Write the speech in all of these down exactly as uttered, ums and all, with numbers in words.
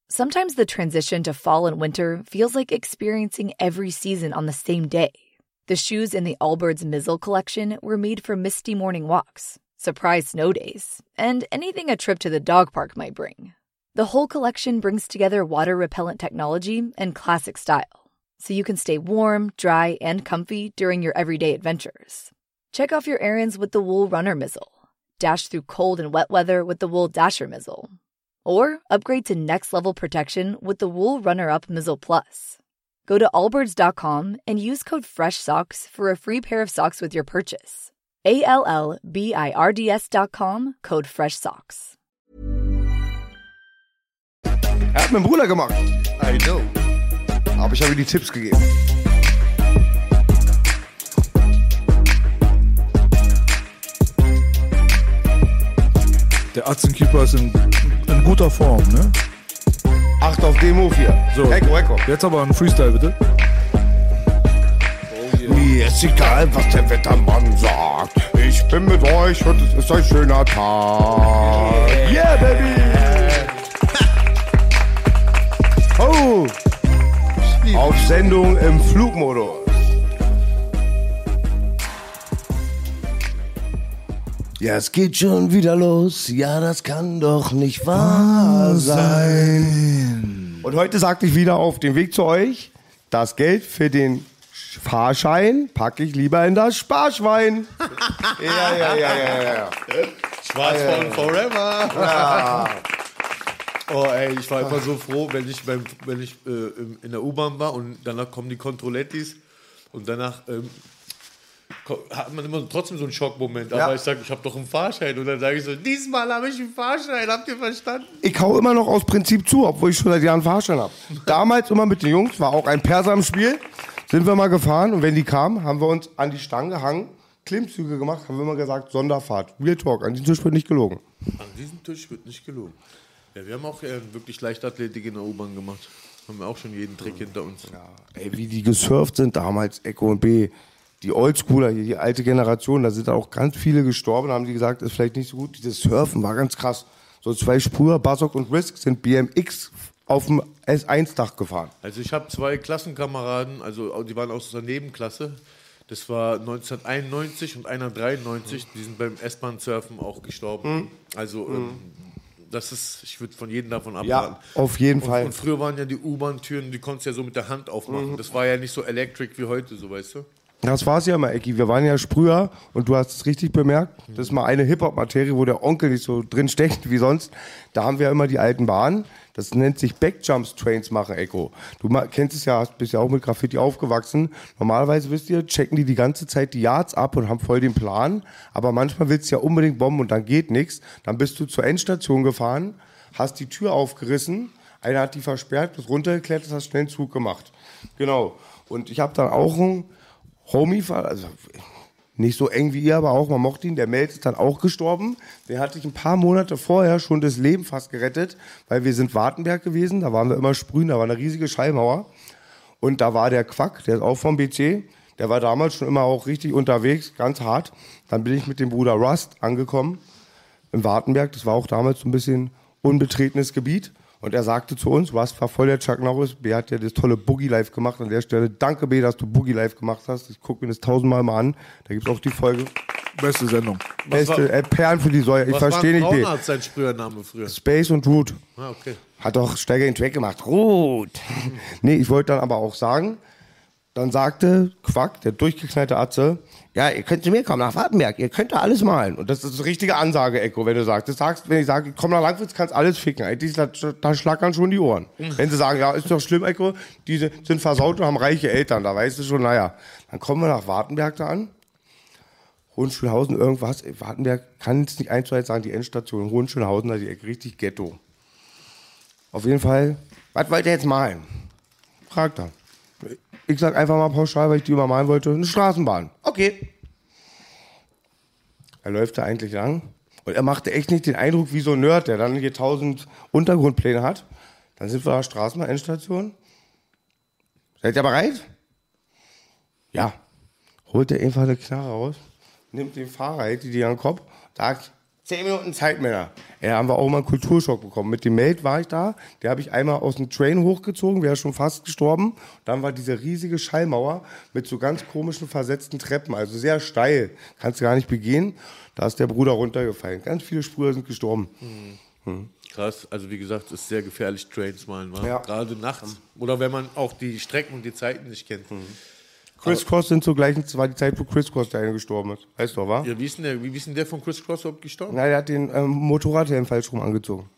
Sometimes the transition to fall and winter feels like experiencing every season on the same day. The shoes in the Allbirds Mizzle collection were made for misty morning walks, surprise snow days, and anything a trip to the dog park might bring. The whole collection brings together water-repellent technology and classic style, so you can stay warm, dry, and comfy during your everyday adventures. Check off your errands with the Wool Runner Mizzle. Dash through cold and wet weather with the Wool Dasher Mizzle. Or upgrade to next-level protection with the Wool Runner-Up Mizzle Plus. Go to allbirds dot com and use code FRESHSOCKS for a free pair of socks with your purchase. A L L B I R D S dot com, code FRESHSOCKS. Er hat mit dem Bruder gemacht. I know. Aber ich habe ihm die Tipps gegeben. Der Atzenkeeper ist in, in guter Form, ne? Acht auf den Move hier. So, Echo, Echo. Jetzt aber ein Freestyle, bitte. Oh yeah. Mir ist egal, was der Wettermann sagt. Ich bin mit euch und es ist ein schöner Tag. Yeah, yeah baby! Oh! Auf Sendung im Flugmodus. Ja, es geht schon wieder los. Ja, das kann doch nicht wahr sein. Und heute sagte ich wieder auf dem Weg zu euch, das Geld für den Fahrschein packe ich lieber in das Sparschwein. ja, ja, ja, ja, ja. Schwarzfahren forever. Ja. Oh ey, ich war immer so froh, wenn ich, beim, wenn ich äh, in der U-Bahn war und danach kommen die Controlettis und danach ähm, hat man immer trotzdem so einen Schockmoment. Aber ja. ich sage, ich habe doch einen Fahrschein. Und dann sage ich so, diesmal habe ich einen Fahrschein. Habt ihr verstanden? Ich hau immer noch aus Prinzip zu, obwohl ich schon seit Jahren einen Fahrschein habe. Damals immer mit den Jungs, war auch ein Perser im Spiel, sind wir mal gefahren. Und wenn die kamen, haben wir uns an die Stange gehangen, Klimmzüge gemacht, haben wir immer gesagt, Sonderfahrt. Real Talk, an diesem Tisch wird nicht gelogen. An diesem Tisch wird nicht gelogen. Ja, wir haben auch äh, wirklich Leichtathletik in der U-Bahn gemacht. Haben wir auch schon jeden Trick hinter uns. Ja, ey, wie die gesurft sind damals, Echo und B. Die Oldschooler, hier, die alte Generation, da sind auch ganz viele gestorben, haben die gesagt, ist vielleicht nicht so gut. Dieses Surfen war ganz krass. So zwei Spur, Basok und Risk sind B M X auf dem S eins Dach gefahren. Also ich habe zwei Klassenkameraden, also die waren aus der Nebenklasse. Das war neunzehnhunderteinundneunzig und einer dreiundneunzig, die sind beim S-Bahn-Surfen auch gestorben. Mhm. Also mhm. Ähm, das ist, ich würde von jedem davon abraten. Ja, auf jeden und, Fall. Und früher waren ja die U-Bahn-Türen, die konntest du ja so mit der Hand aufmachen. Mhm. Das war ja nicht so electric wie heute, so weißt du. Das war's ja mal, Ecki. Wir waren ja Sprüher und du hast es richtig bemerkt. Das ist mal eine Hip-Hop-Materie, wo der Onkel nicht so drin steckt wie sonst. Da haben wir ja immer die alten Bahnen. Das nennt sich Backjumps-Trains machen, Echo. Du kennst es ja, bist ja auch mit Graffiti aufgewachsen. Normalerweise, wisst ihr, checken die die ganze Zeit die Yards ab und haben voll den Plan. Aber manchmal willst du ja unbedingt bomben und dann geht nichts. Dann bist du zur Endstation gefahren, hast die Tür aufgerissen, einer hat die versperrt, bist runtergeklettert, hast schnell einen Zug gemacht. Genau. Und ich habe dann auch einen Homie, also nicht so eng wie ihr, aber auch, man mochte ihn, der Mels ist dann auch gestorben. Den hatte ich ein paar Monate vorher schon das Leben fast gerettet, weil wir sind Wartenberg gewesen, da waren wir immer sprühen, da war eine riesige Schallmauer. Und da war der Quack, der ist auch vom B C, der war damals schon immer auch richtig unterwegs, ganz hart. Dann bin ich mit dem Bruder Rust angekommen im Wartenberg, das war auch damals so ein bisschen unbetretenes Gebiet. Und er sagte zu uns, Rust war voll der Chuck Norris, B hat ja das tolle Boogie Live gemacht. An der Stelle, danke B, dass du Boogie Live gemacht hast. Ich gucke mir das tausendmal mal an. Da gibt es auch die Folge. Beste Sendung. Beste, äh, Perlen für die Säue. Ich verstehe nicht, B. Was war sein Sprühername früher? Space und Root. Ah, okay. Hat doch Steiger den Track gemacht. Root. Nee, ich wollte dann aber auch sagen, dann sagte Quack, der durchgeknallte Atze, ja, ihr könnt zu mir kommen nach Wartenberg, ihr könnt da alles malen. Und das ist die richtige Ansage, Echo, wenn du sagst. Das sagst, wenn ich sage, komm nach Langwitz, kannst alles ficken. Eigentlich, da, da schlackern schon die Ohren. Wenn sie sagen, ja, ist doch schlimm, Echo, die sind versaut und haben reiche Eltern, da weißt du schon, naja. Dann kommen wir nach Wartenberg da an. Hohenschönhausen, irgendwas. Wartenberg kann jetzt nicht eins zu eins sagen, die Endstation. Hohenschönhausen, da die Ecke, richtig Ghetto. Auf jeden Fall, was wollt ihr jetzt malen? Fragt er. Ich sag einfach mal pauschal, weil ich die übermalen wollte, eine Straßenbahn. Okay. Er läuft da eigentlich lang und er machte echt nicht den Eindruck wie so ein Nerd, der dann hier tausend Untergrundpläne hat. Dann sind wir da Straßenbahn, Endstation. Seid ihr bereit? Ja. Holt er einfach eine Knarre raus, nimmt den Fahrer, hält die dir an den Kopf, sagt, Zehn Minuten Zeit, Männer. Ja, haben wir auch mal einen Kulturschock bekommen. Mit dem Meld war ich da. Der habe ich einmal aus dem Train hochgezogen, wäre schon fast gestorben. Dann war diese riesige Schallmauer mit so ganz komischen versetzten Treppen, also sehr steil. Kannst du gar nicht begehen. Da ist der Bruder runtergefallen. Ganz viele Spuren sind gestorben. Mhm. Hm. Krass, also wie gesagt, es ist sehr gefährlich, Trains malen, ja. Gerade nachts. Oder wenn man auch die Strecken und die Zeiten nicht kennt. Mhm. Chris Cross sind zur gleichen, das war die Zeit, wo Chris Cross der eine gestorben ist. Weißt du, wa? Ja, wie ist denn der, wie ist denn der von Chris Cross überhaupt gestorben? Na, der hat den ähm, Motorradhelm falsch rum angezogen.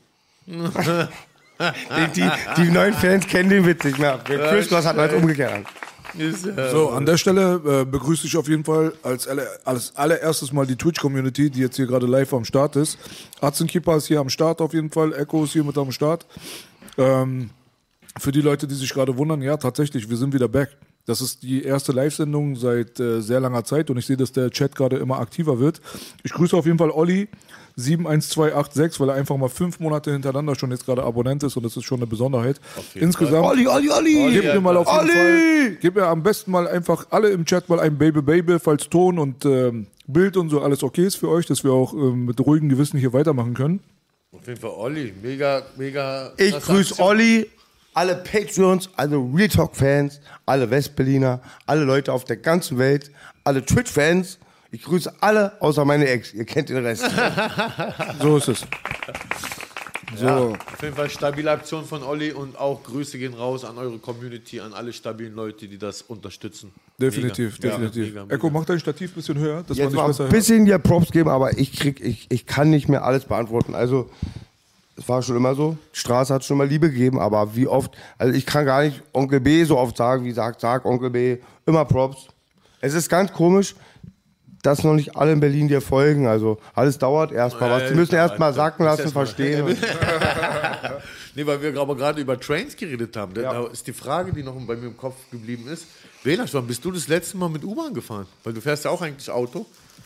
die, die, die neuen Fans kennen den Witz nicht mehr. Chris Cross hat als umgekehrt an. Ist, äh, So, an der Stelle äh, begrüße ich auf jeden Fall als, alle, als allererstes mal die Twitch-Community, die jetzt hier gerade live am Start ist. Atzenkeeper ist hier am Start auf jeden Fall, Echo ist hier mit am Start. Ähm, für die Leute, die sich gerade wundern, ja, tatsächlich, wir sind wieder back. Das ist die erste Live-Sendung seit äh, sehr langer Zeit und ich sehe, dass der Chat gerade immer aktiver wird. Ich grüße auf jeden Fall Olli sieben eins zwei acht sechs, weil er einfach mal fünf Monate hintereinander schon jetzt gerade Abonnent ist und das ist schon eine Besonderheit. Insgesamt, Olli, Olli, Olli! Gib mir mal auf jeden Olli! Fall, gib mir am besten mal einfach alle im Chat mal ein Baby Baby, falls Ton und ähm, Bild und so alles okay ist für euch, dass wir auch ähm, mit ruhigem Gewissen hier weitermachen können. Auf jeden Fall Olli, mega, mega. Ich grüße Olli, alle Patreons, alle Real Talk-Fans, alle Westberliner, alle Leute auf der ganzen Welt, alle Twitch-Fans. Ich grüße alle, außer meine Ex. Ihr kennt den Rest. So ist es. So. Ja, auf jeden Fall stabile Aktion von Olli und auch Grüße gehen raus an eure Community, an alle stabilen Leute, die das unterstützen. Definitiv, Mega. definitiv. Ja, mega, mega. Echo, mach dein Stativ ein bisschen höher, dass Jetzt man mal nicht besser ein bisschen dir Props geben, aber ich krieg, ich, ich kann nicht mehr alles beantworten. Also, es war schon immer so. Die Straße hat schon mal Liebe gegeben, aber wie oft, also ich kann gar nicht Onkel B so oft sagen, wie sagt, sag Onkel B, immer Props. Es ist ganz komisch, dass noch nicht alle in Berlin dir folgen. Also alles dauert erstmal was. Die müssen erstmal sacken lassen, erst mal. verstehen. Nee, weil wir aber gerade über Trains geredet haben. Da Ja. ist die Frage, die noch bei mir im Kopf geblieben ist. Belasch, wann bist du das letzte Mal mit U-Bahn gefahren? Weil du fährst ja auch eigentlich Auto.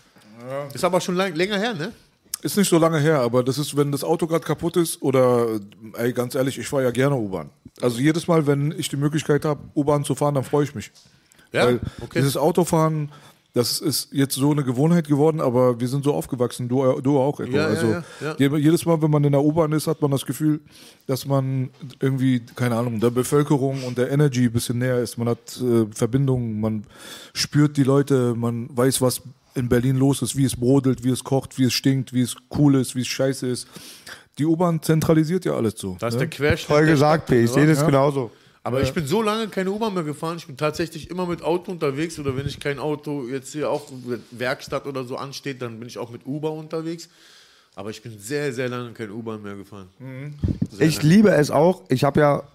Ja. Ist aber schon lang, länger her, ne? Ist nicht so lange her, aber das ist, wenn das Auto gerade kaputt ist oder, ey, ganz ehrlich, ich fahre ja gerne U-Bahn. Also jedes Mal, wenn ich die Möglichkeit habe, U-Bahn zu fahren, dann freue ich mich. Ja, Weil okay. dieses Autofahren, das ist jetzt so eine Gewohnheit geworden, aber wir sind so aufgewachsen, du, du auch, Echo. Ja, ja, also ja, ja. je- jedes Mal, wenn man in der U-Bahn ist, hat man das Gefühl, dass man irgendwie, keine Ahnung, der Bevölkerung und der Energy ein bisschen näher ist. Man hat äh, Verbindungen, man spürt die Leute, man weiß, was in Berlin los ist, wie es brodelt, wie es kocht, wie es stinkt, wie es cool ist, wie es scheiße ist. Die U-Bahn zentralisiert ja alles so. Da ist ne? der Querschnitt. Voll der gesagt, Stadt, B. Ich oder? sehe das Ja. genauso. Aber ich bin so lange keine U-Bahn mehr gefahren. Ich bin tatsächlich immer mit Auto unterwegs. Oder wenn ich kein Auto jetzt hier auch Werkstatt oder so ansteht, dann bin ich auch mit Uber unterwegs. Aber ich bin sehr, sehr lange kein U-Bahn mehr gefahren. Sehr Ich lange. liebe es auch. Ich habe ja,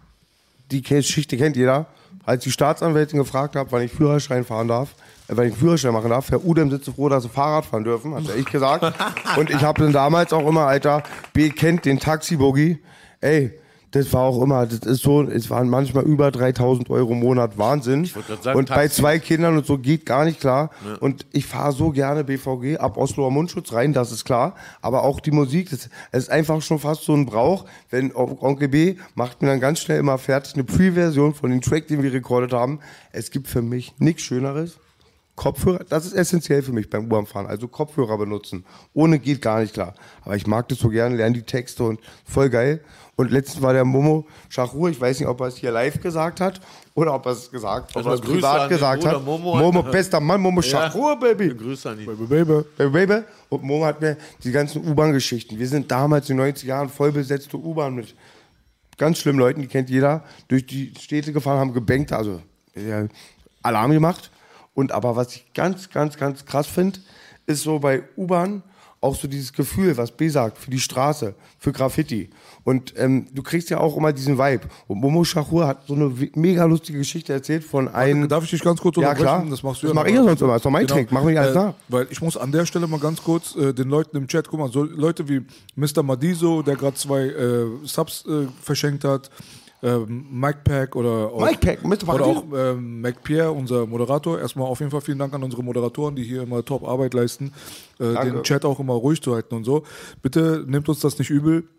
die Geschichte kennt jeder, als die Staatsanwältin gefragt habe, wann ich Führerschein fahren darf, äh, wann ich einen Führerschein machen darf, Herr Udem sitzt so froh, dass sie Fahrrad fahren dürfen, hat ja ich gesagt. Und ich habe dann damals auch immer, Alter, B kennt den Taxi-Boogie. Ey, das war auch immer, das ist so, es waren manchmal über dreitausend Euro im Monat, Wahnsinn. wollte grad sagen, Und bei Taxi. zwei Kindern und so geht gar nicht klar. Und ich fahre so gerne B V G ab Osloer Mundschutz rein, das ist klar. Aber auch die Musik, das, es ist einfach schon fast so ein Brauch. Wenn Onkel B macht mir dann ganz schnell immer fertig eine Pre-Version von dem Track, den wir rekordet haben. Es gibt für mich nichts Schöneres. Kopfhörer, das ist essentiell für mich beim U-Bahn-Fahren. Also Kopfhörer benutzen. Ohne geht gar nicht klar. Aber ich mag das so gerne, lerne die Texte und voll geil. Und letztens war der Momo Schachur, ich weiß nicht, ob er es hier live gesagt hat oder ob er es gesagt, ob er Erstmal es Grüße privat an den gesagt Bruder hat. Momo. Momo, bester Mann, Momo Schachur, Baby. Grüße an ihn. Baby, Baby. Baby, Baby. Und Momo hat mir die ganzen U-Bahn-Geschichten. Wir sind damals in den neunziger Jahren voll besetzte U-Bahn mit ganz schlimmen Leuten, die kennt jeder, durch die Städte gefahren, haben gebankt, also ja, Alarm gemacht. Und aber was ich ganz, ganz, ganz krass finde, ist so bei U-Bahn auch so dieses Gefühl, was B sagt, für die Straße, für Graffiti. Und ähm, du kriegst ja auch immer diesen Vibe. Und Momo Schachur hat so eine we- mega lustige Geschichte erzählt von einem... Darf ich dich ganz kurz Ja, unterbrechen? klar. Das machst du Das ja mach noch. ich ja sonst immer. Das ist doch mein Trick. Mach mich alles äh, nach. Weil ich muss an der Stelle mal ganz kurz äh, den Leuten im Chat, guck mal, so Leute wie Mister Madiso, der gerade zwei äh, Subs äh, verschenkt hat, ähm, Mike Pack oder auch, Mike Pack, Mister oder Madiso. auch ähm, Mac Pierre, unser Moderator. Erstmal auf jeden Fall vielen Dank an unsere Moderatoren, die hier immer Top-Arbeit leisten, äh, Danke. den Chat auch immer ruhig zu halten und so. Bitte nehmt uns das nicht übel.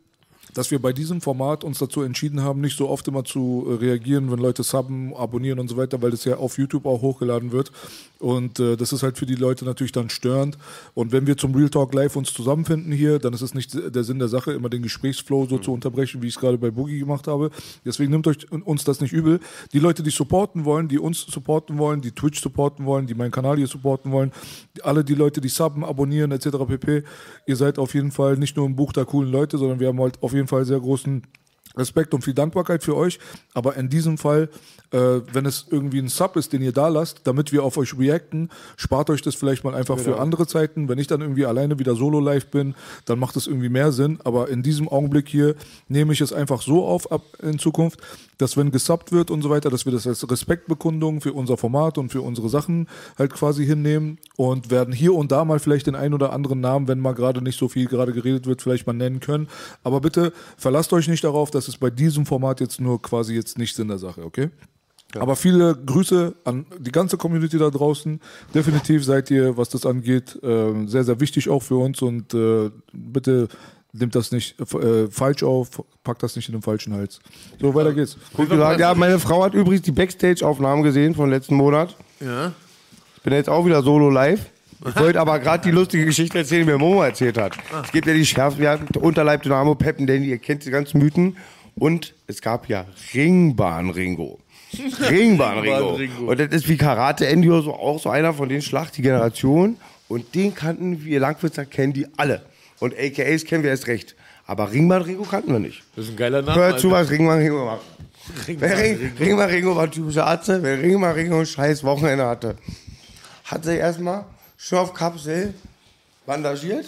dass wir bei diesem Format uns dazu entschieden haben, nicht so oft immer zu äh, reagieren, wenn Leute subben, abonnieren und so weiter, weil das ja auf YouTube auch hochgeladen wird. Und äh, das ist halt für die Leute natürlich dann störend. Und wenn wir zum Real Talk Live uns zusammenfinden hier, dann ist es nicht der Sinn der Sache, immer den Gesprächsflow so mhm. zu unterbrechen, wie ich es gerade bei Boogie gemacht habe. Deswegen nimmt euch uns das nicht übel. Die Leute, die supporten wollen, die uns supporten wollen, die Twitch supporten wollen, die meinen Kanal hier supporten wollen, alle die Leute, die subben, abonnieren et cetera pp. Ihr seid auf jeden Fall nicht nur im Buch der coolen Leute, sondern wir haben halt auf jeden Fall sehr großen Respekt und viel Dankbarkeit für euch, aber in diesem Fall, äh, wenn es irgendwie ein Sub ist, den ihr da lasst, damit wir auf euch reacten, spart euch das vielleicht mal einfach genau. für andere Zeiten. Wenn ich dann irgendwie alleine wieder solo live bin, dann macht es irgendwie mehr Sinn, aber in diesem Augenblick hier nehme ich es einfach so auf ab in Zukunft, dass wenn gesubbt wird und so weiter, dass wir das als Respektbekundung für unser Format und für unsere Sachen halt quasi hinnehmen und werden hier und da mal vielleicht den einen oder anderen Namen, wenn mal gerade nicht so viel gerade geredet wird, vielleicht mal nennen können. Aber bitte verlasst euch nicht darauf, dass es bei diesem Format jetzt nur quasi jetzt nicht Sinn der Sache, okay? Ja. Aber viele Grüße an die ganze Community da draußen. Definitiv seid ihr, was das angeht, äh, sehr, sehr wichtig auch für uns und äh, bitte nehmt das nicht äh, falsch auf, packt das nicht in den falschen Hals. So, weiter geht's. Gut gesagt. Ja, meine Frau hat übrigens die Backstage-Aufnahmen gesehen von letzten Monat. Ja. Ich bin jetzt auch wieder solo live. Ich wollte aber gerade die lustige Geschichte erzählen, die mir Momo erzählt hat. Ah. Es gibt ja die schärfsten, wir hatten Unterleib Dynamo, Peppen, Danny, ihr kennt die ganzen Mythen. Und es gab ja Ringbahn-Ringo. Ringbahn-Ringo. Und das ist wie Karate-Endio so, auch so einer von den Schlacht, die Generation. Und den kannten wir Langwitzer, kennen die alle. Und A K As kennen wir erst recht. Aber Ringbahn-Ringo kannten wir nicht. Das ist ein geiler Name. Hört zu, was Ringbahn-Ringo macht. Ringbahn-Ringo war ein typischer Arzt. Wenn Ringbahn-Ringo ein scheiß Wochenende hatte, hat sie erstmal Schorfkapsel bandagiert.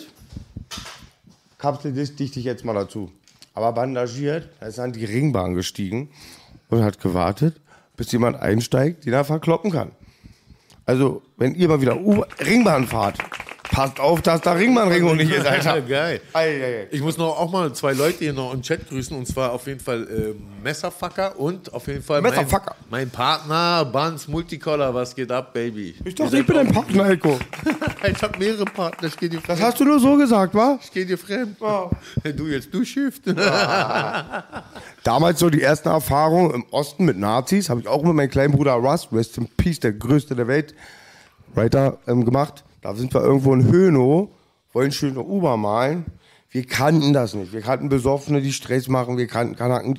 Kapsel dichte ich jetzt mal dazu. Aber bandagiert, da ist er an die Ringbahn gestiegen und hat gewartet, bis jemand einsteigt, den er verkloppen kann. Also, wenn ihr mal wieder U- Ringbahn fahrt, passt auf, dass da Ringbahn-Ringo nicht ist, Alter. Geil. Ei, ei, ei. Ich muss noch auch mal zwei Leute hier noch im Chat grüßen, und zwar auf jeden Fall äh, Messerfucker und auf jeden Fall mein, Messerfucker. mein Partner Buns Multicolor. Was geht ab, Baby? Ich dachte, ich bin dein Partner, Heiko. Ich hab mehrere Partner, ich geh dir fremd. Das hast du nur so gesagt, wa? Ich geh dir fremd. Oh. Du jetzt, du Shift. Damals so die ersten Erfahrungen im Osten mit Nazis, habe ich auch mit meinem kleinen Bruder Russ, Rest in Peace, der größte der Welt, Writer, ähm, gemacht. Da sind wir irgendwo in Hönow, wollen schön eine U-Bahn malen. Wir kannten das nicht. Wir kannten Besoffene, die Stress machen. Wir kannten Kanaken,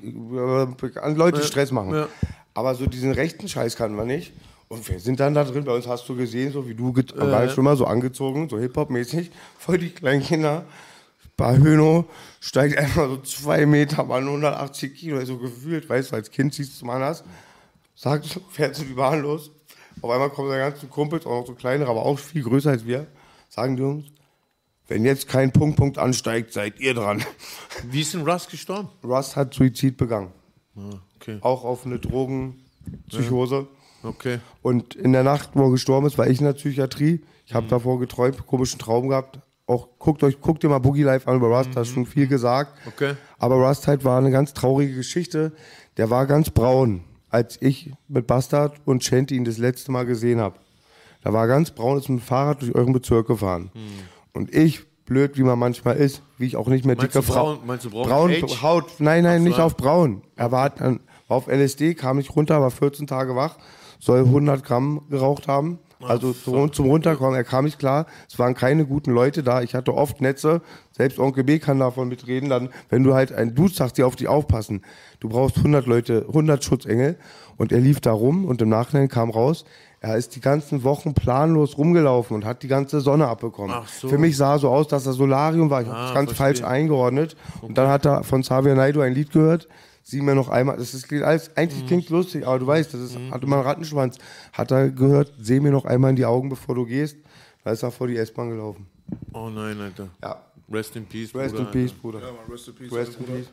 äh, Leute, die Stress machen. Ja. Aber so diesen rechten Scheiß kannten wir nicht. Und wir sind dann da drin. Bei uns hast du gesehen, so wie du get- äh, war schon mal so angezogen, so Hip-Hop-mäßig. Voll die kleinen Kinder. Bei Hönow steigt einfach so zwei Meter, Mann, hundertachtzig Kilo, so gefühlt, weißt du, als Kind siehst du mal das. Sagt, fährt so die Bahn los. Auf einmal kommen seine ganzen Kumpels, auch noch so kleinere, aber auch viel größer als wir, sagen die uns, wenn jetzt kein Punkt, Punkt ansteigt, seid ihr dran. Wie ist denn Russ gestorben? Russ hat Suizid begangen. Ah, okay. Auch auf eine Drogenpsychose. Ja. Okay. Und in der Nacht, wo er gestorben ist, war ich in der Psychiatrie. Ich habe mhm. davor geträumt, komischen Traum gehabt. Auch guckt euch, guckt ihr mal Boogie Live an über Rust, mhm. da ist schon viel gesagt. Okay. Aber Rust halt war eine ganz traurige Geschichte. Der war ganz braun, als ich mit Bastard und Shanty ihn das letzte Mal gesehen habe. Da war ganz braun, ist mit dem Fahrrad durch euren Bezirk gefahren. Mhm. Und ich, blöd wie man manchmal ist, wie ich auch nicht mehr meinst dicke Frau. Meinst du braun? Braun Age? Haut, nein, nein, Ach, nicht so. auf braun. Er war, dann, war auf L S D, kam nicht runter, war vierzehn Tage wach, soll hundert Gramm geraucht haben. Also zum, zum Runterkommen, er kam nicht klar. Es waren keine guten Leute da. Ich hatte oft Netze. Selbst Onkel B kann davon mitreden. Dann, wenn du halt ein Dude sagst, die auf dich aufpassen. Du brauchst hundert Leute, hundert Schutzengel. Und er lief da rum und im Nachhinein kam raus, er ist die ganzen Wochen planlos rumgelaufen und hat die ganze Sonne abbekommen. Ach so. Für mich sah so aus, dass er Solarium war. Ich habe Ah, das ganz verstehe. falsch eingeordnet. Und dann hat er von Xavier Naidoo ein Lied gehört. Sieh mir noch einmal, das ist alles, eigentlich Mhm. klingt lustig, aber du weißt, das ist, hat immer einen Rattenschwanz. Hat er gehört, seh mir noch einmal in die Augen, bevor du gehst. Da ist er vor die S-Bahn gelaufen. Oh nein, Alter. Ja. Rest in Peace, Rest Bruder, in Peace, Alter. Bruder. Ja, man, rest in peace. Rest in Bruder. Peace.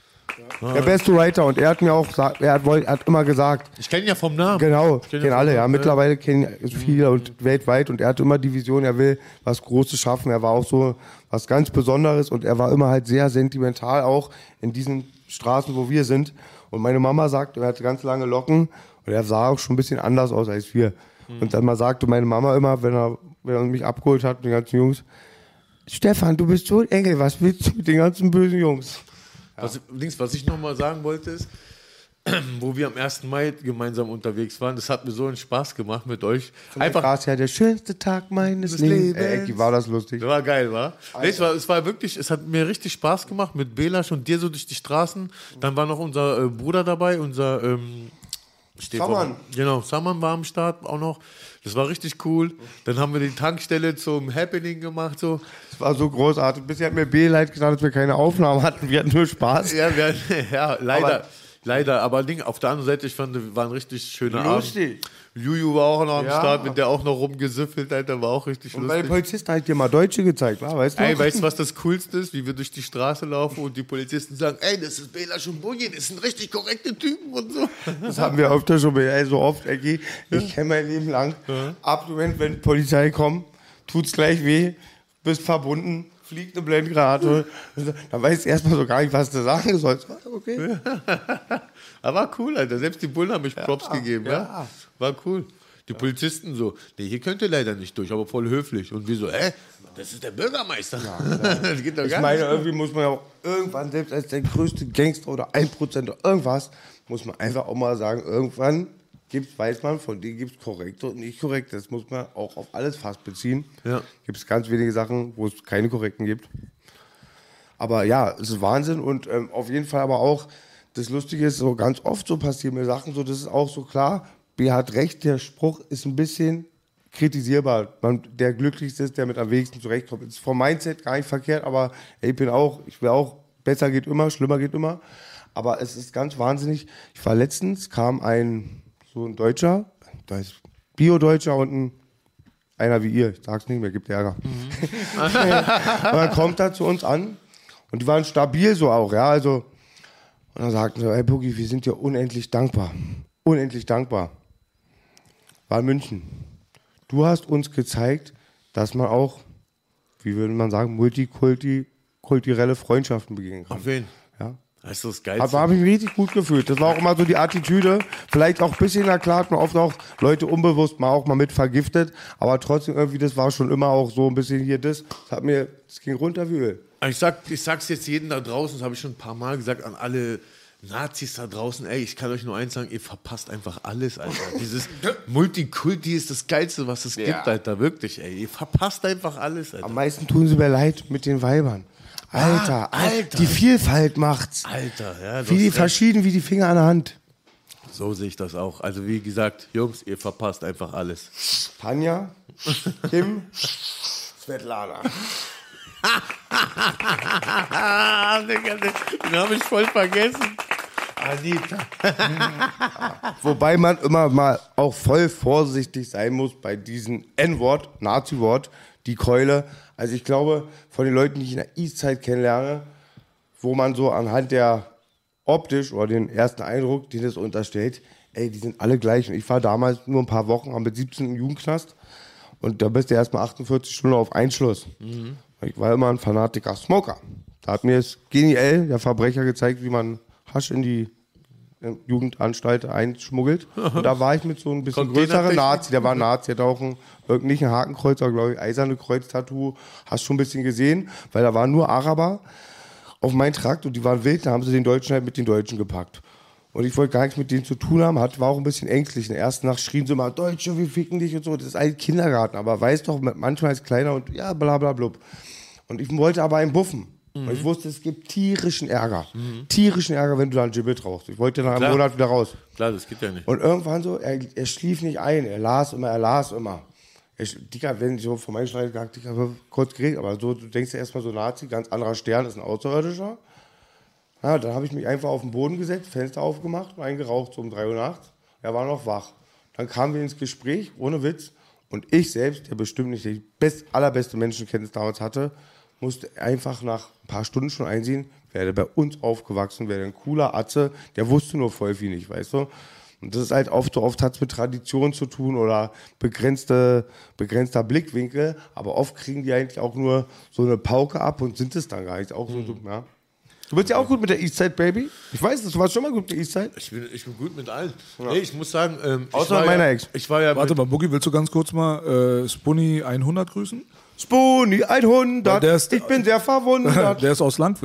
Der beste Writer und er hat mir auch gesagt, er hat, wollt- er hat immer gesagt, Ich kenne ihn ja vom Namen. genau, Ich kenn ihn kennen vom alle, ja, Namen, mittlerweile kennen viele und weltweit und er hat immer die Vision, er will was Großes schaffen, er war auch so was ganz Besonderes und er war immer halt sehr sentimental auch in diesen Straßen, wo wir sind und meine Mama sagt, er hatte ganz lange Locken und er sah auch schon ein bisschen anders aus als wir und dann mal sagte meine Mama immer, wenn er, wenn er mich abgeholt hat, die ganzen Jungs, Stefan, du bist so ein Engel, was willst du mit den ganzen bösen Jungs? Was, links, was ich nochmal sagen wollte ist, wo wir am ersten Mai gemeinsam unterwegs waren, das hat mir so einen Spaß gemacht mit euch. Einfach war es ja der schönste Tag meines Lebens. Ey, Ecki, war das lustig. Das war geil, war? Nee, es war? Es war wirklich, es hat mir richtig Spaß gemacht mit Belasch und dir so durch die Straßen. Dann war noch unser äh, Bruder dabei, unser ähm, Saman. Genau, Saman war am Start auch noch. Das war richtig cool. Dann haben wir die Tankstelle zum Happening gemacht. So. Das war so großartig. Bisher hat mir B leid gesagt, dass wir keine Aufnahmen hatten. Wir hatten nur Spaß. Ja, wir, ja leider. Aber Leider, aber Ding, auf der anderen Seite, ich fand, war ein richtig schöner lustig. Abend. Juju war auch noch am Ja. Start, mit der auch noch rumgesüffelt, Alter, war auch richtig Und lustig. bei den Polizisten hat dir mal Deutsche gezeigt, wa? Weißt du? Ey, weißt du, was das Coolste ist? Wie wir durch die Straße laufen und die Polizisten sagen, ey, das ist Belasch und Boogie, das sind richtig korrekte Typen und so. Das haben wir öfter schon, ey, so oft, Ecki. Ich kenne mein Leben lang. Ab dem Moment, wenn Polizei kommt, tut's gleich weh, bist verbunden, fliegt eine Blendgrate. Dann weißt du erstmal so gar nicht, was du sagen sollst. Okay. Aber war cool, Alter. Selbst die Bullen haben mich Props Ja, gegeben, ja. ja. War cool. Die Polizisten so, nee, hier könnt ihr leider nicht durch, aber voll höflich. Und wir so, hä? Das ist der Bürgermeister. Das geht doch Ich gar meine, nicht. irgendwie muss man ja auch irgendwann, selbst als der größte Gangster oder ein Prozent oder irgendwas, muss man einfach auch mal sagen, irgendwann gibt's, weiß man, von denen gibt es korrekte und nicht korrekte. Das muss man auch auf alles fast beziehen. Ja. Gibt es ganz wenige Sachen, wo es keine korrekten gibt. Aber ja, es ist Wahnsinn und ähm, auf jeden Fall aber auch, das Lustige ist, so ganz oft so passieren mir Sachen, so das ist auch so klar, B hat recht, der Spruch ist ein bisschen kritisierbar. Man, der Glücklichste ist, der mit am wenigsten zurechtkommt. Ist vom Mindset gar nicht verkehrt, aber ey, ich bin auch, ich will auch, besser geht immer, schlimmer geht immer. Aber es ist ganz wahnsinnig. Ich war letztens, kam ein, so ein Deutscher, da ist Bio-Deutscher und ein, einer wie ihr, ich sag's nicht mehr, gibt Ärger. Mhm. Und dann kommt er zu uns an und die waren stabil so auch, ja, also, und dann sagten sie, hey Boogie, wir sind dir unendlich dankbar. Unendlich dankbar. War in München. Du hast uns gezeigt, dass man auch, wie würde man sagen, multikulturelle Freundschaften begehen kann. Auf wen? Ja. Das ist das Geilste. Aber habe ich mich richtig gut gefühlt. Das war auch immer so die Attitüde. Vielleicht auch ein bisschen, na klar, hat man oft auch Leute unbewusst mal auch mal mit vergiftet. Aber trotzdem irgendwie, das war schon immer auch so ein bisschen hier das. Das hat mir, das ging runter wie Öl. Ich, sag, ich sag's jetzt jedem da draußen, das habe ich schon ein paar Mal gesagt, an alle Nazis da draußen, ey, ich kann euch nur eins sagen, ihr verpasst einfach alles, Alter. Dieses Multikulti ist das Geilste, was es Ja. gibt, Alter, wirklich, ey. Ihr verpasst einfach alles, Alter. Am meisten tun sie mir leid mit den Weibern. Alter, Ah, Alter. die Vielfalt macht's. Alter, ja. du Wie die hast recht. verschieden wie die Finger an der Hand. So sehe ich das auch. Also wie gesagt, Jungs, ihr verpasst einfach alles. Tanja, Kim, Svetlana. Digga, den habe ich voll vergessen. Anita. Wobei man immer mal auch voll vorsichtig sein muss bei diesem N-Wort, Nazi-Wort, die Keule. Also ich glaube, von den Leuten, die ich in der Eastside kennenlerne, wo man so anhand der optisch oder den ersten Eindruck, den es unterstellt, ey, die sind alle gleich. Und ich war damals nur ein paar Wochen, mit siebzehn im Jugendknast und da bist du erstmal achtundvierzig Stunden auf Einschluss. Mhm. Ich war immer ein Fanatiker Smoker. Da hat mir es geniell der Verbrecher gezeigt, wie man Hasch in die Jugendanstalt einschmuggelt. Und da war ich mit so ein bisschen größeren Nazi, der war Nazi, der hat auch ein, nicht ein Hakenkreuz, aber glaube ich, eiserne Kreuz-Tattoo. Hast schon ein bisschen gesehen, weil da waren nur Araber auf meinen Trakt und die waren wild, da haben sie den Deutschen halt mit den Deutschen gepackt. Und ich wollte gar nichts mit denen zu tun haben, hat, war auch ein bisschen ängstlich. In der ersten Nacht schrien sie mal, Deutsche, wir ficken dich und so. Das ist ein Kindergarten, aber weiß doch, manchmal ist kleiner und ja, bla bla blub. Und ich wollte aber einen buffen. Mhm. Und ich wusste, es gibt tierischen Ärger. Mhm. Tierischen Ärger, wenn du da ein Gibbet rauchst. Ich wollte nach einem Klar. Monat wieder raus. Klar, das geht ja nicht. Und irgendwann so, er, er schlief nicht ein, er las immer, er las immer. Er, Dicker, wenn ich so von meinem Schneid gesagt, Dicker, kurz geredet, aber so, du denkst ja erstmal so Nazi, ganz anderer Stern, ist ein Außerirdischer. Ja, dann habe ich mich einfach auf den Boden gesetzt, Fenster aufgemacht, eingeraucht, so um drei Uhr nachts. Er war noch wach. Dann kamen wir ins Gespräch, ohne Witz. Und ich selbst, der bestimmt nicht die best, allerbeste Menschenkenntnis damals hatte, musste einfach nach ein paar Stunden schon einsehen, wäre bei uns aufgewachsen, wäre ein cooler Atze, der wusste nur voll viel nicht, weißt du. Und das ist halt oft so, oft hat es mit Tradition zu tun oder begrenzte, begrenzter Blickwinkel, aber oft kriegen die eigentlich auch nur so eine Pauke ab und sind es dann gar nicht. Auch so, mhm. so, ja. Du bist ja auch gut mit der Eastside, Baby. Ich weiß, du warst schon mal gut mit der Eastside. Ich bin, ich bin gut mit allen. Ja. Nee, ich muss sagen, ähm, ich außer war mit meiner ja, Ex. Ich war ja Warte mal, Boogie, willst du ganz kurz mal äh, Spunny hundert grüßen? Spoonie hundert, Der ist- ich bin sehr verwundert. Der ist aus Langwitz.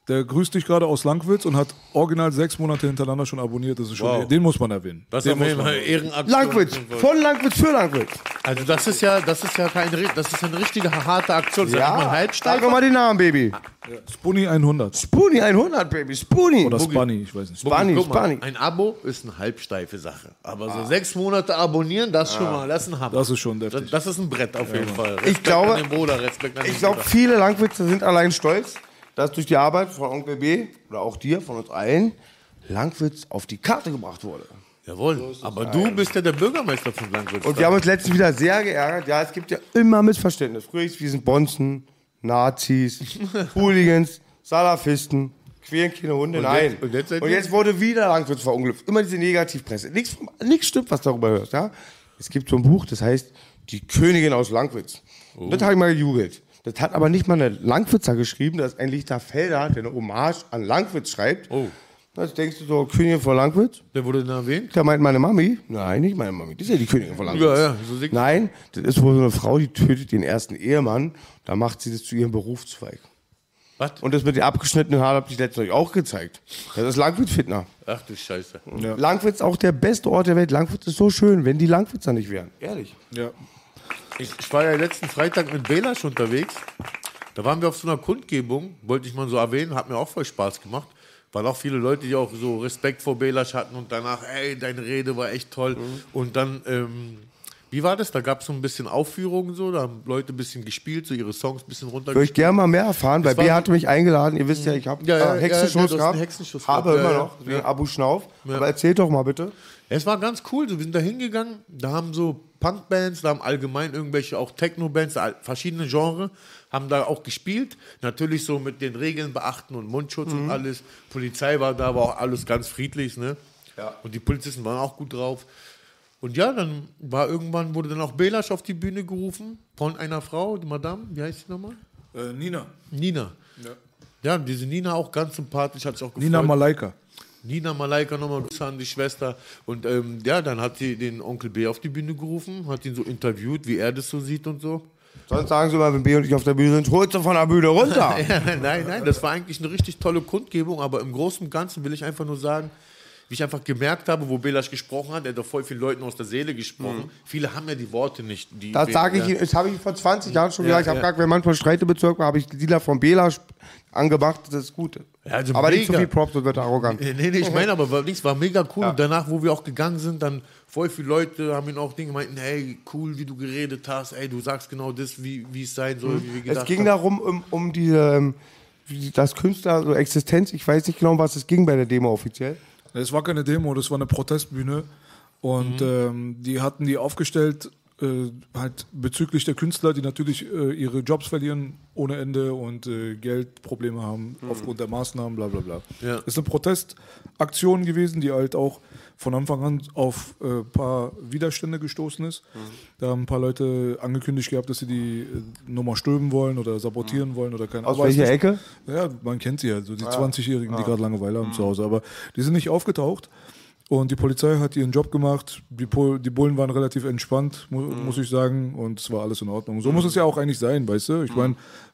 Der grüßt dich gerade aus Langwitz und hat original sechs Monate hintereinander schon abonniert. Das ist schon, Wow. Den muss man erwähnen. Das den ist auf jeden Fall Ehrenaktion. Langwitz, von Langwitz für Langwitz. Also das ist ja, das ist ja keine, ri- das ist eine richtige harte Aktion. Sag ich mal Sag Halbsteif. doch mal den Namen, Baby. Spoonie hundert. Spoonie hundert, Baby, Spoonie. Oder Spani, ich weiß nicht. Spani, Guck mal, Spani. ein Abo ist eine halbsteife Sache. Aber so sechs Monate abonnieren, das schon mal, das ist ein Hammer. Das ist schon Das, deftig. das ist ein Brett auf jeden Fall. Respekt glaube- an den Bruder, Respekt an den Ich glaube, Bruder. viele Langwitzer sind allein stolz, dass durch die Arbeit von Onkel B oder auch dir, von uns allen, Langwitz auf die Karte gebracht wurde. Jawohl, aber du bist ja der Bürgermeister von Langwitz. Und wir haben uns letztens wieder sehr geärgert. Ja, es gibt ja immer Missverständnisse. Früher hieß es, wir sind Bonzen, Nazis, Hooligans, Salafisten, queren keine Hunde. Nein. jetzt- und jetzt seid und ihr- jetzt wurde wieder Langwitz verunglückt. Immer diese Negativpresse. Nichts, nichts stimmt, was darüber hörst. Ja? Es gibt so ein Buch, das heißt Die Königin aus Langwitz. Und das habe ich mal gegoogelt. Das hat aber nicht mal eine Langwitzer geschrieben, das ist ein Lichterfelder, der eine Hommage an Langwitz schreibt. Oh. Das denkst du so, Königin von Langwitz? Der wurde denn erwähnt? Da meint meine Mami, nein, nicht meine Mami, das ist ja die Königin von Langwitz. Ja, ja, so sieht- Nein, das ist wohl so eine Frau, die tötet den ersten Ehemann, da macht sie das zu ihrem Berufszweig. Was? Und das mit den abgeschnittenen Haaren habe ich letztens euch auch gezeigt. Das ist Langwitz-Fitner. Ach du Scheiße. Langwitz auch der beste Ort der Welt. Langwitz ist so schön, wenn die Langwitzer nicht wären. Ehrlich. Ja. Ich, ich war ja letzten Freitag mit Belasch unterwegs. Da waren wir auf so einer Kundgebung, wollte ich mal so erwähnen, hat mir auch voll Spaß gemacht. Waren auch viele Leute, die auch so Respekt vor Belasch hatten und danach, ey, deine Rede war echt toll. Mhm. Und dann, ähm, wie war das? Da gab es so ein bisschen Aufführungen, so, da haben Leute ein bisschen gespielt, so ihre Songs ein bisschen Würde ich runtergespielt. gerne mal mehr erfahren, weil war- B hatte mich eingeladen. Ihr wisst ja, ich habe Ja, ja, äh, ja, Hexenschuss ja, du hast einen gehabt. Hexenschuss habe gehabt, immer ja, noch, ja. wegen Abu Schnauf. Aber erzähl doch mal bitte. Es war ganz cool, so, wir sind da hingegangen, da haben so Punkbands, da haben allgemein irgendwelche auch Techno-Bands, all- verschiedene Genres, haben da auch gespielt. Natürlich so mit den Regeln beachten und Mundschutz und alles. Polizei war da, war auch alles ganz friedlich, ne? Ja. Und die Polizisten waren auch gut drauf. Und ja, dann war irgendwann, wurde dann auch Belasch auf die Bühne gerufen von einer Frau, die Madame, wie heißt sie nochmal? Äh, Nina. Nina. Ja. Ja, diese Nina auch ganz sympathisch, hat sich auch gefreut. Nina Malaika. Nina Malaika, nochmal Grüße an die Schwester. Und ähm, ja, dann hat sie den Onkel B auf die Bühne gerufen, hat ihn so interviewt, wie er das so sieht und so. Sonst sagen sie mal, wenn B und ich auf der Bühne sind, holst du von der Bühne runter. nein, nein, das war eigentlich eine richtig tolle Kundgebung, aber im Großen und Ganzen will ich einfach nur sagen, wie ich einfach gemerkt habe, wo Belasch gesprochen hat, er hat doch voll vielen Leuten aus der Seele gesprochen. Viele haben ja die Worte nicht. Die Das sage ich ja. Ihnen, das habe ich vor zwanzig Jahren schon Ja, gesagt. Ich habe ja. gesagt, wenn manchmal Streitebezirke habe ich die Dealer von Bela sp- angemacht, das ist gut. Ja, also aber nicht zu mega. viel Props und wird arrogant. Nee, nee, ich meine aber, war, nichts, war mega cool. Und danach, wo wir auch gegangen sind, dann voll viele Leute haben ihn auch Dinge meinten, hey, cool, wie du geredet hast, ey, du sagst genau das, wie wie es sein soll, wie wir Es gedacht ging haben. darum, um, um die, ähm, wie das Künstler, so Existenz, ich weiß nicht genau, um was es ging bei der Demo offiziell. Es war keine Demo, das war eine Protestbühne. Und ähm, die hatten die aufgestellt, äh, halt bezüglich der Künstler, die natürlich äh, ihre Jobs verlieren ohne Ende und äh, Geldprobleme haben aufgrund der Maßnahmen, bla bla bla. Ja. Es ist eine Protestaktion gewesen, die halt auch von Anfang an auf ein äh, paar Widerstände gestoßen ist. Da haben ein paar Leute angekündigt gehabt, dass sie die äh, Nummer stülpen wollen oder sabotieren wollen oder keine Aus Ahnung. welcher Ecke? Ja, man kennt sie ja, so die zwanzigjährigen, die gerade Langeweile haben zu Hause. Aber die sind nicht aufgetaucht und die Polizei hat ihren Job gemacht. Die, Pol die Bullen waren relativ entspannt, mu muss ich sagen, und es war alles in Ordnung. So muss es ja auch eigentlich sein, weißt du? Ich meine,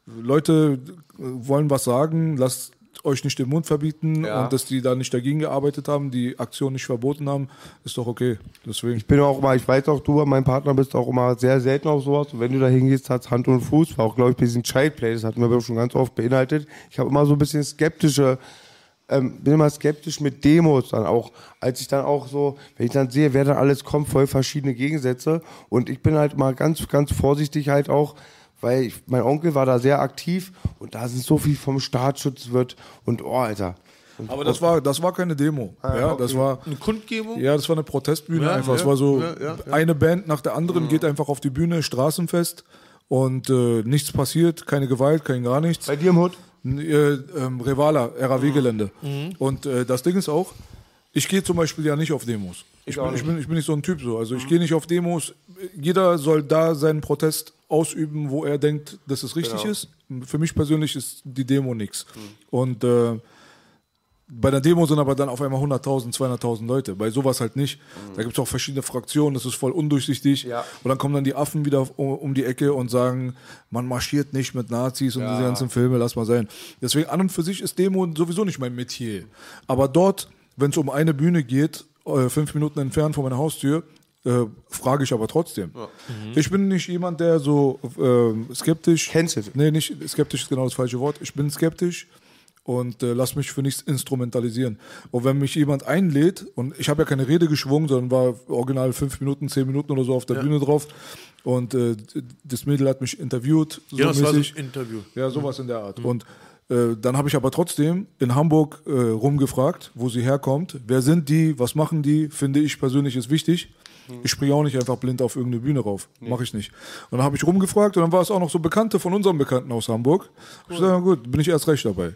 Leute wollen was sagen, lasst euch nicht den Mund verbieten Ja. und dass die da nicht dagegen gearbeitet haben, die Aktion nicht verboten haben, ist doch okay. Deswegen. Ich bin auch immer, ich weiß auch, du, mein Partner, bist auch immer sehr selten auf sowas. Und wenn du da hingehst, hat es Hand und Fuß. War auch, glaube ich, bei diesem Childplay, das hatten wir schon ganz oft beinhaltet. Ich habe immer so ein bisschen skeptische, ähm, bin immer skeptisch mit Demos dann auch. Als ich dann auch so, wenn ich dann sehe, wer da alles kommt, voll verschiedene Gegensätze. Und ich bin halt mal ganz, ganz vorsichtig halt auch, weil ich, mein Onkel war da sehr aktiv und da sind so viel vom Staatsschutz wird und oh, Alter. Und Aber das war, das war keine Demo. Ja, das war, Eine Kundgebung? ja, das war eine Protestbühne Ja, einfach. Es ja, war so, ja, ja, ja. eine Band nach der anderen geht einfach auf die Bühne, Straßenfest und äh, nichts passiert, keine Gewalt, kein gar nichts. bei dir im Hut? N- Äh, ähm, Revala, R A W-Gelände. Und äh, das Ding ist auch, ich gehe zum Beispiel ja nicht auf Demos. Ich, auch bin, ich, nicht. bin, ich bin nicht so ein Typ so. Also ich gehe nicht auf Demos. Jeder soll da seinen Protest ausüben, wo er denkt, dass es richtig Genau. ist. Für mich persönlich ist die Demo nichts. Und äh, bei der Demo sind aber dann auf einmal hunderttausend, zweihunderttausend Leute. Bei sowas halt nicht. Da gibt es auch verschiedene Fraktionen, das ist voll undurchsichtig. Ja. Und dann kommen dann die Affen wieder um, um die Ecke und sagen, man marschiert nicht mit Nazis und Ja. diese ganzen Filme, lass mal sein. Deswegen an und für sich ist Demo sowieso nicht mein Metier. Aber dort, wenn es um eine Bühne geht, äh, fünf Minuten entfernt von meiner Haustür, äh, frage ich aber trotzdem. Ja. Mhm. Ich bin nicht jemand, der so äh, skeptisch... Kennst du? Nee, nicht skeptisch ist genau das falsche Wort. Ich bin skeptisch und äh, lass mich für nichts instrumentalisieren. Und wenn mich jemand einlädt, und ich habe ja keine Rede geschwungen, sondern war original fünf Minuten, zehn Minuten oder so auf der ja. Bühne drauf und äh, das Mädel hat mich interviewt. Ja, so das war so ein mäßig. Interview. Ja, sowas in der Art. Mhm. Und äh, dann habe ich aber trotzdem in Hamburg äh, rumgefragt, wo sie herkommt. Wer sind die? Was machen die? Finde ich persönlich ist wichtig. Ich springe auch nicht einfach blind auf irgendeine Bühne rauf. Nee. Mache ich nicht. Und dann habe ich rumgefragt und dann war es auch noch so Bekannte von unserem Bekannten aus Hamburg. Cool. Ich sage, gut, bin ich erst recht dabei.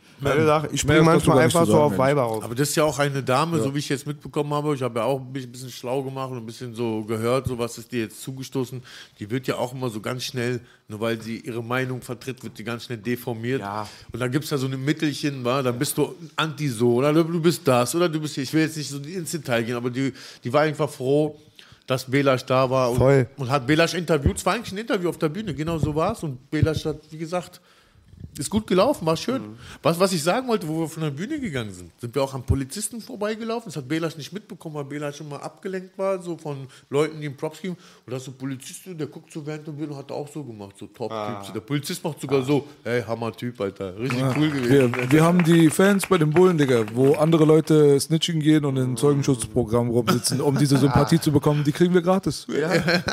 Ja. Ich springe manchmal einfach so auf Weiber rauf. Aber das ist ja auch eine Dame, ja. so wie ich jetzt mitbekommen habe. Ich habe ja auch ein bisschen schlau gemacht und ein bisschen so gehört, so was ist dir jetzt zugestoßen. Die wird ja auch immer so ganz schnell, nur weil sie ihre Meinung vertritt, wird die ganz schnell deformiert. Ja. Und dann gibt es ja so ein Mittelchen, wa? Dann bist du anti so oder du bist das oder du bist hier. Ich will jetzt nicht so ins Detail gehen, aber die, die war einfach froh, dass Belasch da war und, Voll. und hat Belasch interviewt. Es war eigentlich ein Interview auf der Bühne, genau so war es. Und Belasch hat, wie gesagt, ist gut gelaufen, war schön. Mhm. Was, was ich sagen wollte, wo wir von der Bühne gegangen sind, sind wir auch an Polizisten vorbeigelaufen. Das hat Belasch nicht mitbekommen, weil Belasch schon mal abgelenkt war, so von Leuten, die ihm Props geben. Und da ist so ein Polizist, der guckt so während der Bühne und hat auch so gemacht, so Top-Typ. Ah. Der Polizist macht sogar ah. so, hey, Hammer-Typ, Alter. Richtig ja. cool gewesen. Wir, wir haben die Fans bei den Bullen, Digga, wo andere Leute snitchen gehen und in Zeugenschutzprogramm rumsitzen, um diese Sympathie zu bekommen, die kriegen wir gratis. Ja.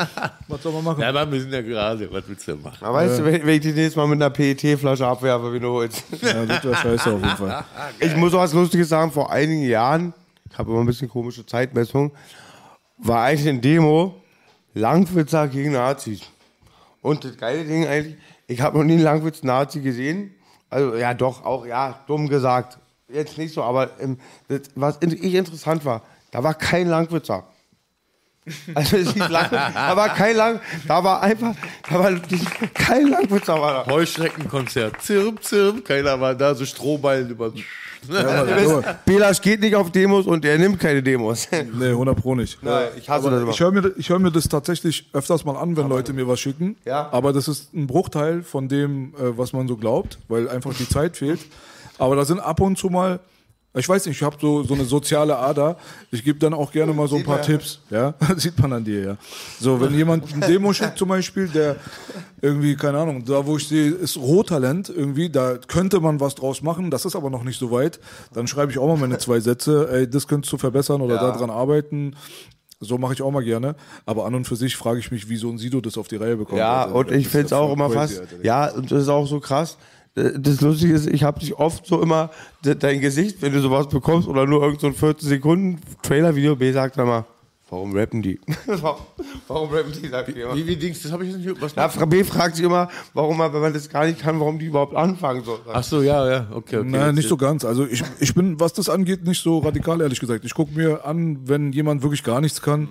Was soll man machen? Ja, aber wir sind ja gerade, was willst du denn machen? Aber weißt ja. du, wenn, wenn ich die nächstes Mal mit einer P E T-Flasche abwerfe, wie du holst. Ja, das wäre scheiße auf jeden Fall. Ich muss auch was Lustiges sagen, vor einigen Jahren, ich habe immer ein bisschen komische Zeitmessung, war eigentlich eine Demo, Langwitzer gegen Nazis. Und das geile Ding eigentlich, ich habe noch nie einen Langwitz-Nazi gesehen. Also ja, doch, auch, ja, dumm gesagt. Jetzt nicht so, aber ähm, das, was ich interessant war, da war kein Langwitzer. Also es hieß lang, da war kein Lang, da war einfach, da war kein Langwitzer war da. Heuschreckenkonzert, zirp, zirp, keiner war da, so Strohballen über. Ja, Belasch geht nicht auf Demos und er nimmt keine Demos. Nee, hundert Pro nicht. Nein, ich hasse das immer. Ich höre mir, ich hör mir das tatsächlich öfters mal an, wenn aber Leute mir was schicken. Ja. Aber das ist ein Bruchteil von dem, was man so glaubt, weil einfach die Zeit fehlt. Aber da sind ab und zu mal, ich weiß nicht, ich habe so, so eine soziale Ader. Ich gebe dann auch gerne mal so ein paar Tipps. Ja, sieht man an dir, ja. So, wenn jemand ein Demo schickt zum Beispiel, der irgendwie, keine Ahnung, da wo ich sehe, ist Rohtalent irgendwie, da könnte man was draus machen, das ist aber noch nicht so weit. Dann schreibe ich auch mal meine zwei Sätze, ey, das könntest du verbessern oder ja. daran arbeiten. So mache ich auch mal gerne. Aber an und für sich frage ich mich, wie so ein Sido das auf die Reihe bekommt. Ja, Alter. und ich finde es auch immer crazy, fast, Alter. Ja, und das ist auch so krass. Das Lustige ist, ich habe dich oft so immer, dein Gesicht, wenn du sowas bekommst oder nur irgend so ein vierzehn Sekunden Trailer-Video, B sagt dann mal, warum rappen die? Warum rappen die, sagt die immer. Wie, wie Dings, das habe ich nicht, was Na, B fragt sich immer, warum, wenn man das gar nicht kann, warum die überhaupt anfangen sollen. Ach so, ja, ja, okay, okay. Nein, nicht so ganz. Also ich, ich bin, was das angeht, nicht so radikal, ehrlich gesagt. Ich gucke mir an, wenn jemand wirklich gar nichts kann,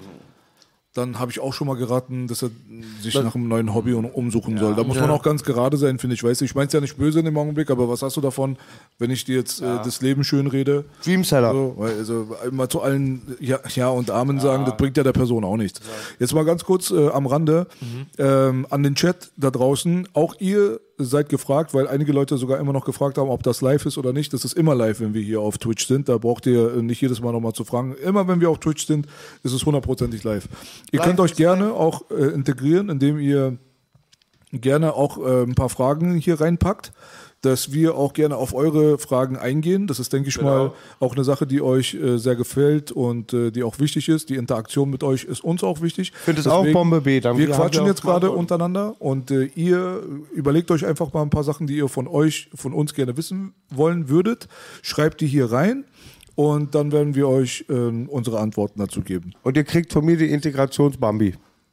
dann habe ich auch schon mal geraten, dass er sich das nach einem neuen Hobby umsuchen ja, soll. Da muss ja. man auch ganz gerade sein, finde ich. Weißt du, ich meine es ja nicht böse in dem Augenblick, aber was hast du davon, wenn ich dir jetzt ja. äh, das Leben schön rede? Dreamseller. So, also immer zu allen Ja, ja und Amen ja. sagen, das bringt ja der Person auch nichts. Ja. Jetzt mal ganz kurz äh, am Rande mhm. ähm, an den Chat da draußen. Auch ihr seid gefragt, weil einige Leute sogar immer noch gefragt haben, ob das live ist oder nicht. Das ist immer live, wenn wir hier auf Twitch sind. Da braucht ihr nicht jedes Mal nochmal zu fragen. Immer wenn wir auf Twitch sind, ist es hundertprozentig live. Ihr live könnt euch gerne auch äh, integrieren, indem ihr gerne auch äh, ein paar Fragen hier reinpackt, dass wir auch gerne auf eure Fragen eingehen. Das ist, denke ich genau. mal, auch eine Sache, die euch äh, sehr gefällt und äh, die auch wichtig ist. Die Interaktion mit euch ist uns auch wichtig. Ich finde es auch Bombe B. Wir, wir quatschen jetzt gerade untereinander und äh, ihr überlegt euch einfach mal ein paar Sachen, die ihr von euch, von uns gerne wissen wollen würdet. Schreibt die hier rein. Und dann werden wir euch äh, unsere Antworten dazu geben. Und ihr kriegt von mir die Integrationsbambi.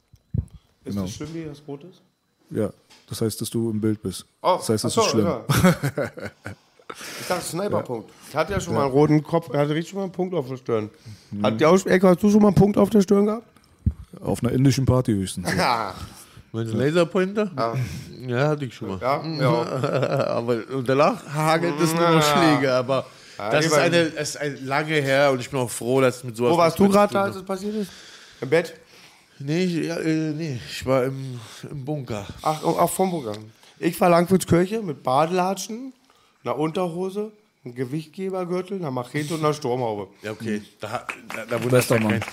Ist genau. das schlimm, wie das rot ist? Ja, das heißt, dass du im Bild bist. Oh, das heißt, das so, ist schlimm. Ja. Ich dachte, Sniper-Punkt. Ich hatte ja schon ja. mal einen roten Kopf, er hatte richtig schon mal einen Punkt auf der Stirn. Mhm. Hat die Ecke, hast du schon mal einen Punkt auf der Stirn gehabt? Auf einer indischen Party höchstens. Ja. Meinst du Laserpointer? Ja. Ja, hatte ich schon mal. Ja, ja. Aber und danach hagelt es nur noch Schläge, aber Das ist, eine, das ist ein lange her und ich bin auch froh, dass es mit sowas... Wo warst du gerade, da, als es passiert ist? Im Bett? Nee, ich, ja, äh, nee, ich war im, im Bunker. Ach, auch vom Bunker. Ich war Langwitz-Kirche mit Badelatschen, einer Unterhose, einem Gewichtgebergürtel, einer Machete und einer Sturmhaube. Ja, okay. Da, da, da wundert sich kein...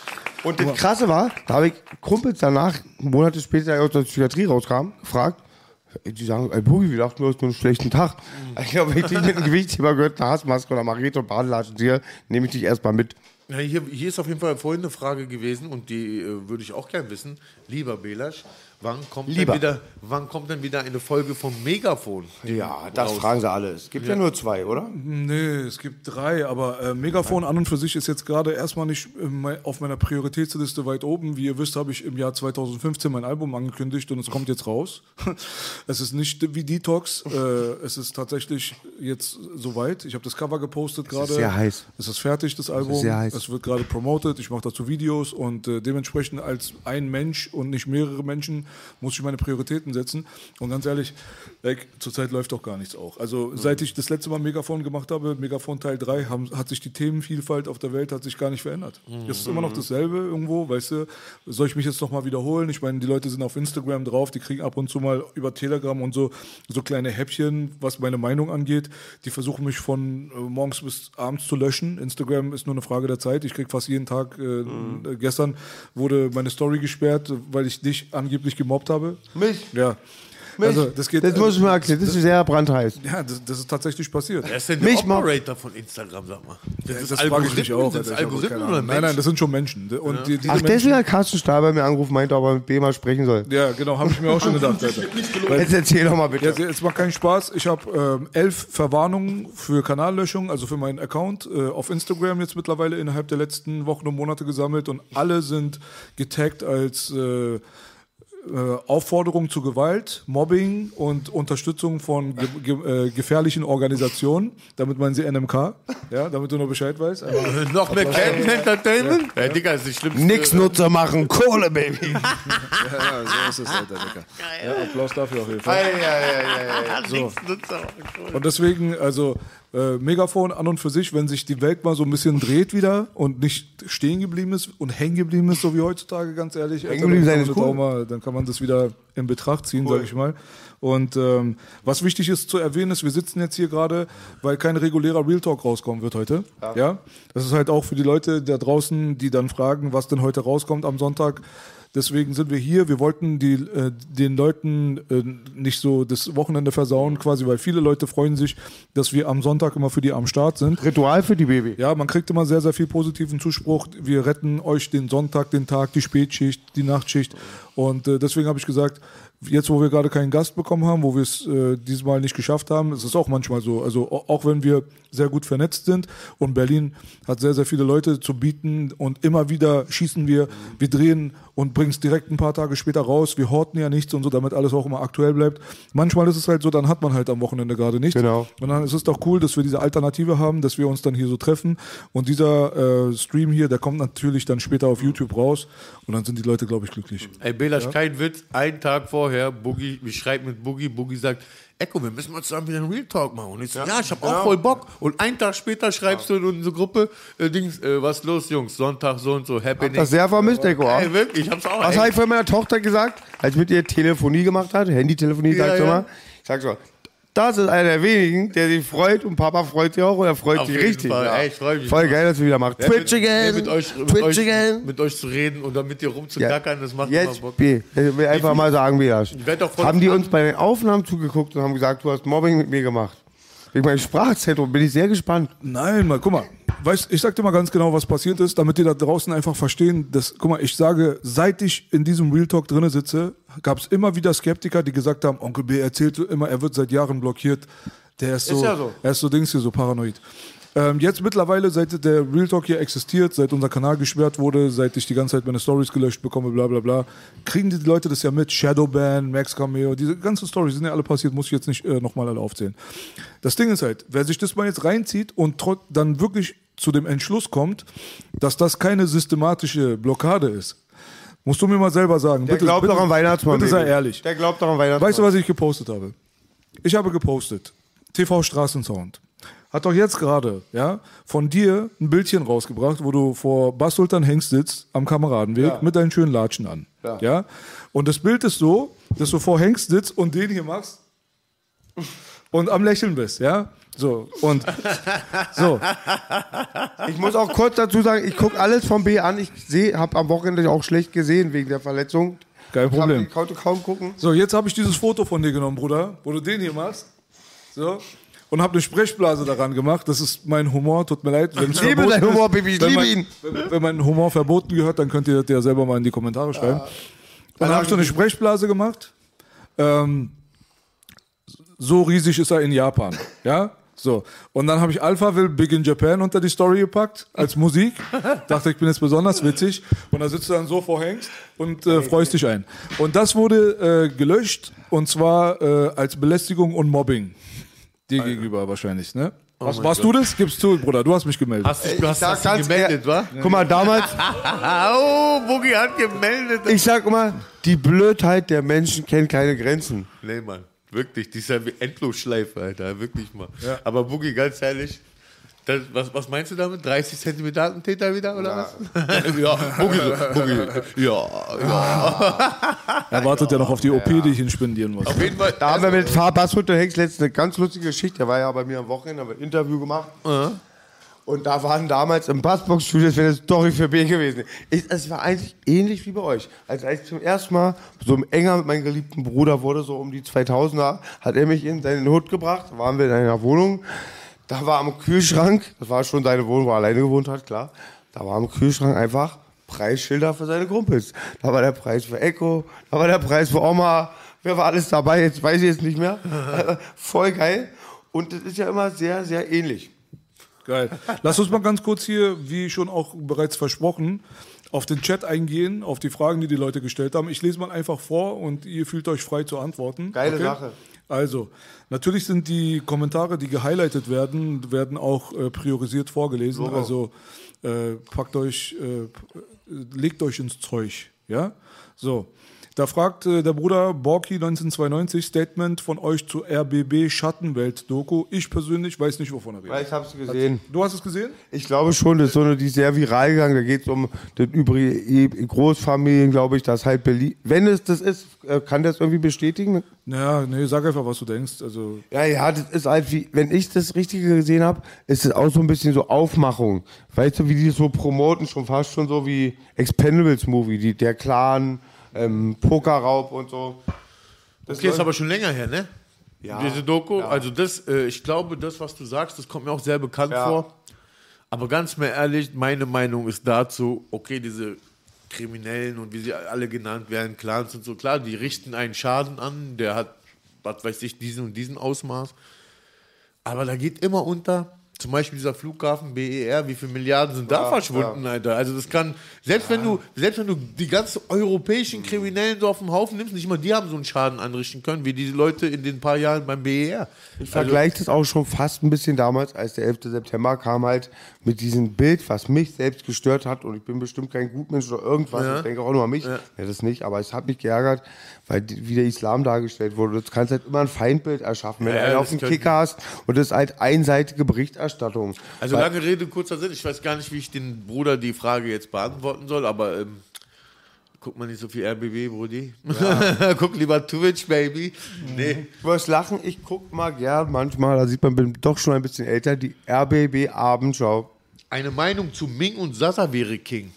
Und das Krasse war, da habe ich Kumpels danach, Monate später, als ich aus der Psychiatrie rauskam, gefragt. Die sagen, ey Boogie, wir dachten, du hast nur einen schlechten Tag. Ich glaube, wenn ich dich mit einem Gewichtgebergürtel, einer Hassmaske oder Machete und Badelatschen sehe, nehme ich dich erstmal mit. Ja, hier, hier ist auf jeden Fall vorhin eine Frage gewesen und die äh, würde ich auch gern wissen. Lieber Belasch, wann kommt, Lieber. Denn wieder, wann kommt denn wieder eine Folge vom Megafon? Ja, das raus? fragen sie alle. Es gibt ja, ja nur zwei, oder? Nee, es gibt drei, aber äh, Megafon an und für sich ist jetzt gerade erstmal nicht äh, auf meiner Prioritätsliste weit oben. Wie ihr wisst, habe ich im Jahr zweitausendfünfzehn mein Album angekündigt und es kommt jetzt raus. Es ist nicht wie Detox, äh, es ist tatsächlich jetzt soweit. Ich habe das Cover gepostet gerade. Es ist sehr heiß. Es ist fertig, das Album. Es ist sehr heiß. Es wird gerade promoted, ich mache dazu Videos und äh, dementsprechend als ein Mensch und nicht mehrere Menschen muss ich meine Prioritäten setzen. Und ganz ehrlich, like, zurzeit läuft doch gar nichts auch. Also mhm. seit ich das letzte Mal Megafon gemacht habe, Megafon Teil drei, haben, hat sich die Themenvielfalt auf der Welt hat sich gar nicht verändert. Mhm. Es ist immer noch dasselbe irgendwo, weißt du, soll ich mich jetzt noch mal wiederholen? Ich meine, die Leute sind auf Instagram drauf, die kriegen ab und zu mal über Telegram und so, so kleine Häppchen, was meine Meinung angeht. Die versuchen mich von äh, morgens bis abends zu löschen. Instagram ist nur eine Frage der Zeit. Ich kriege fast jeden Tag, äh, mhm. äh, gestern wurde meine Story gesperrt, weil ich dich angeblich gemobbt habe. Mich? Ja. Mich? Also, das geht, das muss ich mal erklären, das ist sehr brandheiß. Ja, das, das ist tatsächlich passiert. Wer ist denn Mich der Operator von Instagram, sag mal? Das, Ja, ist das frage ich mich auch. Sind das Alter, ich habe Algorithmen keine oder Ahnung. Nein, nein, das sind schon Menschen. Und Ja. die, diese Ach, Menschen, deswegen hat Carsten Stahl bei mir angerufen, meinte, ob er mit B mal sprechen soll. Ja, genau, habe ich mir auch schon gedacht. Alter. Jetzt erzähl doch mal bitte. Jetzt, jetzt macht keinen Spaß. Ich habe ähm, elf Verwarnungen für Kanallöschung, also für meinen Account äh, auf Instagram jetzt mittlerweile innerhalb der letzten Wochen und Monate gesammelt und alle sind getaggt als äh, Aufforderung zu Gewalt, Mobbing und Unterstützung von ge ge äh, gefährlichen Organisationen, damit man sie N M K, ja, damit du noch Bescheid weißt. Äh, noch mehr Captain Entertainment? Ja, ja. Digga, ist die schlimmste. Nix Nutzer machen, Kohle, Baby. ja, so ist es, Alter, Digga. Ja, Applaus dafür auf jeden Fall. Ja, ja, ja, ja. So. Nutzer. Und deswegen, also äh, Megafon an und für sich, wenn sich die Welt mal so ein bisschen dreht wieder und nicht stehen geblieben ist und hängen geblieben ist, so wie heutzutage, ganz ehrlich, Hängen geblieben sein ist cool. mal, dann kann man das wieder in Betracht ziehen, cool. sag ich mal. Und ähm, was wichtig ist zu erwähnen ist, wir sitzen jetzt hier gerade, weil kein regulärer Real Talk rauskommen wird heute. Ja. ja. Das ist halt auch für die Leute da draußen, die dann fragen, was denn heute rauskommt am Sonntag. Deswegen sind wir hier. Wir wollten die, äh, den Leuten äh, nicht so das Wochenende versauen, quasi, weil viele Leute freuen sich, dass wir am Sonntag immer für die am Start sind. Ritual für die Baby. Ja, man kriegt immer sehr, sehr viel positiven Zuspruch. Wir retten euch den Sonntag, den Tag, die Spätschicht, die Nachtschicht. Und äh, deswegen habe ich gesagt, jetzt, wo wir gerade keinen Gast bekommen haben, wo wir es äh, diesmal nicht geschafft haben, ist es auch manchmal so. Also auch wenn wir sehr gut vernetzt sind und Berlin hat sehr, sehr viele Leute zu bieten und immer wieder schießen wir, wir drehen und bringen es direkt ein paar Tage später raus. Wir horten ja nichts und so, damit alles auch immer aktuell bleibt. Manchmal ist es halt so, dann hat man halt am Wochenende gerade nichts. Genau. Und dann ist es doch cool, dass wir diese Alternative haben, dass wir uns dann hier so treffen. Und dieser äh, Stream hier, der kommt natürlich dann später auf YouTube raus und dann sind die Leute, glaube ich, glücklich. Ey, Belasch, ja? Kein Witz, einen Tag vorher, Boogie, wir schreiben mit Boogie, Boogie sagt, Echo, wir müssen mal zusammen wieder einen Real Talk machen. Und ich so, ja, ja ich hab auch ja. voll Bock. Und einen Tag später schreibst ja. du in unsere Gruppe, äh, Dings, äh, was ist los, Jungs, Sonntag so und so, Happening. Hab das sehr vermisst, Echo. Ey, wirklich, ich hab's auch. Was habe ich von meiner Tochter gesagt, als ich mit ihr Telefonie gemacht hat, Handy-Telefonie, ja, sag ich ja. mal. Ich sag so, das ist einer der wenigen, der sich freut und Papa freut sich auch und er freut Auf sich jeden richtig. Fall. Ja. Ey, ich freu mich. Voll geil, dass wir wieder machen. Ja, Twitch mit, again, mit euch, mit Twitch euch, again. Mit euch zu reden und dann mit dir rumzugackern, ja. das macht Jetzt, immer Bock. B, ich will einfach mal sagen, Belasch. Haben die uns bei den Aufnahmen zugeguckt und haben gesagt, du hast Mobbing mit mir gemacht. Wegen meinem Sprachzentrum bin ich sehr gespannt. Nein, mal, guck mal. Weißt, ich sag dir mal ganz genau, was passiert ist, damit die da draußen einfach verstehen, dass, guck mal, ich sage, seit ich in diesem Real Talk drinne sitze, gab es immer wieder Skeptiker, die gesagt haben, Onkel B erzählt immer, er wird seit Jahren blockiert. Der ist so, ist ja so. er ist so Dings hier, so paranoid. Ähm, jetzt mittlerweile, seit der Real Talk hier existiert, seit unser Kanal gesperrt wurde, seit ich die ganze Zeit meine Stories gelöscht bekomme, bla bla bla, kriegen die Leute das ja mit. Shadowban, Max Cameo, diese ganzen Stories sind ja alle passiert, muss ich jetzt nicht äh, nochmal alle aufzählen. Das Ding ist halt, wer sich das mal jetzt reinzieht und dann wirklich zu dem Entschluss kommt, dass das keine systematische Blockade ist, musst du mir mal selber sagen. Der bitte, glaubt bitte, doch am Weihnachtsmann. Bitte sei Baby. ehrlich. Der glaubt doch am Weihnachtsmann. Weißt du, was ich gepostet habe? Ich habe gepostet, T V Straßensound. hat doch jetzt gerade, ja, von dir ein Bildchen rausgebracht, wo du vor Bas Sultan Hengst sitzt am Kameradenweg Ja. mit deinen schönen Latschen an. Ja. Ja. Und das Bild ist so, dass du vor Hengst sitzt und den hier machst und am Lächeln bist, ja. So, und so. Ich muss auch kurz dazu sagen, ich gucke alles vom B an. Ich sehe, habe am Wochenende auch schlecht gesehen wegen der Verletzung. Kein Problem. Ich konnte kaum gucken. So, jetzt habe ich dieses Foto von dir genommen, Bruder, wo du den hier machst. So. Und habe eine Sprechblase daran gemacht. Das ist mein Humor, tut mir leid. Ich liebe deinen Humor, Baby, ich liebe ihn. Wenn, wenn mein Humor verboten gehört, dann könnt ihr das ja selber mal in die Kommentare schreiben. Und dann habe ich so eine Sprechblase gemacht. Ähm, so riesig ist er in Japan. Ja? So. Und dann habe ich Alphaville Big in Japan unter die Story gepackt, als Musik. Dachte, ich bin jetzt besonders witzig. Und da sitzt du dann so vor Hengst und äh, freust dich ein. Und das wurde äh, gelöscht, und zwar äh, als Belästigung und Mobbing. Dir gegenüber wahrscheinlich, ne? Was, warst du das? Gib's zu, Bruder, du hast mich gemeldet. Hast du, du hast, sag hast dich ganz gemeldet, wa? Guck mal, damals, Oh, Boogie hat gemeldet. ich sag immer, die Blödheit der Menschen kennt keine Grenzen. Nee, Mann. Wirklich, dieser Endlosschleife, Alter. Wirklich mal. Aber Boogie, ganz ehrlich, das, was, was meinst du damit? dreißig Zentimeter Attentäter wieder, oder was? ja, Boogie, so, Boogie. Ja, ja. Er wartet ja noch auf die O P, die ich ihn spendieren muss. Auf jeden Fall. Da haben wir mit Bas Sultan Hengst letztens eine ganz lustige Geschichte. Der war ja bei mir am Wochenende, haben wir ein Interview gemacht. Und da waren damals im Bassbox-Studio, das wäre eine Story für B gewesen. Ich, es war eigentlich ähnlich wie bei euch. Also als ich zum ersten Mal so enger mit meinem geliebten Bruder wurde, so um die zweitausender, hat er mich in seinen Hut gebracht, waren wir in einer Wohnung. Da war am Kühlschrank, das war schon seine Wohnung, wo er alleine gewohnt hat, klar. Da war am Kühlschrank einfach Preisschilder für seine Kumpels. Da war der Preis für Echo, da war der Preis für Oma. Wer war alles dabei? Jetzt weiß ich jetzt nicht mehr. Voll geil. Und das ist ja immer sehr, sehr ähnlich. Geil. Lass uns mal ganz kurz hier, wie schon auch bereits versprochen, auf den Chat eingehen, auf die Fragen, die die Leute gestellt haben. Ich lese mal einfach vor und ihr fühlt euch frei zu antworten. Geile Okay? Sache. Also, natürlich sind die Kommentare, die gehighlightet werden, werden auch äh, priorisiert vorgelesen. Logo. Also äh, packt euch, äh, legt euch ins Zeug. Ja? So. Da fragt äh, der Bruder Borki neunzehnhundertzweiundneunzig, Statement von euch zur R B B Schattenwelt-Doku. Ich persönlich weiß nicht, wovon er redet. Weil ich hab's gesehen. Du hast es gesehen? Ich glaube schon, das ist so eine, die ist sehr viral gegangen. Da geht es um den übrigen Großfamilien, glaube ich, das halt Berlin. Wenn es das ist, äh, kann das irgendwie bestätigen? Naja, nee, sag einfach, was du denkst. Also, Ja, ja, das ist halt wie, wenn ich das Richtige gesehen habe, ist es auch so ein bisschen so Aufmachung. Weißt du, wie die das so promoten, schon fast schon so wie Expendables Movie, die, der Clan, ähm, Pokerraub und so. Das Okay, ist aber schon länger her, ne? Ja, Diese Doku. ja. Also das, äh, ich glaube, das, was du sagst, das kommt mir auch sehr bekannt Ja. vor. Aber ganz mir ehrlich, meine Meinung ist dazu, okay, diese Kriminellen und wie sie alle genannt werden, Clans und so, klar, die richten einen Schaden an, der hat, was weiß ich, diesen und diesen Ausmaß. Aber da geht immer unter, zum Beispiel dieser Flughafen B E R, wie viele Milliarden sind da Ja, verschwunden, Alter. Also das kann, selbst wenn du, selbst wenn du die ganzen europäischen Kriminellen so auf dem Haufen nimmst, nicht mal die haben so einen Schaden anrichten können, wie die Leute in den paar Jahren beim B E R. Ich vergleiche das auch schon fast ein bisschen damals, als der elfte September kam halt mit diesem Bild, was mich selbst gestört hat, und ich bin bestimmt kein Gutmensch oder irgendwas, Ja. ich denke auch nur an mich, ja. das nicht, aber es hat mich geärgert, weil die, wie der Islam dargestellt wurde. Du kannst halt immer ein Feindbild erschaffen, wenn Ja, du einen das auf dem könnte- Kicker hast und das ist halt einseitige Berichterstattung. Also Weil- lange Rede, kurzer Sinn. Ich weiß gar nicht, wie ich den Bruder die Frage jetzt beantworten soll, aber ähm, guck mal nicht so viel R B B, Brudi. Ja. Guck lieber Twitch, Baby. Nee. Du wirst lachen, ich guck mal gern manchmal, da sieht man, bin doch schon ein bisschen älter, die R B B Abendschau. Eine Meinung zu Ming und Sasa wäre King.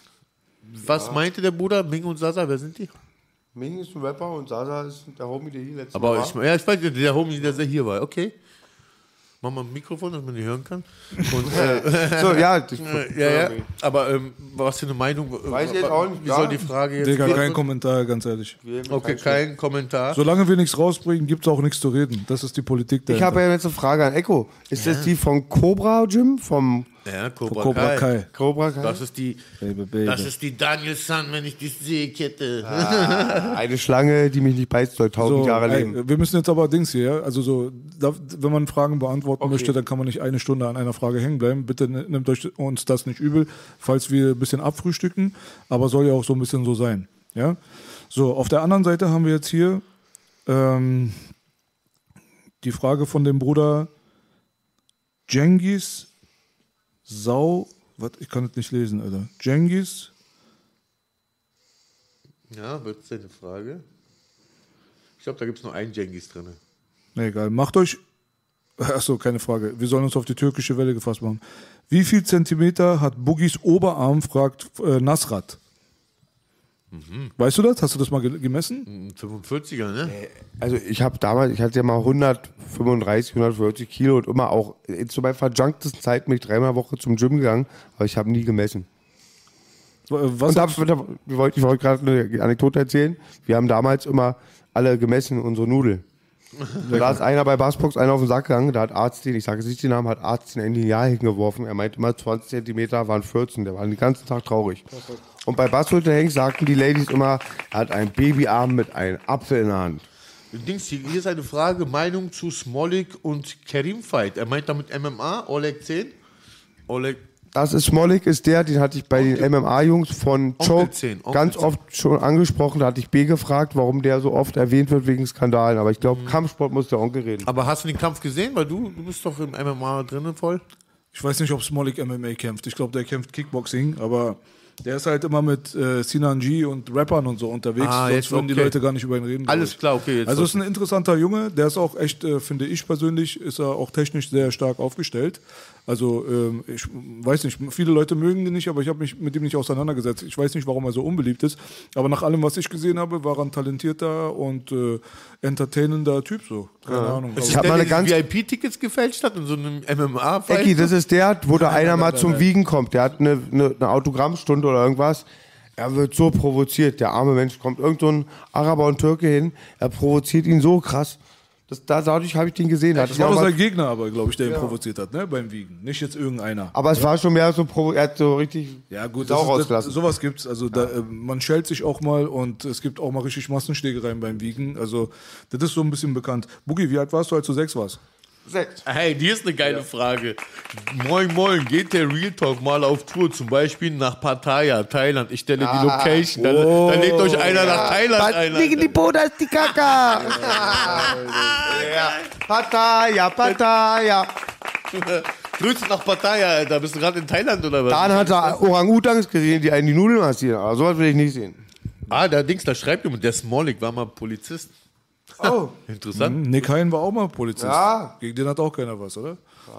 Was meinte der Bruder? Ming und Sasa, wer sind die? Ming ist ein Rapper und Sasa ist der Homie, der hier letztes Mal Aber war. ich, ja, ich weiß, der Homie, der hier war. Okay. Mach mal ein Mikrofon, dass man die hören kann. Und, äh, So, ja, ich, ja, ja. Aber ähm, was für eine Meinung? Weiß ich jetzt auch nicht, Wie ja. soll die Frage jetzt Digga, gehen? kein Kommentar, ganz ehrlich. Okay, kein Kommentar. Solange wir nichts rausbringen, gibt es auch nichts zu reden. Das ist die Politik Ich dahinter. habe ja jetzt eine Frage an Echo. Ist das die von Cobra Gym? Vom Ja, Cobra, Cobra Kai. Kai. Cobra Kai? Das ist die, Baby, baby. das ist die Daniel Sun, wenn ich dich sehe, Kette. Eine Schlange, die mich nicht beißt, soll tausend So, Jahre ey, leben. wir müssen jetzt aber Dings hier, ja? Also so, da, wenn man Fragen beantworten möchte, dann kann man nicht eine Stunde an einer Frage hängen bleiben. Bitte ne- nehmt euch uns das nicht übel, falls wir ein bisschen abfrühstücken, aber soll ja auch so ein bisschen so sein. Ja? So, auf der anderen Seite haben wir jetzt hier ähm, die Frage von dem Bruder Cengiz Sau, was, ich kann das nicht lesen, Alter. Cengiz. Ja, wird es eine Frage? Ich glaube, da gibt es nur einen Cengiz drin. Na egal, macht euch. Achso, keine Frage. Wir sollen uns auf die türkische Welle gefasst machen. Wie viel Zentimeter hat Boogies Oberarm, fragt äh, Nasrat. Mhm. Weißt du das? Hast du das mal ge- gemessen? fünfundvierziger, ne? Also ich habe damals, ich hatte ja mal hundertfünfunddreißig, hundertvierzig Kilo und immer auch zu meiner verjunktesten Zeit bin ich dreimal Woche zum Gym gegangen, aber ich habe nie gemessen. Was Und da, da, ich wollte ich wollte gerade eine Anekdote erzählen. Wir haben damals immer alle gemessen, unsere Nudeln. Da ist einer bei Bassbox, einer auf den Sack gegangen, da hat Arzt den, ich sage jetzt nicht den Namen, hat Arzt den ein Lineal hingeworfen. Er meinte immer zwanzig Zentimeter waren vierzehn, der war den ganzen Tag traurig. Und bei Basshütte Hengst sagten die Ladies immer, er hat einen Babyarm mit einem Apfel in der Hand. Dings, hier ist eine Frage, Meinung zu Smolik und Kerim Fight. Er meint damit M M A, Oleg zehn. Oleg. Das ist Smolik, ist der, den hatte ich bei den M M A-Jungs von Choke zehn, ganz zehn. oft schon angesprochen. Da hatte ich B gefragt, warum der so oft erwähnt wird wegen Skandalen. Aber ich glaube, Kampfsport muss der Onkel reden. Aber hast du den Kampf gesehen? Weil du, du bist doch im M M A drinnen voll. Ich weiß nicht, ob Smolik M M A kämpft. Ich glaube, der kämpft Kickboxing, aber der ist halt immer mit äh, Sinan G und Rappern und so unterwegs. Ah, sonst jetzt, würden die okay. Leute gar nicht über ihn reden. Alles klar, okay. Jetzt Also ist ein interessanter Junge, der ist auch echt, äh, finde ich persönlich, ist er auch technisch sehr stark aufgestellt. Also ähm, ich weiß nicht, viele Leute mögen den nicht, aber ich habe mich mit ihm nicht auseinandergesetzt. Ich weiß nicht, warum er so unbeliebt ist, aber nach allem, was ich gesehen habe, war er ein talentierter und äh, entertainender Typ so. Keine Ja. Ahnung. Ist Ich das hab der, mal eine der ganz- V I P-Tickets gefälscht hat in so einem M M A-Fight? Ecki, das ist der, wo da einer mal nein, zum nein. Wiegen kommt. Der hat eine, eine, eine Autogrammstunde oder irgendwas. Er wird so provoziert. Der arme Mensch kommt irgend so ein Araber und Türke hin. Er provoziert ihn so krass. Das, da, dadurch habe ich den gesehen. Da hatte Das ich war auch doch mal- sein Gegner, aber glaube ich, der ihn provoziert hat, ne, beim Wiegen. Nicht jetzt irgendeiner. aber es war schon mehr so, provo- er hat so richtig Ja gut, Sau das ist, das, rausgelassen. sowas gibt's. Also da, äh, man schält sich auch mal und es gibt auch mal richtig Massenschlägereien beim Wiegen. Also das ist so ein bisschen bekannt. Boogie, wie alt warst du, als du sechs warst? Sechs. Hey, die ist eine geile Frage. Moin, moin, geht der Real Talk mal auf Tour, zum Beispiel nach Pattaya, Thailand? Ich stelle die Location. Dann, Oh. dann lädt euch einer nach Thailand ein. Liegen die Po, da ist die Kaka. ja. Pattaya, Pattaya. Grüße nach Pattaya, Alter. Bist du gerade in Thailand oder was? Dann hat er Orang-Utans gesehen, die einen die Nudeln massieren. Aber sowas will ich nicht sehen. Ah, der Dings, da schreibt jemand, der Smolik war mal Polizist. Oh. Interessant. Nick Hein war auch mal Polizist. Ja. Gegen den hat auch keiner was, oder?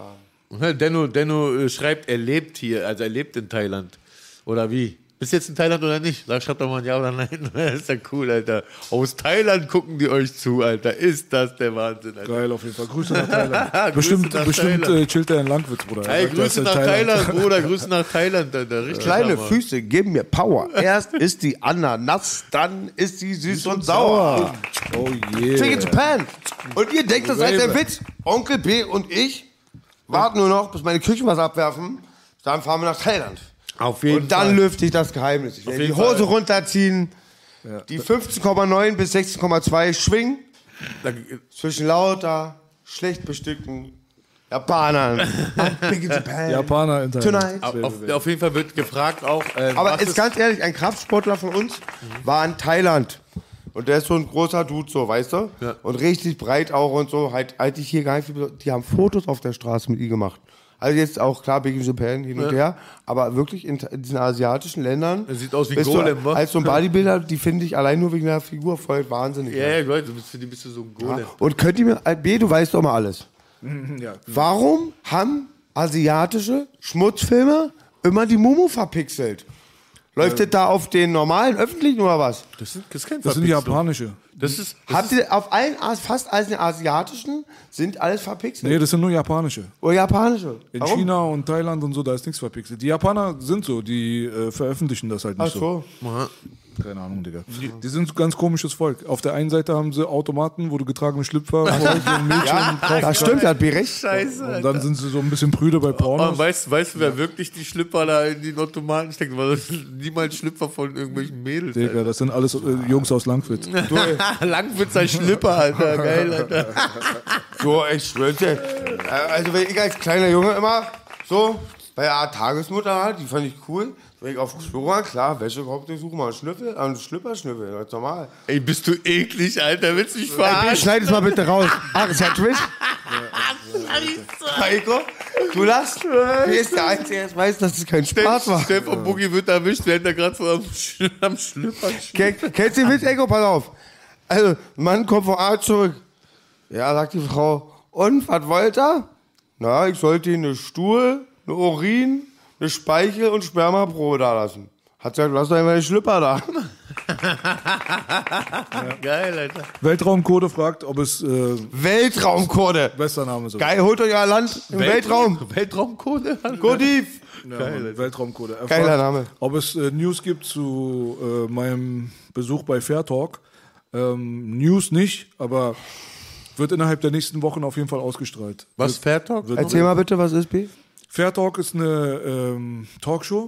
Mhm. Denno, Denno äh, schreibt, er lebt hier, also er lebt in Thailand. Oder wie? Bist du jetzt in Thailand oder nicht? Sag, schreibt doch mal ein Ja oder Nein. Das ist ja cool, Alter. Aus Thailand gucken die euch zu, Alter. Ist das der Wahnsinn, Alter. Geil, auf jeden Fall. Grüße nach Thailand. Grüße bestimmt nach bestimmt Thailand. äh, chillt er in Langwitz, Bruder. Er Ey, sagt, er ist Grüße in nach Thailand, Bruder. Grüße nach Thailand, Alter. Richtig Kleine Hammer. Füße geben mir Power. Erst ist die Ananas, dann ist sie süß und sauer. Oh Take yeah. it Japan. Und ihr denkt, das ist der Witz. Onkel B und ich warten nur noch, bis meine Küchen was abwerfen. Dann fahren wir nach Thailand. Auf jeden Und dann Fall. lüfte ich das Geheimnis. Ich werde die jeden Hose Fall. runterziehen, die fünfzehn Komma neun bis sechzehn Komma zwei schwingen zwischen lauter, schlecht bestückten Japanern. I'm big in Japan. Japaner in Thailand. Tonight. Auf, auf jeden Fall wird gefragt auch. Äh, Aber was ist ganz ehrlich, ein Kraftsportler von uns war in Thailand. Und der ist so ein großer Dude, so, weißt du? Ja. Und richtig breit auch und so. Halt, halt ich hier gar nicht viel. Die haben Fotos auf der Straße mit ihm gemacht. Also jetzt auch klar, Big in Japan hin und Ja. her. Aber wirklich in, in diesen asiatischen Ländern. Er sieht aus wie bist Golem, du, wa? als so ein Bodybuilder, die finde ich allein nur wegen der Figur voll wahnsinnig. Ja, ja, Leute, du bist, für die bist du so ein Golem. Und könnt ihr mir, B, du weißt doch mal alles. Ja. Warum haben asiatische Schmutzfilme immer die Mumu verpixelt? Läuft das da auf den normalen öffentlichen oder was? Das, sind, das, ist kein Das sind die Verpixelung. japanische. Das ist, das Habt ihr auf allen, fast allen asiatischen sind alles verpixelt? Nee, das sind nur japanische. Oder japanische? In Warum? China und Thailand und so, da ist nichts verpixelt. Die Japaner sind so, die äh, veröffentlichen das halt nicht Ach so. so. Keine Ahnung, Digga. Die sind ein ganz komisches Volk. Auf der einen Seite haben sie Automaten, wo du getragene Schlüpfer vor so ein Mädchen Ja, kaufen das stimmt, das hat recht. Scheiße. Und dann sind sie so ein bisschen prüde bei Und Pornos. weißt, weißt du, wer wirklich die Schlüpper da in die Automaten steckt? Weil das sind niemals Schlüpper von irgendwelchen Mädels. Digga, das sind alles äh, Jungs aus Langwitz. Alter. Langwitzer Schlüpper, Alter. Geil, Alter. So, ich schwör's dir. Äh, Also, wenn ich als kleiner Junge immer so bei der Tagesmutter halt, die fand ich cool. Wenn ich auf Klo war, klar, Wäschekorb durchsuchen, mal einen Schlüffel, einen Schlüpper schnüffeln, ganz normal. Ey, bist du eklig, Alter. Willst du mich Ey, verarschen? schneid es mal bitte raus. Ach, ist ja Twist. Heiko, Du lachst. Wer ist der Einzige, der weiß, dass es kein Spaß war. Stefan Boogie wird erwischt, während er gerade so am, Sch am Schlüppern steht. Ken, kennst du den Witz, Ego? Pass auf. Also, ein Mann kommt vom Arzt zurück. Ja, sagt die Frau, und, was wollt ihr? Na, ich sollte Ihnen eine Stuhl, eine Urin, eine Speichel und Spermaprobe da lassen. Hat gesagt, lass doch einfach den Schlüpper da. Geil, Alter. Weltraumcode fragt, ob es äh, Weltraumcode. bester Name ist. Geil, holt euch euer Land im Weltraum. Weltraumcode? Go deep. Ja, Mann, Weltraumcode. Er Geiler fragt, Name. Ob es äh, News gibt zu äh, meinem Besuch bei Fair Talk. Ähm, News nicht, aber wird innerhalb der nächsten Wochen auf jeden Fall ausgestrahlt. Was, Fair Talk? Wird Erzähl mal bitte, was ist B? Fair Talk ist eine ähm, Talkshow.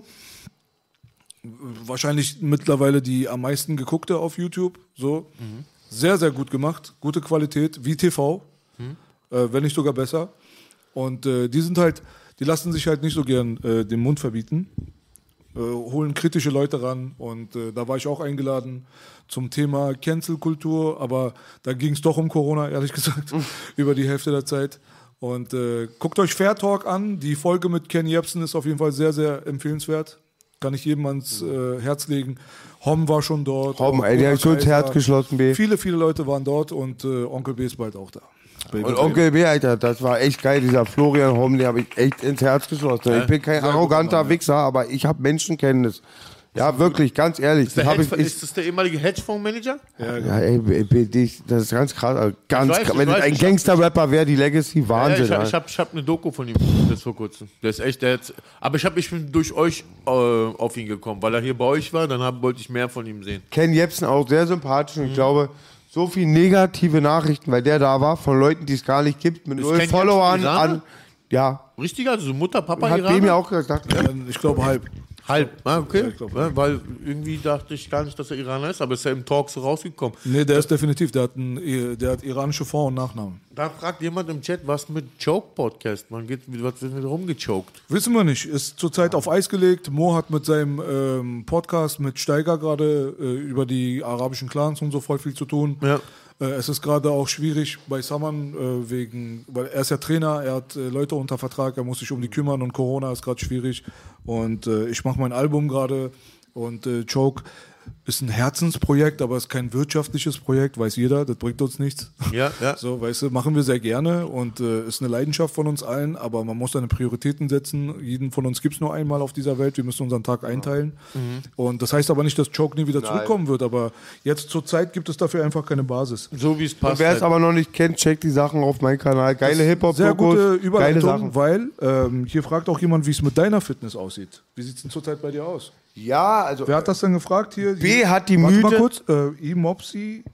Wahrscheinlich mittlerweile die am meisten geguckte auf YouTube. So. Mhm. Sehr, sehr gut gemacht. Gute Qualität, wie T V. Mhm. Äh, wenn nicht sogar besser. Und äh, die sind halt, die lassen sich halt nicht so gern äh, den Mund verbieten. Äh, holen kritische Leute ran. Und äh, da war ich auch eingeladen zum Thema Cancel-Kultur. Aber da ging es doch um Corona, ehrlich gesagt, mhm. über die Hälfte der Zeit. Und äh, guckt euch Fair Talk an. Die Folge mit Ken Jebsen ist auf jeden Fall sehr, sehr empfehlenswert. Kann ich jedem ans äh, Herz legen. Hom war schon dort. Hom, ey, der hat schon ins Herz geschlossen, B. Viele, viele Leute waren dort und äh, Onkel B ist bald auch da. Baby, Und Onkel B, Alter, das war echt geil. Dieser Florian Hom, den habe ich echt ins Herz geschlossen. Ja, ich bin kein arroganter Mann, Wichser, aber ich habe Menschenkenntnis. Ja, wirklich, ganz ehrlich. Der Das hab Hedge, ich, ich, ist das der ehemalige Hedgefondsmanager? Ja, ja, ey, B, B, das ist ganz krass. Also ganz Ich weiß, krass. ich Wenn weiß, ein ich Gangster-Rapper wäre, die Legacy, Wahnsinn. Ja, ich Ja, ich habe ich hab eine Doku von ihm jetzt vor kurzem. Der ist echt, der hat, aber ich, hab, ich bin durch euch äh, auf ihn gekommen, weil er hier bei euch war, dann hab, wollte ich mehr von ihm sehen. Ken Jebsen auch sehr sympathisch und ich glaube, so viel negative Nachrichten, weil der da war, von Leuten, die es gar nicht gibt, mit Ist null Ken Followern Jebsen Iraner? an. Ja, Richtig, also so Mutter, Papa, hat Iraner? B mir auch gesagt. äh, ich glaube halb. Halb, ah, okay. Ja, ich glaub, ja, weil irgendwie dachte ich gar nicht, dass er Iraner ist, aber ist ja im Talk so rausgekommen. Nee, der ist definitiv, der hat, einen, der hat iranische Vor- und Nachnamen. Da fragt jemand im Chat, was mit Choke-Podcast? Man geht, was wird mit rumgechoked? Wissen wir nicht, ist zurzeit auf Eis gelegt. Mo hat mit seinem ähm, Podcast mit Steiger gerade äh, über die arabischen Clans und so voll viel zu tun. Ja. Äh, es ist gerade auch schwierig bei Saman, äh, wegen, weil er ist ja Trainer, er hat äh, Leute unter Vertrag, er muss sich um die kümmern und Corona ist gerade schwierig. Und äh, ich mache mein Album gerade und äh, Choke ist ein Herzensprojekt, aber ist kein wirtschaftliches Projekt, weiß jeder, das bringt uns nichts. Ja, ja. So, weißt du, machen wir sehr gerne und äh, ist eine Leidenschaft von uns allen, aber man muss seine Prioritäten setzen. Jeden von uns gibt es nur einmal auf dieser Welt, wir müssen unseren Tag einteilen. Mhm. Und das heißt aber nicht, dass Choke nie wieder Nein. zurückkommen wird, aber jetzt zur Zeit gibt es dafür einfach keine Basis. So wie es passt. Und wer es halt. aber noch nicht kennt, checkt die Sachen auf meinem Kanal. Geile Sehr Hip-Hop-Dokus, gute geile Überleitung, Sachen. weil ähm, hier fragt auch jemand, wie es mit deiner Fitness aussieht. Wie sieht es denn zurzeit bei dir aus? Ja, also Wer hat das denn gefragt hier? B Hier- hat die Warte Mythe- mal kurz, äh, E-Mopsy.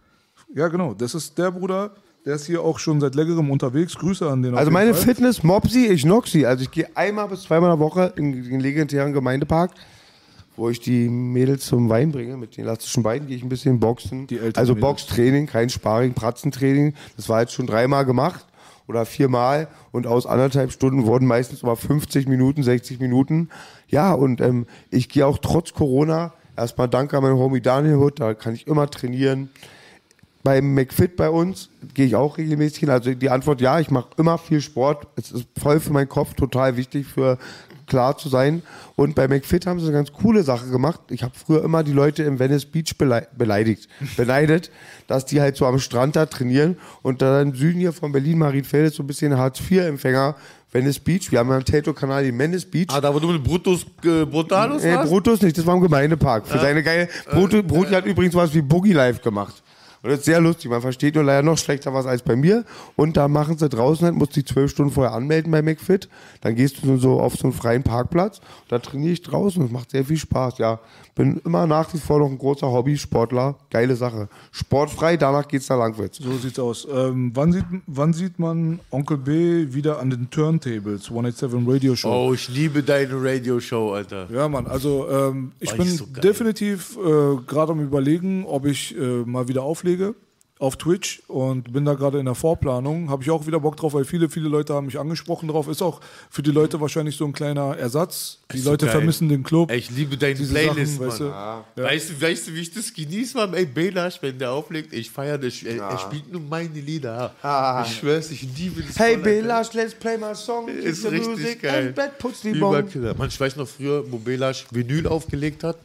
Ja, genau, das ist der Bruder, der ist hier auch schon seit längerem unterwegs. Grüße an den. auf Also jeden meine Fall. Fitness, Mopsi, ich Noxi. Also ich gehe einmal bis zweimal in der Woche in den legendären Gemeindepark, wo ich die Mädels zum Wein bringe. Mit den elastischen Beinen gehe ich ein bisschen boxen. Die älteren also Mädels. Boxtraining, kein Sparring, Pratzentraining. Das war jetzt schon dreimal gemacht oder viermal. Und aus anderthalb Stunden wurden meistens immer fünfzig Minuten, sechzig Minuten. Ja, und ähm, ich gehe auch trotz Corona, erstmal danke an meinen Homie Daniel Hood, da kann ich immer trainieren. Beim McFit bei uns gehe ich auch regelmäßig hin. Also die Antwort ja, ich mache immer viel Sport. Es ist voll für meinen Kopf total wichtig, für klar zu sein. Und bei McFit haben sie eine ganz coole Sache gemacht. Ich habe früher immer die Leute im Venice Beach belei- beleidigt, beneidet, dass die halt so am Strand da trainieren und da im Süden hier von Berlin, Marienfelde, so ein bisschen Hartz vier Empfänger, Venice Beach. Wir haben ja am Tato-Kanal den Venice Beach. Ah, da wo du mit Brutus äh, Brutalus Äh, warst? Brutus nicht, das war im Gemeindepark. Für seine geile. Brutus, Brutus hat übrigens was wie Boogie Life gemacht. Und das ist sehr lustig. Man versteht nur leider noch schlechter was als bei mir. Und da machen sie draußen halt, musst dich zwölf Stunden vorher anmelden bei McFit. Dann gehst du so auf so einen freien Parkplatz. Und da trainiere ich draußen. Das macht sehr viel Spaß. Ja, bin immer nach wie vor noch ein großer Hobbysportler. Geile Sache. Sportfrei, danach geht's nach Langwitz. So sieht's aus. Ähm, wann, sieht, wann sieht man Onkel B wieder an den Turntables? hundertsiebenundachtzig Radio Show. Oh, ich liebe deine Radioshow, Alter. Ja, Mann, also ähm, ich Oh, bin ist so geil. definitiv äh, gerade am Überlegen, ob ich äh, mal wieder auflege. auf Twitch und bin da gerade in der Vorplanung. Habe ich auch wieder Bock drauf, weil viele, viele Leute haben mich angesprochen drauf. Ist auch für die Leute wahrscheinlich so ein kleiner Ersatz. Die so Leute geil. vermissen den Club. Ey, ich liebe deine Diese Playlist, Sachen, weißt du? Mann. Ja. Weißt du, weißt du, wie ich das genieße, Mann? Ey, Belash, wenn der auflegt, ich feiere das. Er, er spielt nur meine Lieder. Ah. Ich schwör's, ich liebe das. Hey voll, Belash, let's play my song. Ist Keep the richtig music geil. and bed puts the bone. Überkiller. Mann, ich weiß noch früher, wo Belash Vinyl aufgelegt hat.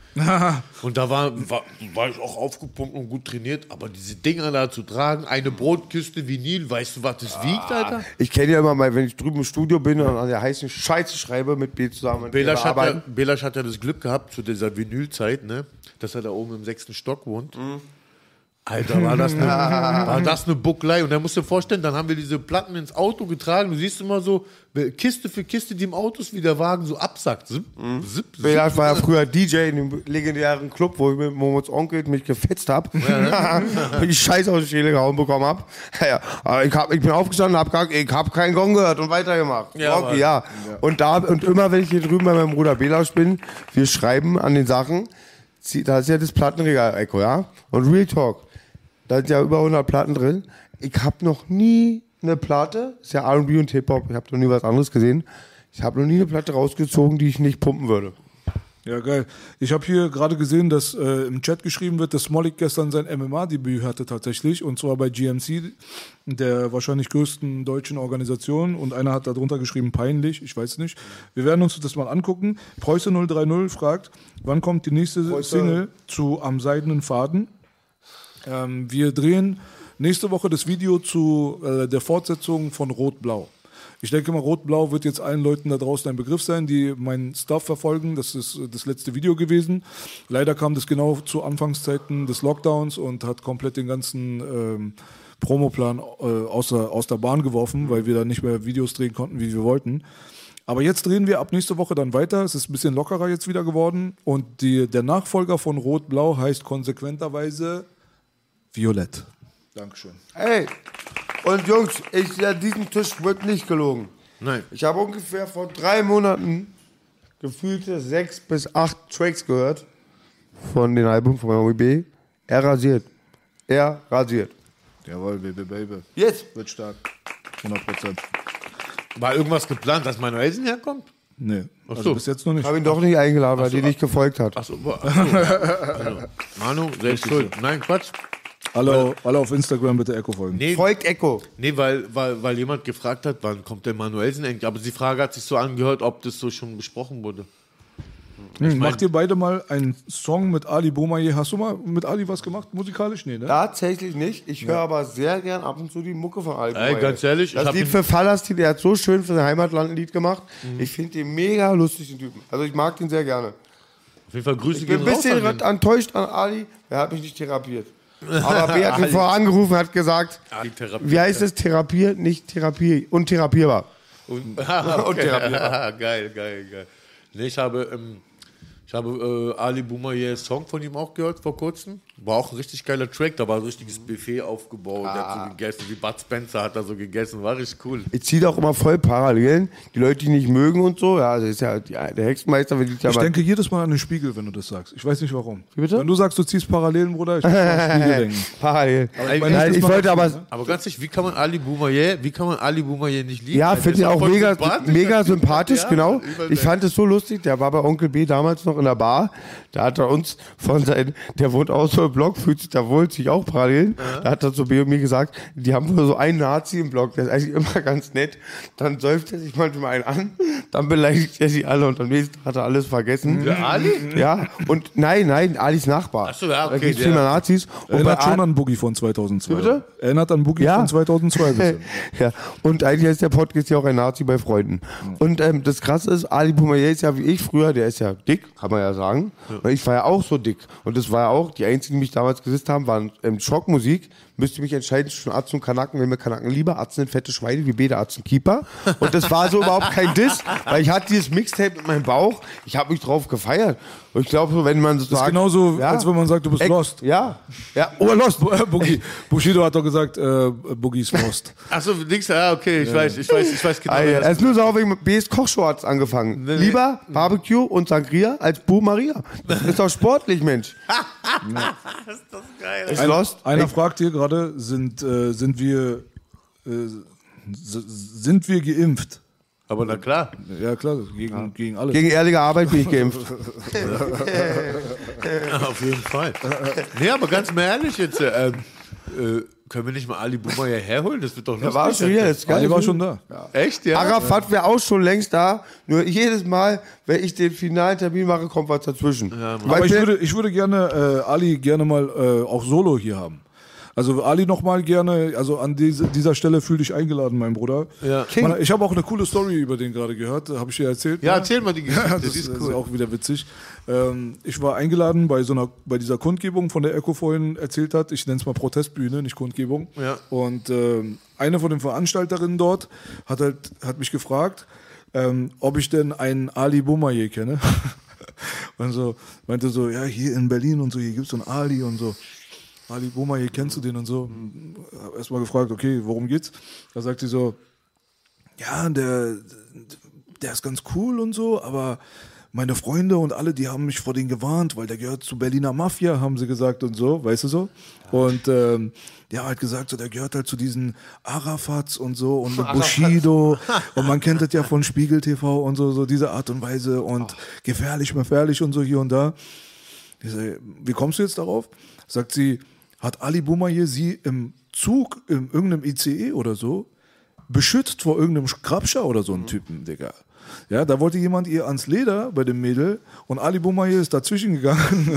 Und da war, war, war ich auch aufgepumpt und gut trainiert, aber diese Dinger da zu tragen, eine Brotküste Vinyl, weißt du, was das wiegt, Alter? Ich kenne ja immer mal, wenn ich drüben im Studio bin und an der heißen Scheiße schreibe mit B zusammen. und Belash wir hat, ja, arbeiten. Belash hat ja das Glück gehabt zu dieser Vinylzeit, ne, dass er da oben im sechsten Stock wohnt. Mhm. Alter, war das eine, war das eine Buckelei. Und dann musst du dir vorstellen, dann haben wir diese Platten ins Auto getragen. Du siehst immer so, Kiste für Kiste, die im Autos wie der Wagen so absackt. Zip, Mhm. zip, zip. Belash war ja früher D J in dem legendären Club, wo ich mit Momos Onkel mich gefetzt habe. Und die Scheiße aus der Schäle gehauen bekommen habe. Ja, aber ich, hab, ich bin aufgestanden, hab gesagt, ich habe keinen Gong gehört und weitergemacht. Ja, okay, Mann. ja. Und, da, und immer, wenn ich hier drüben bei meinem Bruder Belash bin, wir schreiben an den Sachen, da ist ja das Plattenregal, Echo, ja? Und Real Talk, da sind ja über hundert Platten drin. Ich habe noch nie eine Platte, ist ja R und B und Hip-Hop, ich habe noch nie was anderes gesehen. Ich habe noch nie eine Platte rausgezogen, die ich nicht pumpen würde. Ja, geil. Ich habe hier gerade gesehen, dass äh, im Chat geschrieben wird, dass Smolik gestern sein M M A-Debüt hatte tatsächlich. Und zwar bei G M C, der wahrscheinlich größten deutschen Organisation. Und einer hat darunter geschrieben, peinlich, ich weiß nicht. Wir werden uns das mal angucken. Preuße null drei null fragt, wann kommt die nächste Preuße. Single zu Am seidenen Faden? Ähm, wir drehen nächste Woche das Video zu äh, der Fortsetzung von Rot-Blau. Ich denke mal, Rot-Blau wird jetzt allen Leuten da draußen ein Begriff sein, die meinen Stuff verfolgen. Das ist das letzte Video gewesen. Leider kam das genau zu Anfangszeiten des Lockdowns und hat komplett den ganzen ähm, Promoplan äh, aus, der, aus der Bahn geworfen, weil wir da nicht mehr Videos drehen konnten, wie wir wollten. Aber jetzt drehen wir ab nächste Woche dann weiter. Es ist ein bisschen lockerer jetzt wieder geworden. Und die, der Nachfolger von Rot-Blau heißt konsequenterweise Violett. Dankeschön. Hey, und Jungs, ich, ja, diesen Tisch wird nicht gelogen. Nein. Ich habe ungefähr vor drei Monaten gefühlte sechs bis acht Tracks gehört von den Alben von M O B. Er rasiert. Er rasiert. Jawohl, Baby, Baby. Jetzt. Wird stark. hundert Prozent. War irgendwas geplant, dass Manuelsen herkommt? Nee, Ach also so. bis jetzt noch nicht. Habe ihn doch nicht eingeladen, weil die nicht gefolgt hat. Achso, ach so. Also, Manu, selbst schuld. Nein, Quatsch. Alle, alle auf Instagram bitte Echo folgen. Nee, Folgt Echo. nee weil, weil, weil jemand gefragt hat, wann kommt der Manuelsen endlich. Aber die Frage hat sich so angehört, ob das so schon besprochen wurde. Hm, macht ihr beide mal einen Song mit Ali Boumaier? Hast du mal mit Ali was gemacht, musikalisch? Nee, ne? Tatsächlich nicht. Ich höre aber sehr gern ab und zu die Mucke von Alben. Ey, ganz ehrlich, ich Das hab Lied ihn- für Falastin, der hat so schön für sein Heimatland ein Lied gemacht. Ich finde den mega lustig, den Typen. Also ich mag den sehr gerne. Auf jeden Fall Grüße Ich bin ein gehen raus bisschen an den- enttäuscht an Ali. Er hat mich nicht therapiert. Aber B hat mich vorher angerufen und hat gesagt, Ali Therapie. wie heißt es? Therapiert, nicht Therapie. Untherapierbar. Und, okay. Untherapierbar. geil, geil, geil. Nee, ich habe, ähm, ich habe äh, Ali Boumaier Song von ihm auch gehört vor kurzem. War auch ein richtig geiler Track. Da war ein richtiges Buffet aufgebaut. Der hat so gegessen, wie Bud Spencer hat da so gegessen. War richtig cool. Ich ziehe auch immer voll Parallelen. Die Leute, die nicht mögen und so, ja, das ist ja die, der Hexenmeister, wenn die ja Ich mal. denke jedes Mal an den Spiegel, wenn du das sagst. Ich weiß nicht warum. Wie bitte? Wenn du sagst, du ziehst Parallelen, Bruder, ich muss an den Spiegel denken. Parallel. Aber ich meine, Nein, das ich macht wollte Sinn, aber. ne? Aber ganz ehrlich, wie kann man Ali Boumaier, wie kann man Ali Boumaier nicht lieben? Ja, Alter, finde ich ist doch auch voll mega, sympathisch. mega sympathisch, Ja, genau. übel Ich fand es so lustig, der war bei Onkel B damals noch in der Bar. Da hat er uns von seinem, der wohnt auch so im Block, fühlt sich da wohl, sich auch parallel. Da hat er zu B und mir gesagt, die haben wohl so einen Nazi im Block, der ist eigentlich immer ganz nett. Dann säuft er sich manchmal einen an, dann beleidigt er sie alle und am nächsten Tag hat er alles vergessen. Der Ali? Ja, und nein, nein, Alis Nachbar. Ach so, ja, okay, Da gibt es der- viel mehr Nazis. Und bei Erinnert schon Ali- an Boogie von zweitausendzwei. Wie bitte? Erinnert an Boogie Ja. von zweitausendzwei. ein bisschen. Ja, und eigentlich ist der Podcast ja auch ein Nazi bei Freunden. Und ähm, das Krasse ist, Ali Boumaier ist ja wie ich früher, der ist ja dick, kann man ja sagen. Und ich war ja auch so dick. Und das war ja auch, die einzigen, die mich damals gesitzt haben, waren ähm, Schockmusik müsste ich mich entscheiden zwischen Arzt und Kanaken, wenn mir Kanaken lieber, Arzt sind fette Schweine, wie Bede Arzt und Keeper. Und das war so überhaupt kein Diss, weil ich hatte dieses Mixtape mit meinem Bauch, ich habe mich drauf gefeiert. Und ich glaube, so, wenn man so Das ist sagt, genauso, ja, als wenn man sagt, du bist Ex- lost. Ja, ja, oh, Lost. Boogie. Bushido hat doch gesagt, äh, Boogie ist lost. Achso, links, ja, okay, ich ja. weiß, ich weiß, ich weiß genau. Ah, ja. wer das Er ist nur sauer wegen B's Kochshow hat's angefangen. Nee, nee. Lieber Barbecue und Sangria als Bu Maria. Das ist doch sportlich, Mensch. Das ist doch geil. Ist Ein, Lost. einer Ey, fragt hier gerade, sind, äh, sind wir äh, s- sind wir geimpft? Aber na klar. Ja klar, gegen, ja. gegen alles. Gegen ehrliche Arbeit bin ich geimpft. Ja, auf jeden Fall. Nee, aber ganz mal ehrlich jetzt, äh, äh, können wir nicht mal Ali Buma hier herholen? Das wird doch lustig. Der war schon hier, das ist geil. Ali war schon da. Ja. Echt, ja? Arafat wäre auch schon längst da. Nur jedes Mal, wenn ich den finalen Termin mache, kommt was dazwischen. Ja, Aber ich würde, ich würde gerne äh, Ali gerne mal äh, auch solo hier haben. Also Ali noch mal gerne, also an diese, dieser Stelle fühl dich eingeladen, mein Bruder. Ja. Man, ich habe auch eine coole Story über den gerade gehört, habe ich dir erzählt. Ja, ne? erzähl mal die Geschichte, Ja, die das ist ist, cool. auch wieder witzig. Ähm, ich war eingeladen bei so einer, bei dieser Kundgebung, von der Echo vorhin erzählt hat. Ich nenne es mal Protestbühne, nicht Kundgebung. Ja. Und ähm, eine von den Veranstalterinnen dort hat halt, hat mich gefragt, ähm, ob ich denn einen Ali Boumaier kenne. Und so meinte so, ja, hier in Berlin und so, hier gibt es so einen Ali und so. Ali Boumaier, kennst du den und so? Hab erst mal gefragt, okay, worum geht's? Da sagt sie so, ja, der, der ist ganz cool und so, aber meine Freunde und alle, die haben mich vor den gewarnt, weil der gehört zur Berliner Mafia, haben sie gesagt und so, weißt du so? Und ähm, der hat halt gesagt, so, der gehört halt zu diesen Arafats und so und mit Bushido und man kennt das ja von Spiegel T V und so, so diese Art und Weise und gefährlich, gefährlich und so hier und da. Ich sag, wie kommst du jetzt darauf? Sagt sie, hat Ali Boumaier sie im Zug, in irgendeinem I C E oder so, beschützt vor irgendeinem Krabscher oder so einen Typen, Digga. Ja, da wollte jemand ihr ans Leder bei dem Mädel und Ali Boumaier ist dazwischen gegangen.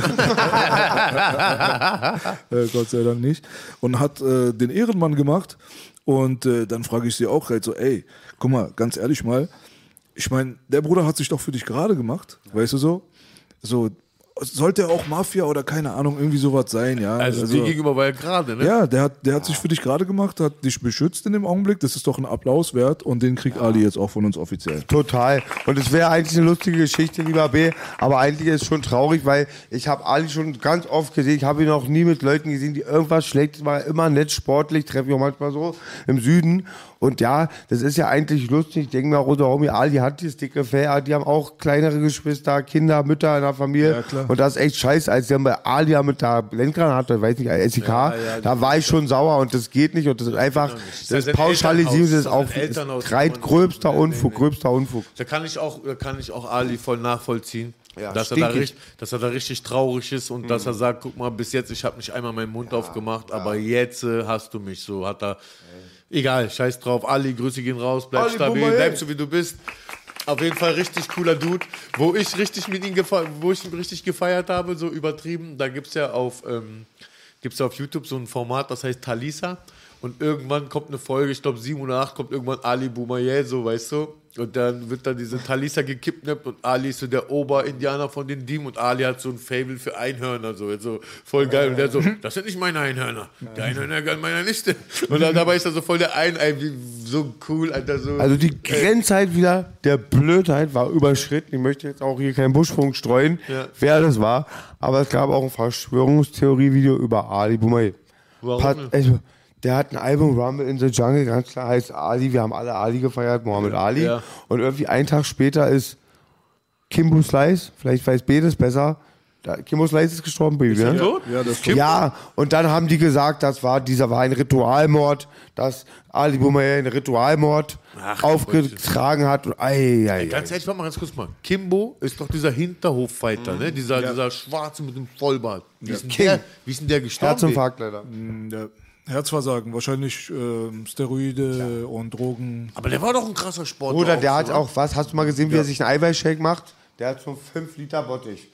äh, Gott sei Dank nicht. Und hat äh, den Ehrenmann gemacht. Und äh, dann frage ich sie auch halt so, ey, guck mal, ganz ehrlich mal, ich meine, der Bruder hat sich doch für dich gerade gemacht, weißt du so? So, sollte er auch Mafia oder keine Ahnung, irgendwie sowas sein, ja. Also, Also, dir gegenüber war ja gerade, ne? ja, der hat, der hat sich für dich gerade gemacht, hat dich beschützt in dem Augenblick. Das ist doch ein Applaus wert und den kriegt Ali jetzt auch von uns offiziell. Total. Und es wäre eigentlich eine lustige Geschichte, lieber B, aber eigentlich ist es schon traurig, weil ich habe Ali schon ganz oft gesehen, ich habe ihn noch nie mit Leuten gesehen, die irgendwas schlecht, war immer nett, sportlich, treffe ich auch manchmal so im Süden. Und ja, das ist ja eigentlich lustig. Ich denke mir auch, unser Homie Ali hat dieses dicke Fell, die haben auch kleinere Geschwister, Kinder, Mütter in der Familie. Ja, klar. Und das ist echt scheiße, als der bei Ali mit der Blendgranate, weiß nicht, S E K, Ja, ja, da war ich schon sauer und das geht nicht. Und das ist einfach, Das ist das sein Pauschalisieren, das ist Elternhaus, auch das ist sein Elternhaus. reit gröbster Nee, nee, Unfug, nee. gröbster Unfug. Da kann ich auch, da kann ich auch Ali voll nachvollziehen. Ja, dass, er da stinkig. richtig, dass er da richtig traurig ist und mhm. dass er sagt, guck mal, bis jetzt, ich habe nicht einmal meinen Mund ja, aufgemacht, ja. aber jetzt äh, hast du mich so, hat er, egal, scheiß drauf, Ali, Grüße gehen raus, bleib Ali, stabil, Boumaier. bleib so wie du bist. Auf jeden Fall richtig cooler Dude, wo ich richtig mit ihm gefeiert, wo ich ihn richtig gefeiert habe, so übertrieben, da gibt's ja auf, ähm, gibt's ja auf YouTube so ein Format, das heißt Talisa. Und irgendwann kommt eine Folge, ich glaube sieben oder acht, kommt irgendwann Ali Boumaier, so, weißt du? Und dann wird dann diese Talisa gekidnappt und Ali ist so der Oberindianer von den Dieben und Ali hat so ein Faible für Einhörner, so, so voll geil. Und der so, das sind nicht meine Einhörner, die Einhörner gehören meiner Nichte. Und dann dabei ist er so voll der Ein, Ein wie, so cool, Alter, so. Also die Grenzheit wieder der Blödheit war überschritten. Ich möchte jetzt auch hier keinen Buschfunk streuen, Ja. wer das war. Aber es gab auch ein Verschwörungstheorie-Video über Ali Boumaier. Warum Pat- denn? also, der hat ein Album, Rumble in the Jungle, ganz klar heißt Ali. Wir haben alle Ali gefeiert, Muhammad Ali. Ja. Und irgendwie einen Tag später ist Kimbo Slice, vielleicht weiß B das besser. Da, Kimbo Slice ist gestorben, Baby. Ist er ne? tot? Ja, das Kim- Ja, und dann haben die gesagt, das war, dieser war ein Ritualmord, dass Ali Boumaier einen Ritualmord Ach, aufgetragen hat. Und, ei, ei, ei. Ganz ehrlich, warte mal ganz kurz mal. Kimbo ist doch dieser Hinterhoffighter, ne? Dieser, dieser Schwarze mit dem Vollbart. Wie, ist denn King. der, wie ist denn der gestorben? Herzinfarkt leider. Ja. Herzversagen, wahrscheinlich ähm, Steroide und Drogen. Aber der war doch ein krasser Sportler. Bruder, der auch, hat oder? auch was, hast du mal gesehen, wie er sich einen Eiweißshake macht? Der hat so fünf Liter Bottich.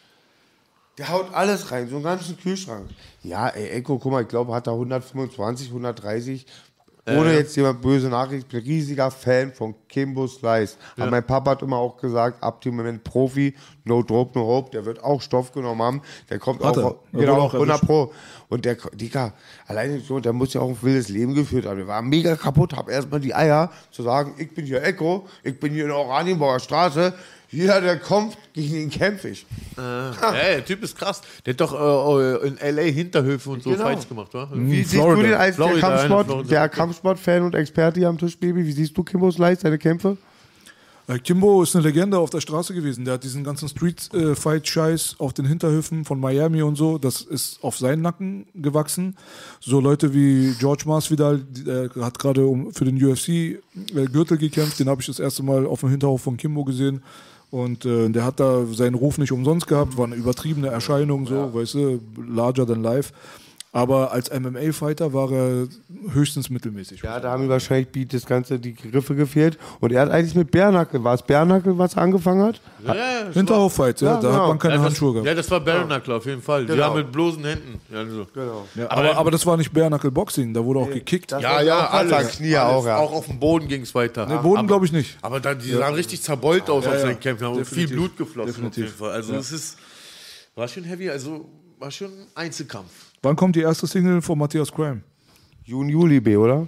Der haut alles rein, so einen ganzen Kühlschrank. Ja, ey, Echo, guck mal, ich glaube, hat er hundertfünfundzwanzig, hundertdreißig Ohne jetzt jemand böse Nachricht, ich bin riesiger Fan von Kimbo Slice. Ja. Aber mein Papa hat immer auch gesagt, ab dem Moment Profi, no dope, no hope, der wird auch Stoff genommen haben. Der kommt Hat auch, er. genau, auch hundert Pro. Und der, Digga, alleine so, der muss ja auch ein wildes Leben geführt haben. Der war mega kaputt, hab erstmal die Eier zu sagen, ich bin hier Echo, ich bin hier in der Oranienbauer Straße, jeder, der kommt, gegen ihn kämpfe ich. Äh, ja, der Typ ist krass. Der hat doch äh, in L A Hinterhöfe und so Genau. Fights gemacht, wa? Wie siehst Florida. du den als Florida, der Kampfsport, Florida. der Kampfsport-Fan und Experte hier am Tisch, Baby? Wie siehst du Kimbo Slice, seine Kämpfe? Äh, Kimbo ist eine Legende auf der Straße gewesen. Der hat diesen ganzen Street-Fight-Scheiß auf den Hinterhöfen von Miami und so, das ist auf seinen Nacken gewachsen. So Leute wie George Masvidal, der hat gerade um, für den U F C-Gürtel gekämpft. Den habe ich das erste Mal auf dem Hinterhof von Kimbo gesehen. Und äh, der hat da seinen Ruf nicht umsonst gehabt, war eine übertriebene Erscheinung, so, ja. Weißt du, larger than life. Aber als M M A-Fighter war er höchstens mittelmäßig. Ja, da haben ihm wahrscheinlich das Ganze die Griffe gefehlt. Und er hat eigentlich mit Bärnackel, war es Bärnackel, was er angefangen hat? Ja, ja, Hinterhof-Fight, ja, Ja, da genau. hat man keine ja, das, Handschuhe gehabt. Ja, das war Bare-Knuckle auf jeden Fall. Die Genau. haben mit bloßen Händen. Ja, so. Genau. Ja, aber, aber das war nicht Bare-Knuckle-Boxing, da wurde auch gekickt. Das Ja, war ja, auch alles. alles. Knie alles. auch, ja. Auch auf dem Boden ging es weiter. Nee, Boden aber, glaube ich nicht. aber da, die sahen richtig zerbeult aus Ja, auf ja. seinen Kämpfen. Haben viel Definitiv. Blut geflossen Definitiv. auf jeden Fall. Also Ja. es ist, war schon heavy, also war schon ein Einzelkampf. Wann kommt die erste Single von Matthias Crime? Juni, Juli, B, oder?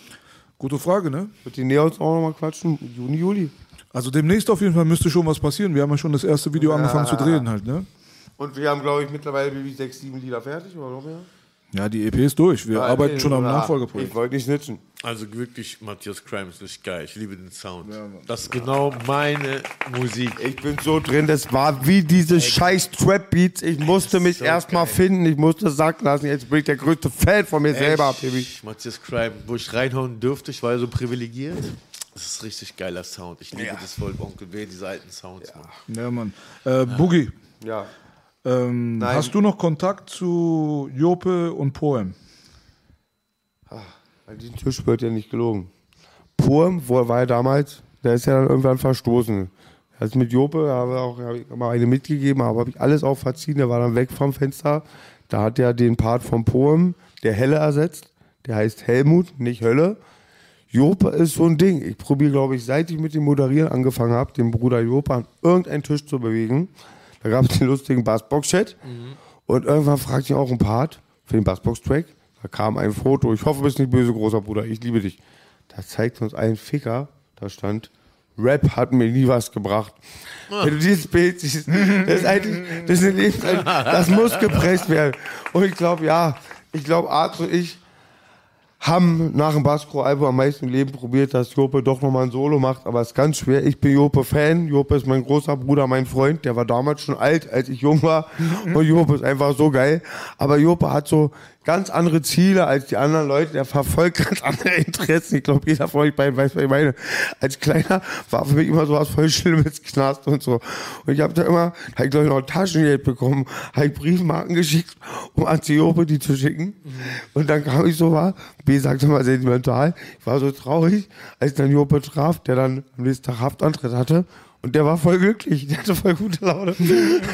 Gute Frage, ne? Wird die Neons auch nochmal quatschen? Juni, Juli. Also demnächst auf jeden Fall müsste schon was passieren. Wir haben ja schon das erste Video angefangen zu drehen halt, ne? Und wir haben, glaube ich, mittlerweile Baby sechs, sieben Lieder fertig, oder noch mehr? Ja, die E P ist durch. Wir Ja, arbeiten okay, schon am oder? Nachfolgeprojekt. Ich wollte nicht snitchen. Also wirklich, Matthias Crime ist richtig geil. Ich liebe den Sound. Das ist genau meine Musik. Ich bin so drin, das war wie diese scheiß Trap-Beats. Ich musste mich so erstmal geil. finden, ich musste es sacken lassen. Jetzt bin ich der größte Fan von mir selber, Echt, Baby. Matthias Crime, wo ich reinhauen dürfte, ich war ja so privilegiert. Das ist richtig geiler Sound. Ich liebe Ja. das voll, Onkel B, diese alten Sounds. Mann. Ja, Mann. Äh, Boogie, Ja. ähm, Nein. hast du noch Kontakt zu Jope und Poem? Bei diesem Tisch wird ja nicht gelogen. Poem, wo war er damals? Der ist ja dann irgendwann verstoßen. Also mit Jope habe auch hab ich mal eine mitgegeben, aber habe ich alles auch verziehen. Der war dann weg vom Fenster. Da hat er den Part vom Poem, der Helle ersetzt. Der heißt Helmut, nicht Hölle. Jope ist so ein Ding. Ich probiere, glaube ich, seit ich mit dem Moderieren angefangen habe, den Bruder Jope an irgendeinen Tisch zu bewegen. Da gab es den lustigen Bassbox-Chat. Mhm. Und irgendwann fragte ich auch einen Part für den Bassbox-Track. Da kam ein Foto. Ich hoffe, du bist nicht böse, großer Bruder. Ich liebe dich. Da zeigt uns ein Ficker. Da stand, Rap hat mir nie was gebracht. Wenn du dieses Bild siehst, das ist eigentlich, das ist eine Lebenszeit, das muss gepresst werden. Und ich glaube, ja, ich glaube, Arzt und ich haben nach dem Baskro-Album am meisten im Leben probiert, dass Jope doch nochmal ein Solo macht, aber es ist ganz schwer. Ich bin Jope-Fan. Jope ist mein großer Bruder, mein Freund. Der war damals schon alt, als ich jung war. Und Jope ist einfach so geil. Aber Jope hat so ganz andere Ziele als die anderen Leute. Der verfolgt ganz andere Interessen. Ich glaube, jeder von euch beiden weiß, was ich meine. Als Kleiner war für mich immer sowas voll Schlimmes, Knast und so. Und ich habe da immer, habe ich glaube ich noch Taschengeld bekommen, habe ich Briefmarken geschickt, um an Jope die zu schicken. Mhm. Und dann kam ich so war, B sagte mal sentimental, ich war so traurig, als ich dann Jope traf, der dann am nächsten Tag Haftantritt hatte. Und der war voll glücklich, der hatte voll gute Laune. Ich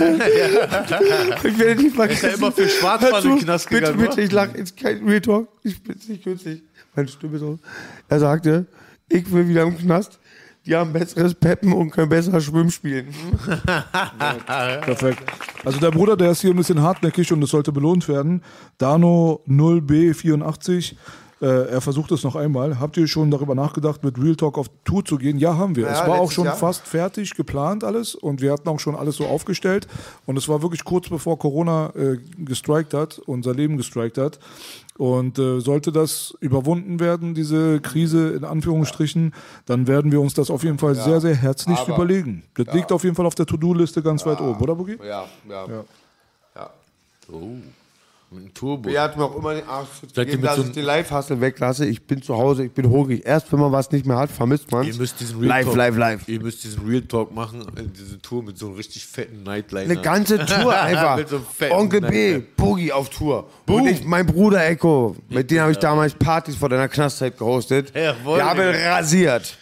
werde nicht vergessen. Ist er immer für Schwarzmann in den Knast bitte, gegangen, bitte, wa? ich lache jetzt kein Real Talk. Ich bin nicht künstlich. Meine Stimme so. Er sagte, ich will wieder im Knast. Die haben besseres Peppen und können besser Schwimmen spielen. Perfekt. Also der Bruder, der ist hier ein bisschen hartnäckig und es sollte belohnt werden. Dano null B vierundachtzig. Äh, er versucht es noch einmal. Habt ihr schon darüber nachgedacht, mit Real Talk auf Tour zu gehen? Ja, haben wir. Ja, es war auch letztes schon Jahr. fast fertig geplant alles und wir hatten auch schon alles so aufgestellt. Und es war wirklich kurz bevor Corona äh, gestrikt hat, unser Leben gestrikt hat. Und äh, sollte das überwunden werden, diese Krise in Anführungsstrichen, dann werden wir uns das auf jeden Fall sehr, sehr herzlich aber- überlegen. Das liegt auf jeden Fall auf der To-Do-Liste ganz weit oben, oder Boogie? Ja, ja. Ja. ja. Oh, mit einem Turbo. Er hat mir auch immer den Arsch Seid ihr gegeben, mit dass so ich ein- den Live-Hustle weglasse. Ich bin zu Hause, ich bin hungrig. Erst wenn man was nicht mehr hat, vermisst man Ihr müsst diesen Real Live, Talk, live, live. Ihr müsst diesen Real Talk machen, äh, diese Tour mit so einem richtig fetten Nightliner. Eine ganze Tour einfach. Mit so einem fetten Onkel B, Nightliner. Boogie auf Tour. Und ich, mein Bruder Echo, mit dem habe ich damals Partys vor deiner Knastzeit gehostet. Jawohl, Wir haben Digga. rasiert.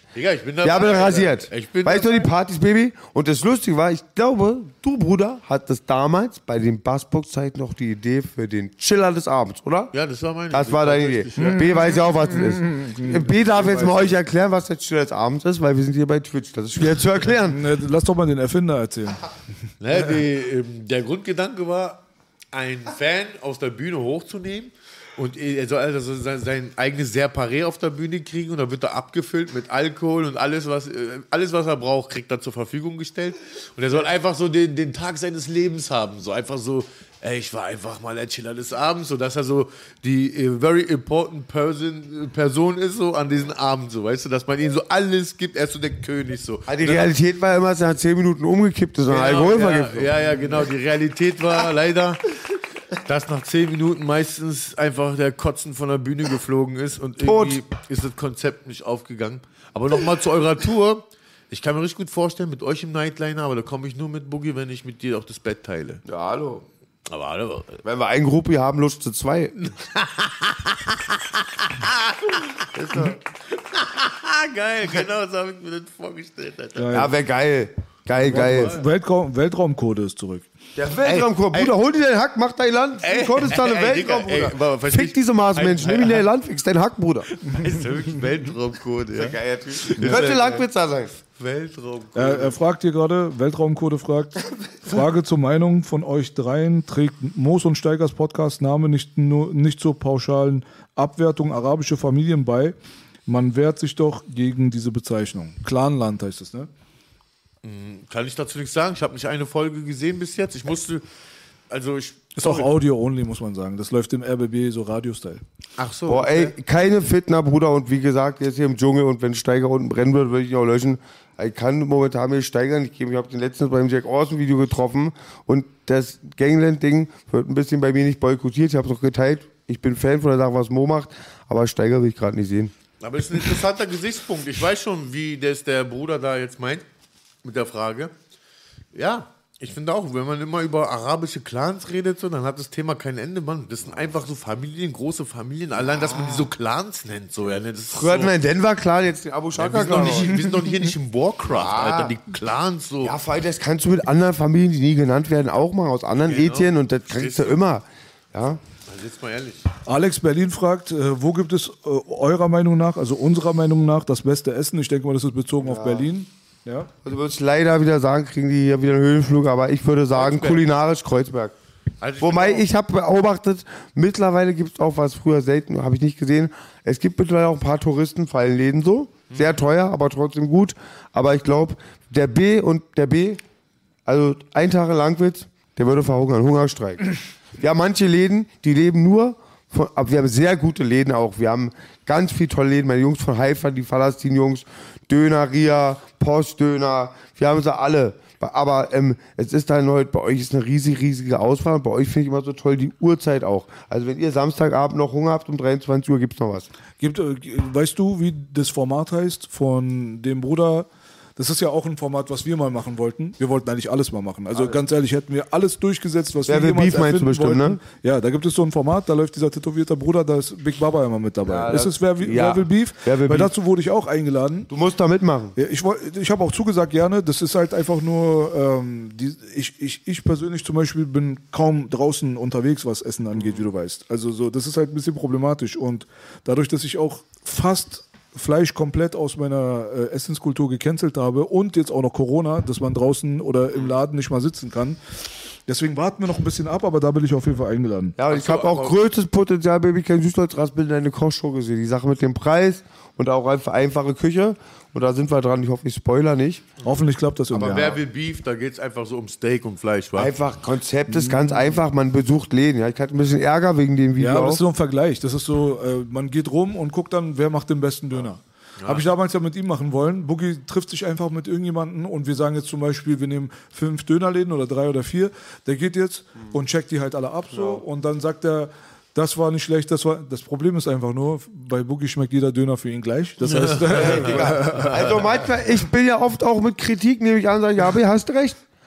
Digga, ich bin da. Wir haben rasiert. Ich bin weißt du, die Partys, Baby? Und das Lustige war, ich glaube, du, Bruder, hattest damals bei den Bassbox-Zeiten noch die Idee für den Chiller des Abends, oder? Ja, das war meine Das Idee. war deine Idee. Richtig, ja. B weiß ja auch, was das ist. B darf jetzt mal euch erklären, was der Chiller des Abends ist, weil wir sind hier bei Twitch. Das ist schwer zu erklären. Ne, lass doch mal den Erfinder erzählen. Ne, die, ähm, der Grundgedanke war, einen Fan aus der Bühne hochzunehmen und er soll also sein, sein eigenes Serparé auf der Bühne kriegen und dann wird er abgefüllt mit Alkohol und alles, was, äh, alles, was er braucht, kriegt er zur Verfügung gestellt. Und er soll einfach so den, den Tag seines Lebens haben. So einfach so, ey, ich war einfach mal der Chiller des Abends, sodass er so die äh, very important person, Person ist so an diesem Abend, so, weißt du, dass man ihm so alles gibt, er ist so der König, so. Die Realität war immer, dass er nach zehn Minuten umgekippt ist und Genau, Alkoholvergiftung. ja, ja, ja, genau. Die Realität war leider, dass nach zehn Minuten meistens einfach der Kotzen von der Bühne geflogen ist und Tot. irgendwie ist das Konzept nicht aufgegangen. Aber nochmal zu eurer Tour. Ich kann mir richtig gut vorstellen, mit euch im Nightliner, aber da komme ich nur mit Boogie, wenn ich mit dir auch das Bett teile. Ja, hallo. Aber hallo. Wenn wir einen Gruppi haben, Lust zu zwei. Geil, genau so habe ich mir das vorgestellt. Alter. Ja, wäre geil. Geil, geil. Weltraum, Weltraumcode ist zurück. Der Weltraumkurs. Bruder, hol dir deinen Hack, mach dein Land. Ey, Kurdistan im ey, Weltraum, Digga, ey, Bruder. aber versteh Fick ich- diese Marsmenschen. Ein- Nimm ihn in dein Land, fix deinen Hack, Bruder. Ist ja wirklich Weltraumcode, ja. Geiler Typ. Könnte Langwitzer sein. Weltraumcode. Er, er fragt hier gerade, Weltraumcode fragt, Frage zur Meinung von euch dreien, trägt Moos und Steigers Podcast-Name nicht, nur, nicht zur pauschalen Abwertung arabischer Familien bei? Man wehrt sich doch gegen diese Bezeichnung. Clanland heißt es, ne? Kann ich dazu nichts sagen. Ich habe nicht eine Folge gesehen bis jetzt. Ich musste, also ich... Ist auch Audio-only, muss man sagen. Das läuft im R B B so Radio-Style. Ach so. Boah, ey, keine Fitner, Bruder. Und wie gesagt, jetzt hier im Dschungel und wenn Steiger unten brennen wird, würde ich ihn auch löschen. Ich kann momentan mir Steiger nicht geben. Ich habe den letzten beim Jack Orson Video getroffen und das Gangland-Ding wird ein bisschen bei mir nicht boykottiert. Ich habe es auch geteilt. Ich bin Fan von der Sache, was Mo macht, aber Steiger will ich gerade nicht sehen. Aber es ist ein interessanter Gesichtspunkt. Ich weiß schon, wie das der Bruder da jetzt meint mit der Frage. Ja, ich finde auch, wenn man immer über arabische Clans redet, so, dann hat das Thema kein Ende, Mann. Das sind einfach so Familien, große Familien. Allein, dass man die so Clans nennt. So, ja, ne, das ist Früher hatten so, wir in Denver Clan, jetzt den Abu ja, wir, Shaka sind doch Clan. nicht, wir sind doch hier nicht im Warcraft, Alter. Die Clans so. Ja, vor allem, das kannst du mit anderen Familien, die nie genannt werden, auch machen, aus anderen Genau. Ethien und das kriegst du immer. Ja. Also jetzt mal ehrlich. Alex Berlin fragt, äh, wo gibt es äh, eurer Meinung nach, also unserer Meinung nach, das beste Essen? Ich denke mal, das ist bezogen auf Berlin. Ja. Also würde ich leider wieder sagen, kriegen die hier wieder einen Höhenflug, aber ich würde sagen, Kreuzberg. kulinarisch Kreuzberg. Also ich Wobei, finde auch- ich habe beobachtet, mittlerweile gibt es auch, was früher selten, habe ich nicht gesehen, es gibt mittlerweile auch ein paar Touristenfallenläden so, sehr teuer, aber trotzdem gut, aber ich glaube, der B und der B, also ein Tag in Langwitz, der würde verhungern, Hungerstreik. Wir haben manche Läden, die leben nur von, aber wir haben sehr gute Läden auch, wir haben ganz viele tolle Läden, meine Jungs von Haifa, die Palastin-Jungs, Döner-Ria, Postdöner, wir haben sie alle. Aber ähm, es ist dann heute, bei euch ist eine riesig, riesige Auswahl. Und bei euch finde ich immer so toll die Uhrzeit auch. Also wenn ihr Samstagabend noch Hunger habt, um dreiundzwanzig Uhr gibt es noch was. Gibt, äh, weißt du, wie das Format heißt von dem Bruder? Das ist ja auch ein Format, was wir mal machen wollten. Wir wollten eigentlich alles mal machen. Also ganz ehrlich, hätten wir alles durchgesetzt, was Wer wir will jemals Beef meinst du erfinden bestimmt, wollten. ne? Ja, da gibt es so ein Format, da läuft dieser tätowierte Bruder, da ist Big Baba immer mit dabei. Ja, ist das- es Wer, will- ja. Wer will Beef? Wer will Weil Beef? dazu wurde ich auch eingeladen. Du musst da mitmachen. Ja, ich woll- ich habe auch zugesagt gerne. Das ist halt einfach nur, ähm, die, ich, ich, ich persönlich zum Beispiel bin kaum draußen unterwegs, was Essen angeht, wie du weißt. Also so, das ist halt ein bisschen problematisch. Und dadurch, dass ich auch fast Fleisch komplett aus meiner äh, Essenskultur gecancelt habe und jetzt auch noch Corona, dass man draußen oder im Laden nicht mal sitzen kann. Deswegen warten wir noch ein bisschen ab, aber da bin ich auf jeden Fall eingeladen. Ja, und ich habe auch größtes Potenzial, Baby, kein Süßholzraspel in deine Kochshow gesehen. Die Sache mit dem Preis und auch einfach einfache Küche. Und da sind wir dran. Ich hoffe, ich spoiler nicht. Hoffentlich klappt das irgendwie. Aber wer will Beef, da geht es einfach so um Steak und Fleisch, wa? Einfach, Konzept ist ganz einfach. Man besucht Läden. Ja, ich hatte ein bisschen Ärger wegen dem Video. Ja, aber das auch. ist so ein Vergleich. Das ist so, äh, man geht rum und guckt dann, wer macht den besten Döner. Habe ich damals ja mit ihm machen wollen. Boogie trifft sich einfach mit irgendjemandem und wir sagen jetzt zum Beispiel, wir nehmen fünf Dönerläden oder drei oder vier. Der geht jetzt und checkt die halt alle ab so und dann sagt er, das war nicht schlecht, das war. Das Problem ist einfach nur, bei Boogie schmeckt jeder Döner für ihn gleich. Das heißt, Also manchmal, ich bin ja oft auch mit Kritik, nehme ich an, sage ich, ja, aber ihr hast recht.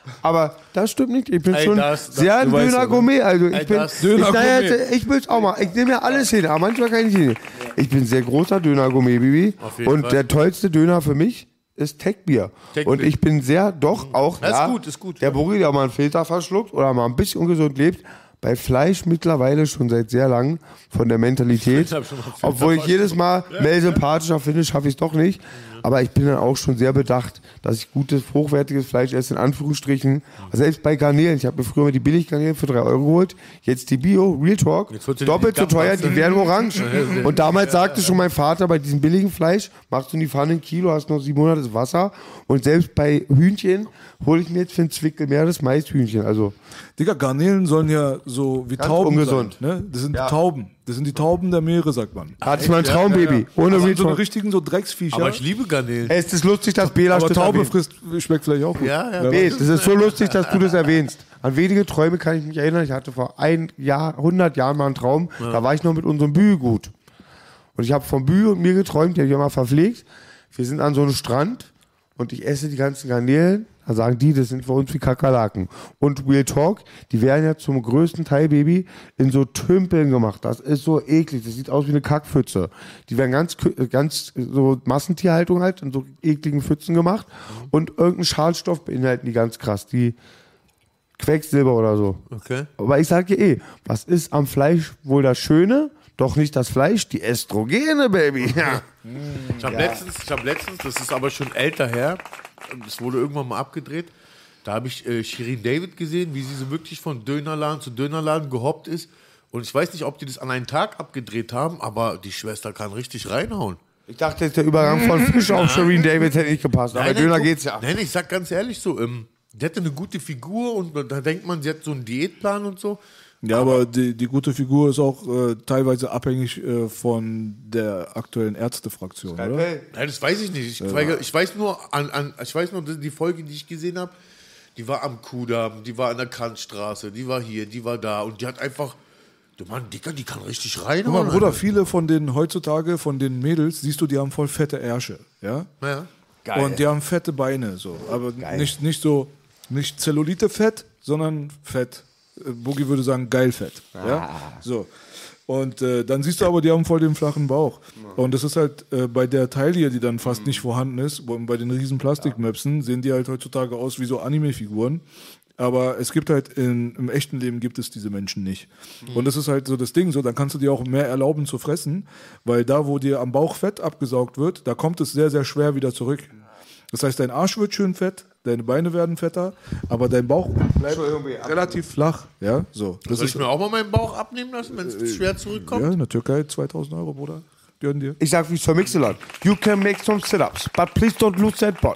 Aber das stimmt nicht. Ich bin Ey, schon das- das- sehr ein du weißt ja, Döner-Gourmet. Also ich Ey, bin, das- ich, Döner-Gourmet. naja, ich will's auch mal. Ich nehme ja alles hin, aber manchmal kann ich nicht. Ich bin sehr großer Döner-Gourmet, Bibi. Auf jeden Und Fall. der tollste Döner für mich ist Techbier. Techbier. Und ich bin sehr, doch auch, Das ist ja, gut, ist gut. der Burri, der mal einen Filter verschluckt oder mal ein bisschen ungesund lebt, bei Fleisch mittlerweile schon seit sehr lang von der Mentalität. Ich hab schon mal einen Filter Obwohl ich jedes Mal Mel sympathischer finde, schaffe ich es doch nicht. Aber ich bin dann auch schon sehr bedacht, dass ich gutes, hochwertiges Fleisch esse, in Anführungsstrichen. Selbst bei Garnelen. Ich habe mir früher mal die Billiggarnelen für drei Euro geholt. Jetzt die Bio, Real Talk, Jetzt wird sie doppelt so nicht teuer, ganz die werden orange. Und damals sagte schon mein Vater, bei diesem billigen Fleisch machst du in die Pfanne ein Kilo, hast noch sieben Monate Wasser. Und selbst bei Hühnchen hole ich mir jetzt für einen Zwickel mehr das Maishühnchen. Also Digga, Garnelen sollen ja so wie Ganz Tauben ungesund. sein. Ne? Das sind Ja. die Tauben. Das sind die Tauben der Meere, sagt man. hatte ich mal ein Traumbaby. Ohne Das Real sind so eine Talk. richtigen so Drecksviecher. Aber ich liebe Garnelen. Ey, es ist lustig, dass Bela Aber das Taube erwähnt. frisst, schmeckt vielleicht auch gut. Ja, ja. Wer Nee, weiß. das ist so lustig, dass du das erwähnst. An wenige Träume kann ich mich erinnern. Ich hatte vor ein Jahr, hundert Jahren mal einen Traum. Da war ich noch mit unserem Bü gut. Und ich habe vom Bü und mir geträumt, die habe ich immer verpflegt. Wir sind an so einem Strand und ich esse die ganzen Garnelen. Da sagen die, das sind für uns wie Kakerlaken. Und Real Talk, die werden ja zum größten Teil, Baby, in so Tümpeln gemacht. Das ist so eklig. Das sieht aus wie eine Kackpfütze. Die werden ganz, kü- ganz so Massentierhaltung halt in so ekligen Pfützen gemacht. Und irgendeinen Schadstoff beinhalten die ganz krass. Die Quecksilber oder so. Okay. Aber ich sage dir eh, was ist am Fleisch wohl das Schöne? Doch nicht das Fleisch, die Östrogene, Baby. Ja. Ich habe letztens, ich hab letztens, das ist aber schon älter her, das wurde irgendwann mal abgedreht, da habe ich äh, Shirin David gesehen, wie sie so wirklich von Dönerladen zu Dönerladen gehoppt ist. Und ich weiß nicht, ob die das an einem Tag abgedreht haben, aber die Schwester kann richtig reinhauen. Ich dachte jetzt, der Übergang von Fisch auf Shirin David hätte nicht gepasst. Aber bei Döner guck, geht's ja. Nein, ich sag ganz ehrlich so, ähm, die hatte eine gute Figur und da denkt man, sie hat so einen Diätplan und so. Ja, aber die, die gute Figur ist auch äh, teilweise abhängig äh, von der aktuellen Ärztefraktion, oder? Nein, das weiß ich nicht. Ich, ja. ich weiß nur, an, an, ich weiß nur, die Folge, die ich gesehen habe, die war am Kudamm, die war an der Kantstraße, die war hier, die war da und die hat einfach, du Mann, Dicker, die kann richtig rein. Guck mal, Bruder, viele von den heutzutage, von den Mädels, siehst du, die haben voll fette Ärsche, ja? Ja. Geil. Und die haben fette Beine, so. Aber nicht, nicht so, nicht Zellulite-Fett, sondern Fett. Äh, Boogie würde sagen, geil Fett. Ja? So. Und äh, dann siehst du aber, die haben voll den flachen Bauch. Und das ist halt äh, bei der Taille, die dann fast nicht vorhanden ist, wo- bei den riesen Plastikmöpsen, sehen die halt heutzutage aus wie so Anime-Figuren. Aber es gibt halt in, im echten Leben gibt es diese Menschen nicht. Und das ist halt so das Ding, so dann kannst du dir auch mehr erlauben zu fressen, weil da, wo dir am Bauch Fett abgesaugt wird, da kommt es sehr, sehr schwer wieder zurück. Das heißt, dein Arsch wird schön fett, deine Beine werden fetter, aber dein Bauch bleibt relativ flach. Ja, so. Das Soll ist, ich mir auch mal meinen Bauch abnehmen lassen, wenn es schwer zurückkommt? ja, in der Türkei zweitausend Euro, Bruder. Gönnen dir. Ich sag wie es für Mixelot. You can make some sit-ups, but please don't lose that bot.